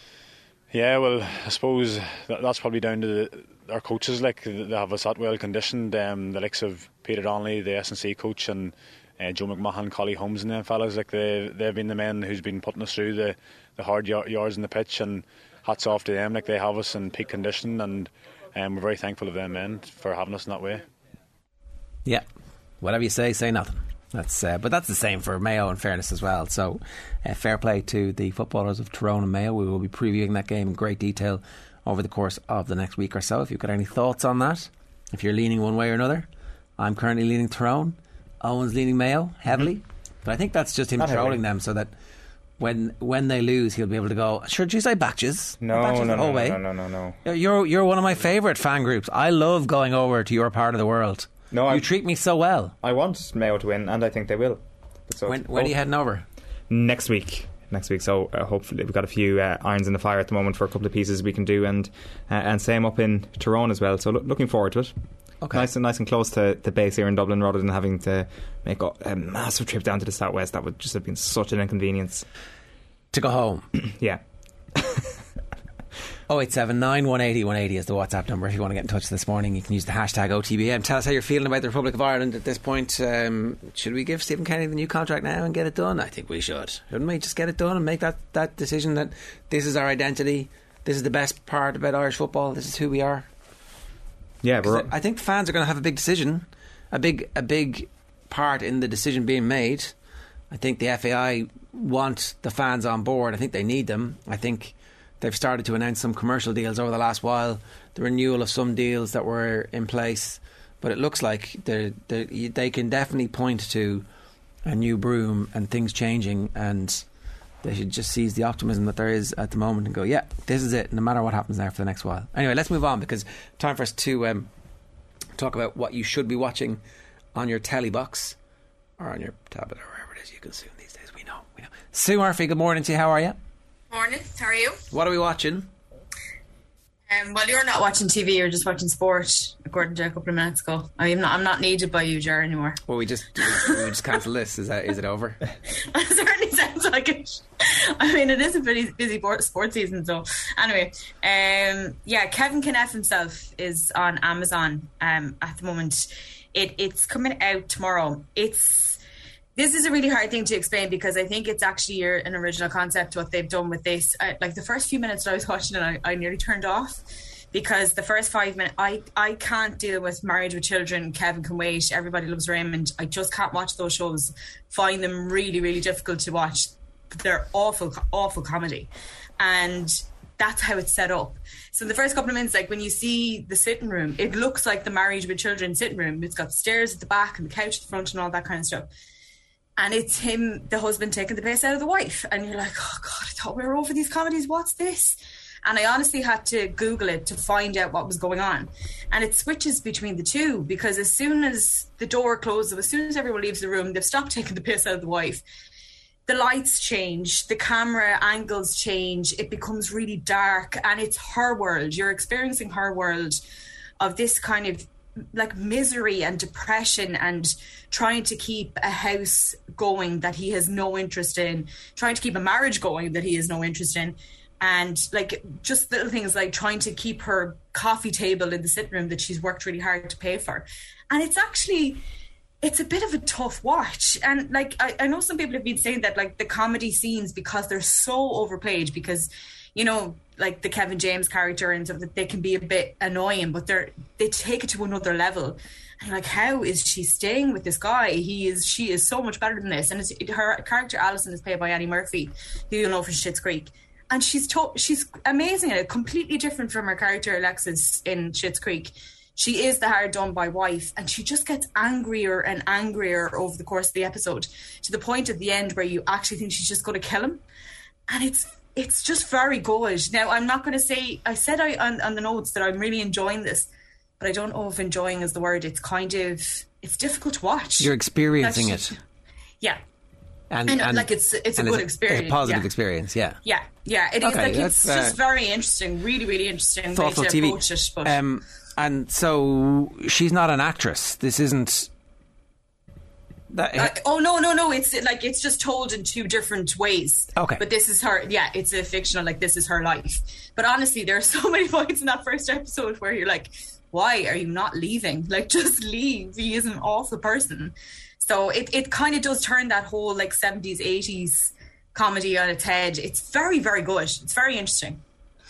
S20: Yeah,
S21: well, I suppose that, that's probably down to the, our coaches. Like, they have us that well conditioned, um, the likes of Peter Donnelly, the S and C coach, and Uh, Joe McMahon, Collie Holmes and them fellas, like they, they've been the men who's been putting us through the, the hard yards in the pitch, and hats off to them. Like, they have us in peak condition, and um, we're very thankful of them men for having us in that way.
S11: Yeah, whatever you say, say nothing. That's uh, but that's the same for Mayo, in fairness, as well. So uh, fair play to the footballers of Tyrone and Mayo. We will be previewing that game in great detail over the course of the next week or so. If you've got any thoughts on that, if you're leaning one way or another, I'm currently leaning Tyrone. Owen's leaning Mayo heavily, mm-hmm. but I think that's just him Not trolling heavily. them, so that when when they lose, he'll be able to go, sure, geez, I backed yous.
S17: No,
S11: I backed yous
S17: no,
S11: the whole
S17: no,
S11: way.
S17: no, no, no, no.
S11: You're you're one of my favourite fan groups. I love going over to your part of the world.
S17: No,
S11: you
S17: I,
S11: treat me so well.
S17: I want Mayo to win, and I think they will.
S11: So when when oh, are you heading over?
S17: Next week. Next week. So uh, hopefully we've got a few uh, irons in the fire at the moment for a couple of pieces we can do, and uh, and same up in Tyrone as well. So lo- looking forward to it. Okay. Nice and nice and close to the base here in Dublin, rather than having to make a, a massive trip down to the southwest. That would just have been such an inconvenience.
S11: To go home.
S17: Yeah.
S11: oh eight seven nine, one eight zero, one eight zero is the WhatsApp number. If you want to get in touch this morning, you can use the hashtag O T B M. Tell us how you're feeling about the Republic of Ireland at this point. Um, should we give Stephen Kenny the new contract now and get it done? I think we should. Shouldn't we just get it done and make that, that decision that this is our identity, this is the best part about Irish football, this is who we are?
S17: Yeah, we're
S11: I think fans are going to have a big decision, a big a big part in the decision being made. I think the F A I want the fans on board. I think they need them. I think they've started to announce some commercial deals over the last while, the renewal of some deals that were in place, but it looks like they're, they're, they can definitely point to a new broom and things changing, and they should just seize the optimism that there is at the moment and go, yeah, this is it, no matter what happens there for the next while. Anyway, let's move on, because time for us to um, talk about what you should be watching on your telly box or on your tablet or wherever it is you consume these days. We know, we know. Sue Murphy, good morning to you. How are you?
S22: Morning, how are you?
S11: What are we watching?
S22: Um, well, you're not watching T V, you're just watching sport, according to a couple of minutes ago. I'm not, I'm not needed by you, Ger, anymore.
S11: Well, we just we just cancel this. Is that is it over?
S22: It certainly sounds like it. I mean, it is a pretty busy sports season, so anyway. Um, yeah, Kevin Kneff himself is on Amazon um, at the moment. It, it's coming out tomorrow. It's This is a really hard thing to explain, because I think it's actually an original concept, what they've done with this. I, like the first few minutes that I was watching it, I, I nearly turned off, because the first five minutes, I, I can't deal with Married with Children, Kevin Can Wait, Everybody Loves Raymond. I just can't watch those shows. Find them really, really difficult to watch. They're awful, awful comedy. And that's how it's set up. So the first couple of minutes, like when you see the sitting room, it looks like the Married with Children sitting room. It's got stairs at the back and the couch at the front and all that kind of stuff. And it's him, the husband, taking the piss out of the wife. And you're like, oh, God, I thought we were over these comedies. What's this? And I honestly had to Google it to find out what was going on. And it switches between the two, because as soon as the door closes, as soon as everyone leaves the room, they've stopped taking the piss out of the wife. The lights change, the camera angles change, it becomes really dark, and it's her world. You're experiencing her world of this kind of like misery and depression and trying to keep a house going that he has no interest in, trying to keep a marriage going that he has no interest in, and like just little things like trying to keep her coffee table in the sitting room that she's worked really hard to pay for. And it's actually, it's a bit of a tough watch. And like I, I know some people have been saying that like the comedy scenes, because they're so overplayed, because you know, like the Kevin James character and stuff, that they can be a bit annoying, but they're they take it to another level. And you're like, how is she staying with this guy? He is, she is so much better than this. And it's, her character Alison is played by Annie Murphy, who you'll know from Schitt's Creek, and she's to- she's amazing at it. Completely different from her character Alexis in Schitt's Creek. She is the hard done by wife, and she just gets angrier and angrier over the course of the episode, to the point at the end where you actually think she's just going to kill him. And it's It's just very good. Now, I'm not going to say... I said I on, on the notes that I'm really enjoying this, but I don't know if enjoying is the word. It's kind of... It's difficult to watch.
S11: You're experiencing
S22: That's,
S11: it.
S22: Yeah.
S11: And,
S22: and,
S11: and
S22: like, it's it's a
S11: and
S22: good
S11: it's
S22: experience.
S11: A positive
S22: yeah.
S11: experience, yeah.
S22: Yeah, yeah. It is.
S11: Okay,
S22: Like, it's
S11: that's, uh,
S22: just very interesting. Really, really interesting
S11: Thoughtful
S22: way to
S11: T V.
S22: approach it. But
S11: Um, and so, she's not an actress. This isn't... That,
S22: Uh, oh no no no! It's like it's just told in two different ways.
S11: Okay.
S22: But this is her. Yeah, it's a fictional. Like this is her life. But honestly, there are so many points in that first episode where you're like, "Why are you not leaving? Like, just leave. He is an awful person." So it it kind of does turn that whole like seventies eighties comedy on its head. It's very very good. It's very interesting.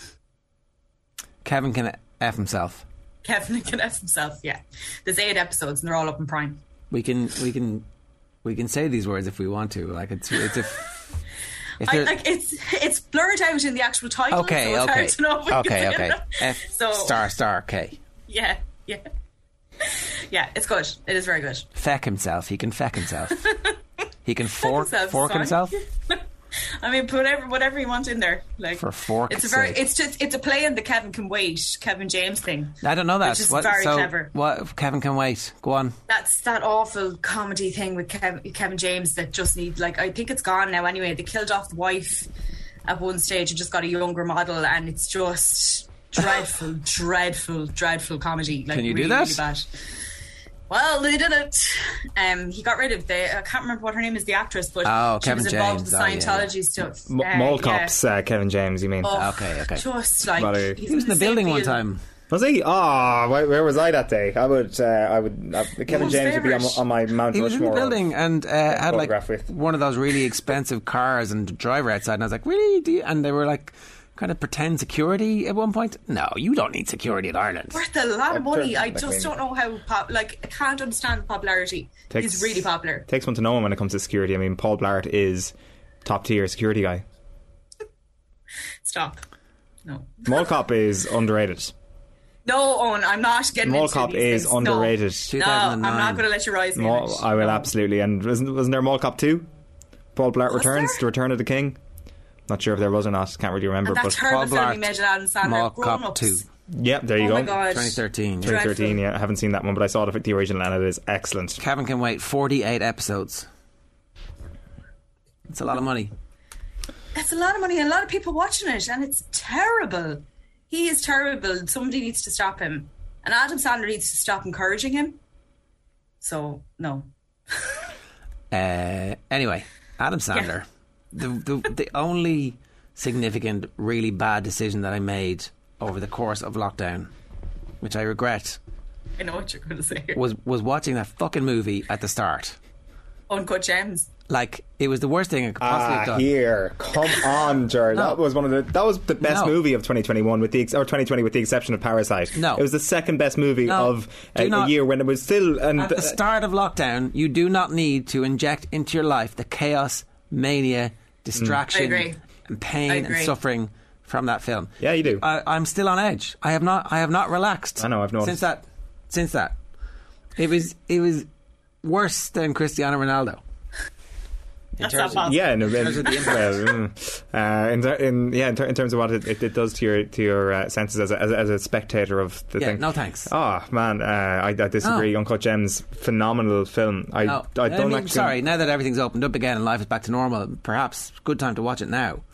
S11: Kevin can F himself.
S22: Kevin can F himself. Yeah, there's eight episodes and they're all up in Prime.
S11: We can we can we can say these words if we want to. Like it's it's a. If
S22: I, like it's it's blurred out in the actual title.
S11: Okay,
S22: so it's
S11: okay,
S22: hard to know if we
S11: okay,
S22: can say
S11: okay.
S22: it.
S11: F
S22: So-
S11: star star K.
S22: Yeah, yeah, yeah. It's good. It is very good.
S11: Feck himself. He can feck himself. He can fork
S22: himself,
S11: fork
S22: sorry.
S11: himself.
S22: I mean, put whatever whatever you want in there. Like
S11: For fork's
S22: it's a very
S11: sake.
S22: it's just it's a play on the Kevin Can Wait Kevin James thing.
S11: I don't know that.
S22: Which is
S11: what,
S22: very
S11: so
S22: clever.
S11: What Kevin can wait. Go on.
S22: That's that awful comedy thing with Kevin, Kevin James that just need like I think it's gone now anyway. They killed off the wife at one stage and just got a younger model, and it's just dreadful, dreadful, dreadful comedy. Like
S11: Can you do
S22: really,
S11: that?
S22: Really bad. Well, they did it. Um, he got rid of the. I can't remember what her name is, the actress, but
S11: Oh,
S22: she
S11: Kevin
S22: was involved
S11: James.
S22: with
S11: Oh, yeah,
S22: Scientology
S11: yeah.
S22: stuff.
S17: M-
S22: Uh,
S17: Mall
S22: yeah.
S17: Cops, uh, Kevin James, you mean?
S22: Oh,
S11: Okay, okay.
S22: Just like
S17: What are you-
S22: he's
S11: He was in the
S22: same
S11: building one
S22: field.
S11: time.
S17: Was he? Oh, where, where was I that day? I would, uh, I would. Uh, Kevin
S22: Who's
S17: James would be on,
S22: favourite?
S17: on my Mount
S11: He was in the
S17: Rushmore.
S11: building and uh, had like
S17: photograph with.
S11: one of those really expensive cars and driver outside, and I was like, really? Do you? And they were like, kind of pretend security at one point. No, you don't need security in Ireland.
S22: Worth a lot of money. I
S17: Like,
S22: just
S17: I mean-
S22: don't know how. Pop- like, I can't understand the popularity.
S17: Takes-
S22: He's really popular.
S17: Takes one to know him when it comes to security. I mean, Paul Blart is top tier security guy.
S22: Stop. No.
S17: Mall Cop is underrated.
S22: No, Owen, I'm not getting
S17: Mall
S22: into
S17: Cop
S22: these
S17: is
S22: things.
S17: underrated.
S22: No, no I'm not going to let you rise me.
S17: Mall, I will absolutely. And wasn't, wasn't there Mall Cop two? Paul Blart
S22: Was
S17: returns.
S22: there?
S17: The Return of the King. Not sure if there was or not. Can't really remember.
S22: And that
S17: but
S22: terrible film he made at Adam Sandler,
S11: Mall
S22: Grown
S11: Cop
S22: Ups.
S11: two.
S17: Yeah, there you
S22: Oh
S17: go.
S22: my God.
S11: twenty thirteen.
S17: twenty thirteen, yeah. I haven't seen that one, but I saw the, the original and it is excellent.
S11: Kevin Can Wait. forty-eight episodes. It's a lot of money.
S22: It's a lot of money and a lot of people watching it, and it's terrible. He is terrible. Somebody needs to stop him. And Adam Sandler needs to stop encouraging him. So, no.
S11: Uh, anyway, Adam Sandler. The, the the only significant, really bad decision that I made over the course of lockdown, which I regret,
S22: I know what you're going to say here.
S11: was was watching that fucking movie at the start.
S22: Uncut Gems.
S11: Like, it was the worst thing I could possibly have
S17: Ah,
S11: done.
S17: here, come on, Jared.
S11: No.
S17: That was one of the that was the best
S11: No.
S17: movie of twenty twenty-one, with the ex- or twenty twenty, with the exception of Parasite.
S11: No.
S17: it was the second best movie
S11: No.
S17: of
S11: Do
S17: a,
S11: not-
S17: a year when it was still. And
S11: At the start of lockdown, you do not need to inject into your life the chaos, mania, distraction,
S22: I agree.
S11: and pain
S22: I
S11: and
S22: agree.
S11: suffering from that film.
S17: Yeah, you do.
S11: I, I'm still on edge. I have not. I have not relaxed.
S17: I know, I've noticed.
S11: since that. Since that, it was. It was worse than Cristiano Ronaldo. In
S22: That's
S11: terms
S22: not
S11: of-
S17: yeah, in, in,
S11: terms of the impact.
S17: well, mm, uh, in, ter- in yeah, in, ter- in terms of what it, it, it does to your to your uh, senses as a, as, a, as a spectator of the
S11: Yeah,
S17: thing.
S11: no thanks.
S17: Oh man, uh, I, I disagree.
S11: No.
S17: Uncut Gems, phenomenal film. I
S11: No.
S17: I don't
S11: mean,
S17: actually.
S11: sorry. Now that everything's opened up again and life is back to normal, perhaps good time to watch it now.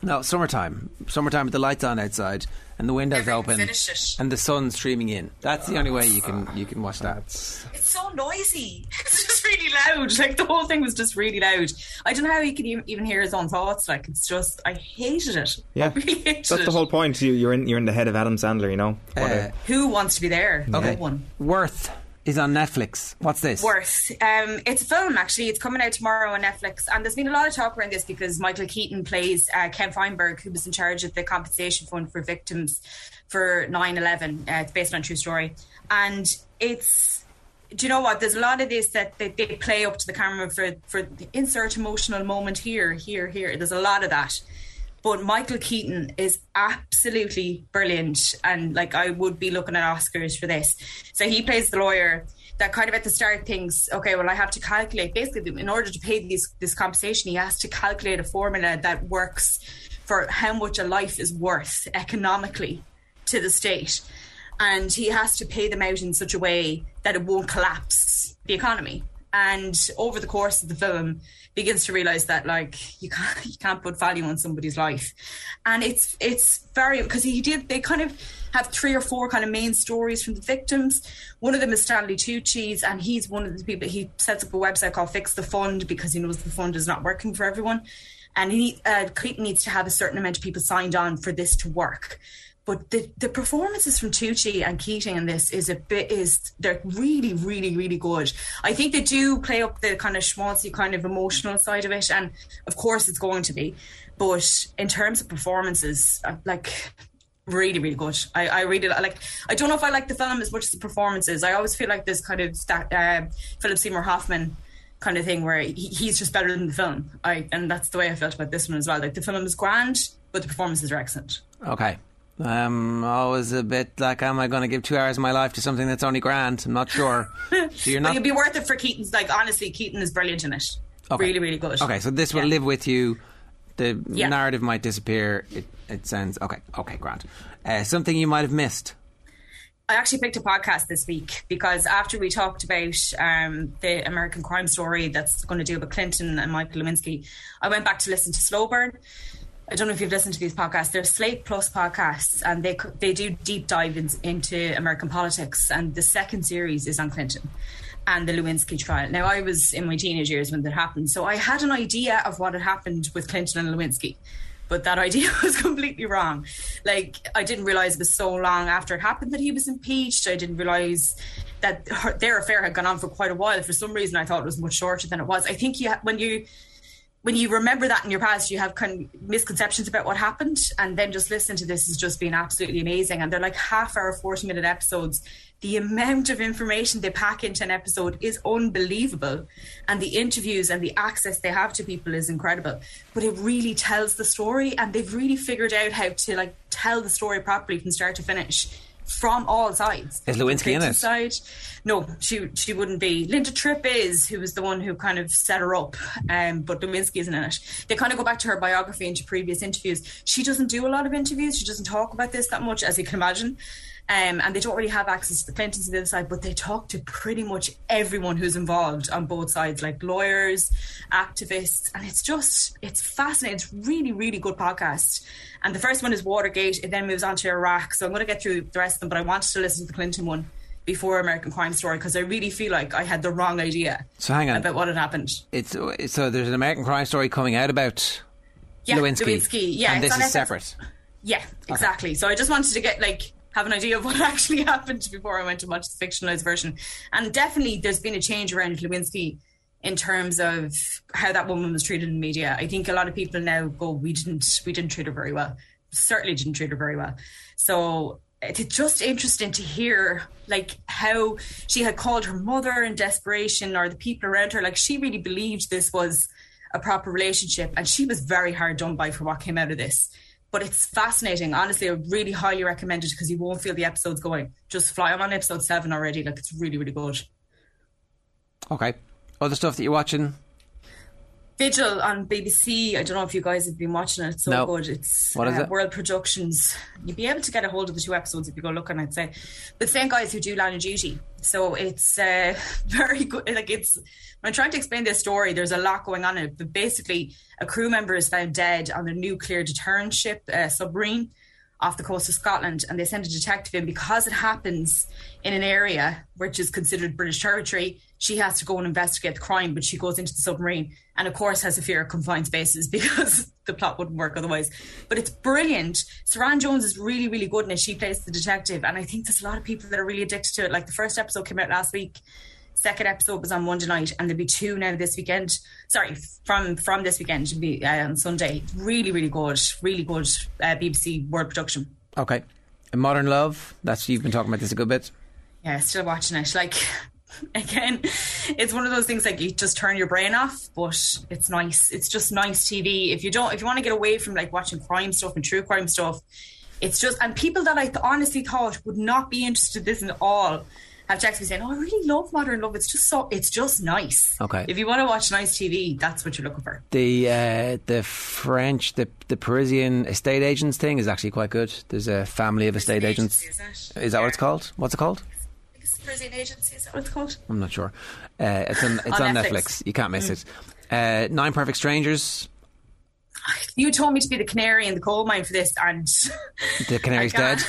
S11: No, summertime. Summertime with the lights on outside and the windows
S22: Never
S11: open
S22: finished it.
S11: and the sun streaming in. That's the only way you can you can watch that.
S22: It's so noisy. It's just really loud. Like the whole thing was just really loud. I don't know how he could e- even hear his own thoughts. Like it's just, I hated it.
S17: Yeah,
S22: I really hated
S17: that's
S22: it.
S17: the whole point. You, you're in you're in the head of Adam Sandler, you know. What a-
S22: Who wants to be there?
S11: Okay.
S22: No one.
S11: Worth is on Netflix. What's this?
S22: Worth. Um, it's a film, actually. It's coming out tomorrow on Netflix. And there's been a lot of talk around this because Michael Keaton plays uh, Ken Feinberg, who was in charge of the compensation fund for victims for nine eleven. Uh, it's based on a true story. And it's... Do you know what? There's a lot of this that they, they play up to the camera for, for the insert emotional moment here, here, here. There's a lot of that. But Michael Keaton is absolutely brilliant. And like I would be looking at Oscars for this. So he plays the lawyer that kind of at the start thinks, okay, well, I have to calculate. Basically, in order to pay these, this compensation, he has to calculate a formula that works for how much a life is worth economically to the state. And he has to pay them out in such a way that it won't collapse the economy. And over the course of the film, begins to realise that like you can't you can't put value on somebody's life, and it's it's very because he did they kind of have three or four kind of main stories from the victims. One of them is Stanley Tucci's, and he's one of the people. He sets up a website called Fix the Fund because he knows the fund is not working for everyone, and he uh, Clayton needs to have a certain amount of people signed on for this to work. But the, the performances from Tucci and Keating in this is a bit is they're really, really, really good. I think they do play up the kind of schmaltzy kind of emotional side of it, and of course it's going to be. But in terms of performances, like really, really good. I, I really like. I don't know if I like the film as much as the performances. I always feel like there's kind of that uh, Philip Seymour Hoffman kind of thing where he, he's just better than the film. I and that's the way I felt about this one as well. Like the film is grand, but the performances are excellent.
S11: Okay. I'm always a bit like, am I going to give two hours of my life to something that's only grand? I'm not sure. So you're not.
S22: It'd be worth it for Keaton's. Like honestly, Keaton is brilliant in it.
S11: Okay.
S22: Really, really good.
S11: Okay, so this will
S22: Yeah.
S11: live with you. The
S22: Yeah.
S11: narrative might disappear. It, it sounds okay. Okay, grand. Uh, something you might have missed.
S22: I actually picked a podcast this week because after we talked about um, the American Crime Story that's going to do with Clinton and Michael Lewinsky, I went back to listen to Slow Burn. I don't know if you've listened to these podcasts. They're Slate Plus podcasts, and they they do deep dive in, into American politics. And the second series is on Clinton and the Lewinsky trial. Now, I was in my teenage years when that happened, so I had an idea of what had happened with Clinton and Lewinsky, but that idea was completely wrong. Like, I didn't realise it was so long after it happened that he was impeached. I didn't realise that her, their affair had gone on for quite a while. For some reason, I thought it was much shorter than it was. I think you, when you... When you remember that in your past, you have kind of misconceptions about what happened, and then just listen to this has just been absolutely amazing. And they're like half hour, forty minute episodes. The amount of information they pack into an episode is unbelievable, and the interviews and the access they have to people is incredible. But it really tells the story, and they've really figured out how to like tell the story properly from start to finish. From all sides.
S11: Is Lewinsky in it?
S22: Side. No, she she wouldn't be. Linda Tripp is, who was the one who kind of set her up, um, but Lewinsky isn't in it. They kind of go back to her biography and to previous interviews. She doesn't do a lot of interviews. She doesn't talk about this that much, as you can imagine. Um, and they don't really have access to the Clintons on the other side, but they talk to pretty much everyone who's involved on both sides, like lawyers, activists, and it's just, it's fascinating. It's really, really good podcast. And the first one is Watergate. It then moves on to Iraq. So I'm going to get through the rest of them, but I wanted to listen to the Clinton one before American Crime Story because I really feel like I had the wrong idea
S11: So hang on.
S22: about what had happened.
S11: It's so there's an American Crime Story coming out about
S22: Yeah,
S11: Lewinsky.
S22: Lewinsky. Yeah,
S11: and
S22: it's
S11: this
S22: on
S11: is
S22: F X.
S11: separate.
S22: Yeah, exactly. So I just wanted to get like have an idea of what actually happened before I went to watch the fictionalized version. And definitely there's been a change around Lewinsky in terms of how that woman was treated in media. I think a lot of people now go, we didn't we didn't treat her very well. Certainly didn't treat her very well. So it's just interesting to hear like how she had called her mother in desperation or the people around her. Like she really believed this was a proper relationship, and she was very hard done by for what came out of this. But it's fascinating. Honestly, I would really highly recommend it because you won't feel the episodes going. Just fly. I'm on episode seven already. Like, it's really, really good.
S11: Okay. Other stuff that you're watching?
S22: Vigil on B B C. I don't know if you guys have been watching it. It's so
S11: No.
S22: good. It's
S11: What is
S22: uh,
S11: it?
S22: World Productions. You'd be able to get a hold of the two episodes if you go looking, I'd say. The same guys who do Line of Duty. So it's uh, very good. Like it's when I'm trying to explain this story, there's a lot going on in it. But basically, a crew member is found dead on a nuclear deterrent ship, uh, submarine, off the coast of Scotland, and they send a detective in because it happens in an area which is considered British territory. She has to go and investigate the crime, but she goes into the submarine and of course has a fear of confined spaces because the plot wouldn't work otherwise. But it's brilliant. Saran Jones is really, really good in it. She plays the detective, and I think there's a lot of people that are really addicted to it. Like the first episode came out last week. Second episode was on Monday night, and there'll be two now this weekend. Sorry, from from this weekend to be uh, on Sunday. Really, really good, really good uh, B B C World production.
S11: Okay. And Modern Love, that's you've been talking about this a good bit.
S22: Yeah, still watching it. Like again, it's one of those things like you just turn your brain off, but it's nice. It's just nice T V. If you don't, if you want to get away from like watching crime stuff and true crime stuff, it's just and people that I th- honestly thought would not be interested in this at all have texted me saying, "Oh, I really love Modern Love. It's just so, it's just nice."
S11: Okay.
S22: If you want to watch nice T V, that's what you're looking for.
S11: The uh, the French, the the Parisian estate agents thing is actually quite good. There's a family of estate agents.
S22: Agency, is,
S11: is that what it's called? What's it called?
S22: It's Parisian Agency. Is that what it's called?
S11: I'm not sure. Uh, it's on it's
S22: On
S11: on,
S22: Netflix.
S11: Netflix. You can't miss
S22: Mm.
S11: it. Uh, Nine Perfect Strangers.
S22: You told me to be the canary in the coal mine for this, and
S11: The Canary's
S22: I can't-
S11: dead.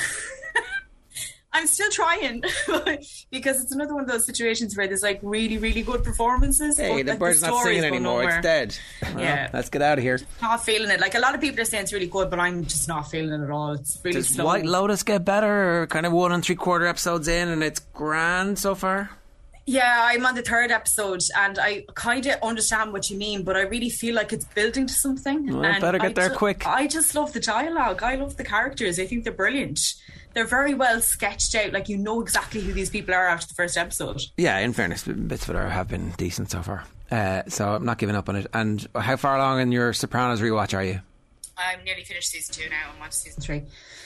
S22: I'm still trying because it's another one of those situations where there's like really, really good performances.
S11: Hey,
S22: but,
S11: the
S22: like,
S11: bird's not
S22: stories
S11: singing
S22: go
S11: anymore.
S22: nowhere.
S11: It's dead. Well,
S22: Yeah.
S11: let's get out of here.
S22: Not feeling it. Like a lot of people are saying it's really good, but I'm just not feeling it at all. It's really
S11: Does
S22: slow.
S11: White Lotus get better, or kind of one and three quarter episodes in, and it's grand so far?
S22: Yeah, I'm on the third episode, and I kind of understand what you mean, but I really feel like it's building to something.
S11: Well,
S22: and
S11: better get
S22: I
S11: there
S22: ju-
S11: quick.
S22: I just love the dialogue. I love the characters. I think they're brilliant. They're very well sketched out. Like, you know exactly who these people are after the first episode.
S11: Yeah, in fairness, bits of it are, have been decent so far. Uh, so I'm not giving up on it. And how far along in your Sopranos rewatch are you?
S22: I'm nearly finished season two now. I'm on to season three.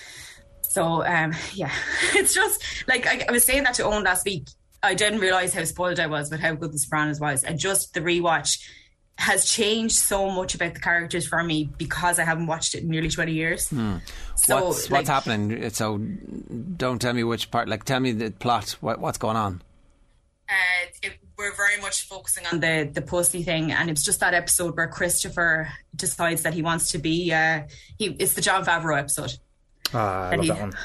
S22: So, um, yeah, it's just like I, I was saying that to Owen last week. I didn't realise how spoiled I was with how good The Sopranos was. And just the rewatch has changed so much about the characters for me because I haven't watched it in nearly twenty years.
S11: Hmm.
S22: So,
S11: what's,
S22: like-
S11: what's happening? So don't tell me which part. Like, tell me the plot. What, what's going on?
S22: Uh, it, we're very much focusing on the the pussy thing, and it's just that episode where Christopher decides that he wants to be. Uh, he it's the John Favreau episode.
S17: Ah, I
S22: And
S17: love
S22: he-
S17: that one.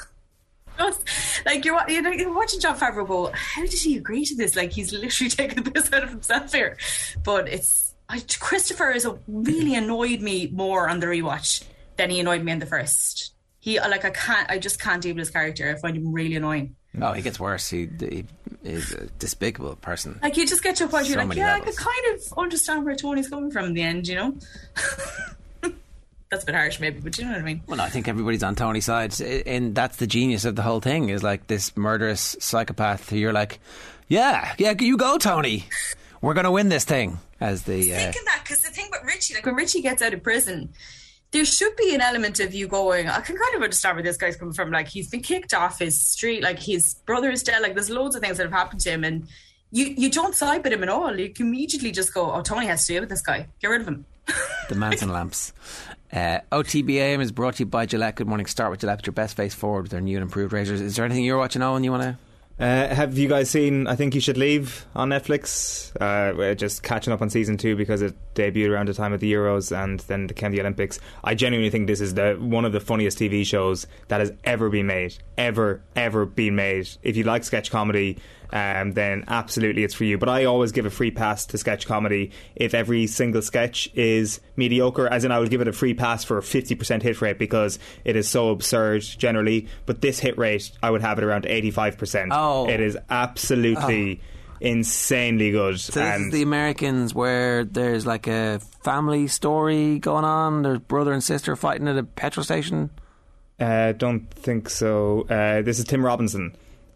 S22: Just, like you're, wa- you know, you're watching John Favreau go, how did he agree to this? Like he's literally taking the piss out of himself here. But it's I, Christopher is a, really annoyed me more on the rewatch than he annoyed me in the first. He like I can't, I just can't deal with his character. I find him really annoying.
S11: Oh, he gets worse. He, he is a despicable person.
S22: Like you just get to a point where
S11: So
S22: you're like,
S11: many
S22: yeah,
S11: levels.
S22: I could kind of understand where Tony's coming from in the end, you know. That's a bit harsh, maybe, but you know what I mean.
S11: Well, no, I think everybody's on Tony's side, and that's the genius of the whole thing. Is like this murderous psychopath who you're like, yeah, yeah, you go, Tony. We're going to win this thing. As the uh,
S22: Thinking that because the thing with Richie, like when Richie gets out of prison, there should be an element of you going, I can kind of understand where this guy's coming from. Like he's been kicked off his street, like his brother is dead. Like there's loads of things that have happened to him, and you you don't side with him at all. You can immediately just go, oh, Tony has to deal with this guy. Get rid of him.
S11: the Manson lamps. Uh, O T B A M is brought to you by Gillette. Good morning. Start with Gillette with your best face forward with their new and improved razors. Is there anything you're watching, Owen, you want to?
S17: Uh, have you guys seen I Think You Should Leave on Netflix? Uh, we're just catching up on season two because it debuted around the time of the Euros and then came the Olympics. I genuinely think this is the one of the funniest T V shows that has ever been made. Ever, ever been made. If you like sketch comedy, um, then absolutely it's for you. But I always give a free pass to sketch comedy if every single sketch is mediocre, as in I would give it a free pass for a fifty percent hit rate because it is so absurd generally. But this hit rate, I would have it around eighty-five percent.
S11: Oh.
S17: It is absolutely insanely good.
S11: So this
S17: and
S11: is the Americans where there's like a family story going on. There's brother and sister fighting at a petrol station.
S17: uh, don't think so. Uh, this is Tim Robinson.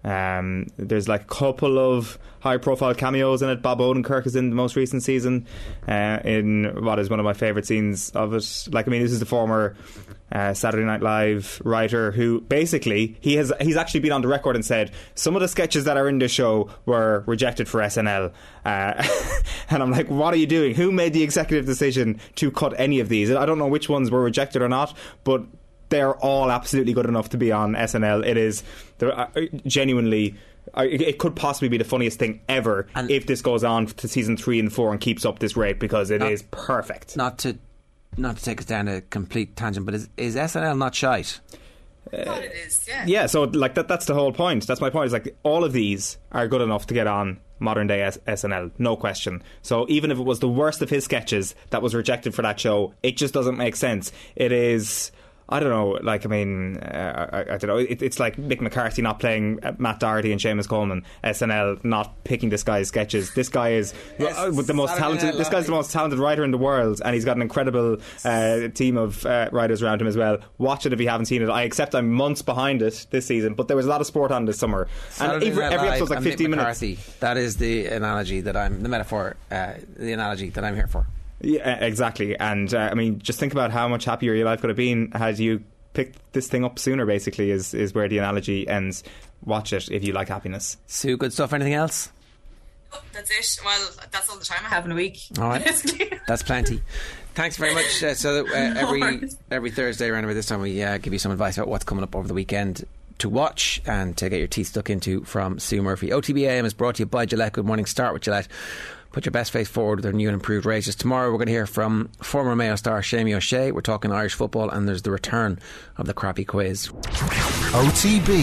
S17: Um, there's like a couple of high-profile cameos in it. Bob Odenkirk is in the most recent season, uh, in what is one of my favourite scenes of it. Like, I mean, this is the former uh, Saturday Night Live writer who basically he has he's actually been on the record and said some of the sketches that are in this show were rejected for S N L. Uh, and I'm like, what are you doing? Who made the executive decision to cut any of these? I don't know which ones were rejected or not, but they're all absolutely good enough to be on S N L. It is uh, genuinely, uh, it, it could possibly be the funniest thing ever and if this goes on to season three and four and keeps up this rate, because it
S11: not,
S17: is perfect.
S11: Not to not to take us down a complete tangent, but is, is S N L not shite?
S22: Uh, it is, yeah.
S17: Yeah, so like that, that's the whole point. That's my point. Is like all of these are good enough to get on modern day S- SNL, no question. So even if it was the worst of his sketches that was rejected for that show, it just doesn't make sense. It is, I don't know, like, I mean, uh, I, I don't know, it, it's like Mick McCarthy not playing Matt Doherty and Seamus Coleman, S N L not picking this guy's sketches. This guy is uh, with the most talented, this guy's the most talented writer in the world, and he's got an incredible uh, team of uh, writers around him as well. Watch it if you haven't seen it. I accept I'm months behind it this season, but there was a lot of sport on this summer. And every, every episode's like fifteen minutes.
S11: That is the analogy that I'm, the metaphor, uh, the analogy that I'm here for.
S17: Yeah, exactly. And uh, I mean, just think about how much happier your life could have been had you picked this thing up sooner, basically, is, is where the analogy ends. Watch it if you like happiness.
S11: Sue, good stuff. Anything else?
S22: Oh, that's it. Well, that's all the time I have in a week.
S11: All right. That's plenty. Thanks very much. Uh, so that, uh, every every Thursday around about this time we uh, give you some advice about what's coming up over the weekend to watch and to get your teeth stuck into from Sue Murphy. O T B A M is brought to you by Gillette. Good morning. Start with Gillette. Put your best face forward with their new and improved razors. Tomorrow we're going to hear from former Mayo star Shamie O'Shea. We're talking Irish football, and there's the return of the crappy quiz.
S4: O T B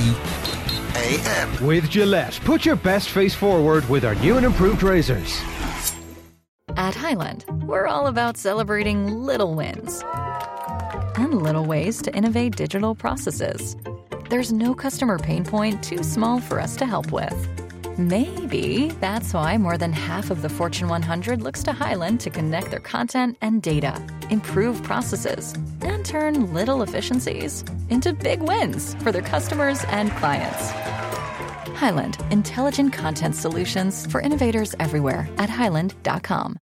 S4: A M.
S5: With Gillette, put your best face forward with our new and improved razors.
S1: At Highland, we're all about celebrating little wins and little ways to innovate digital processes. There's no customer pain point too small for us to help with. Maybe that's why more than half of the Fortune one hundred looks to Highland to connect their content and data, improve processes, and turn little efficiencies into big wins for their customers and clients. Highland, intelligent content solutions for innovators everywhere at highland dot com.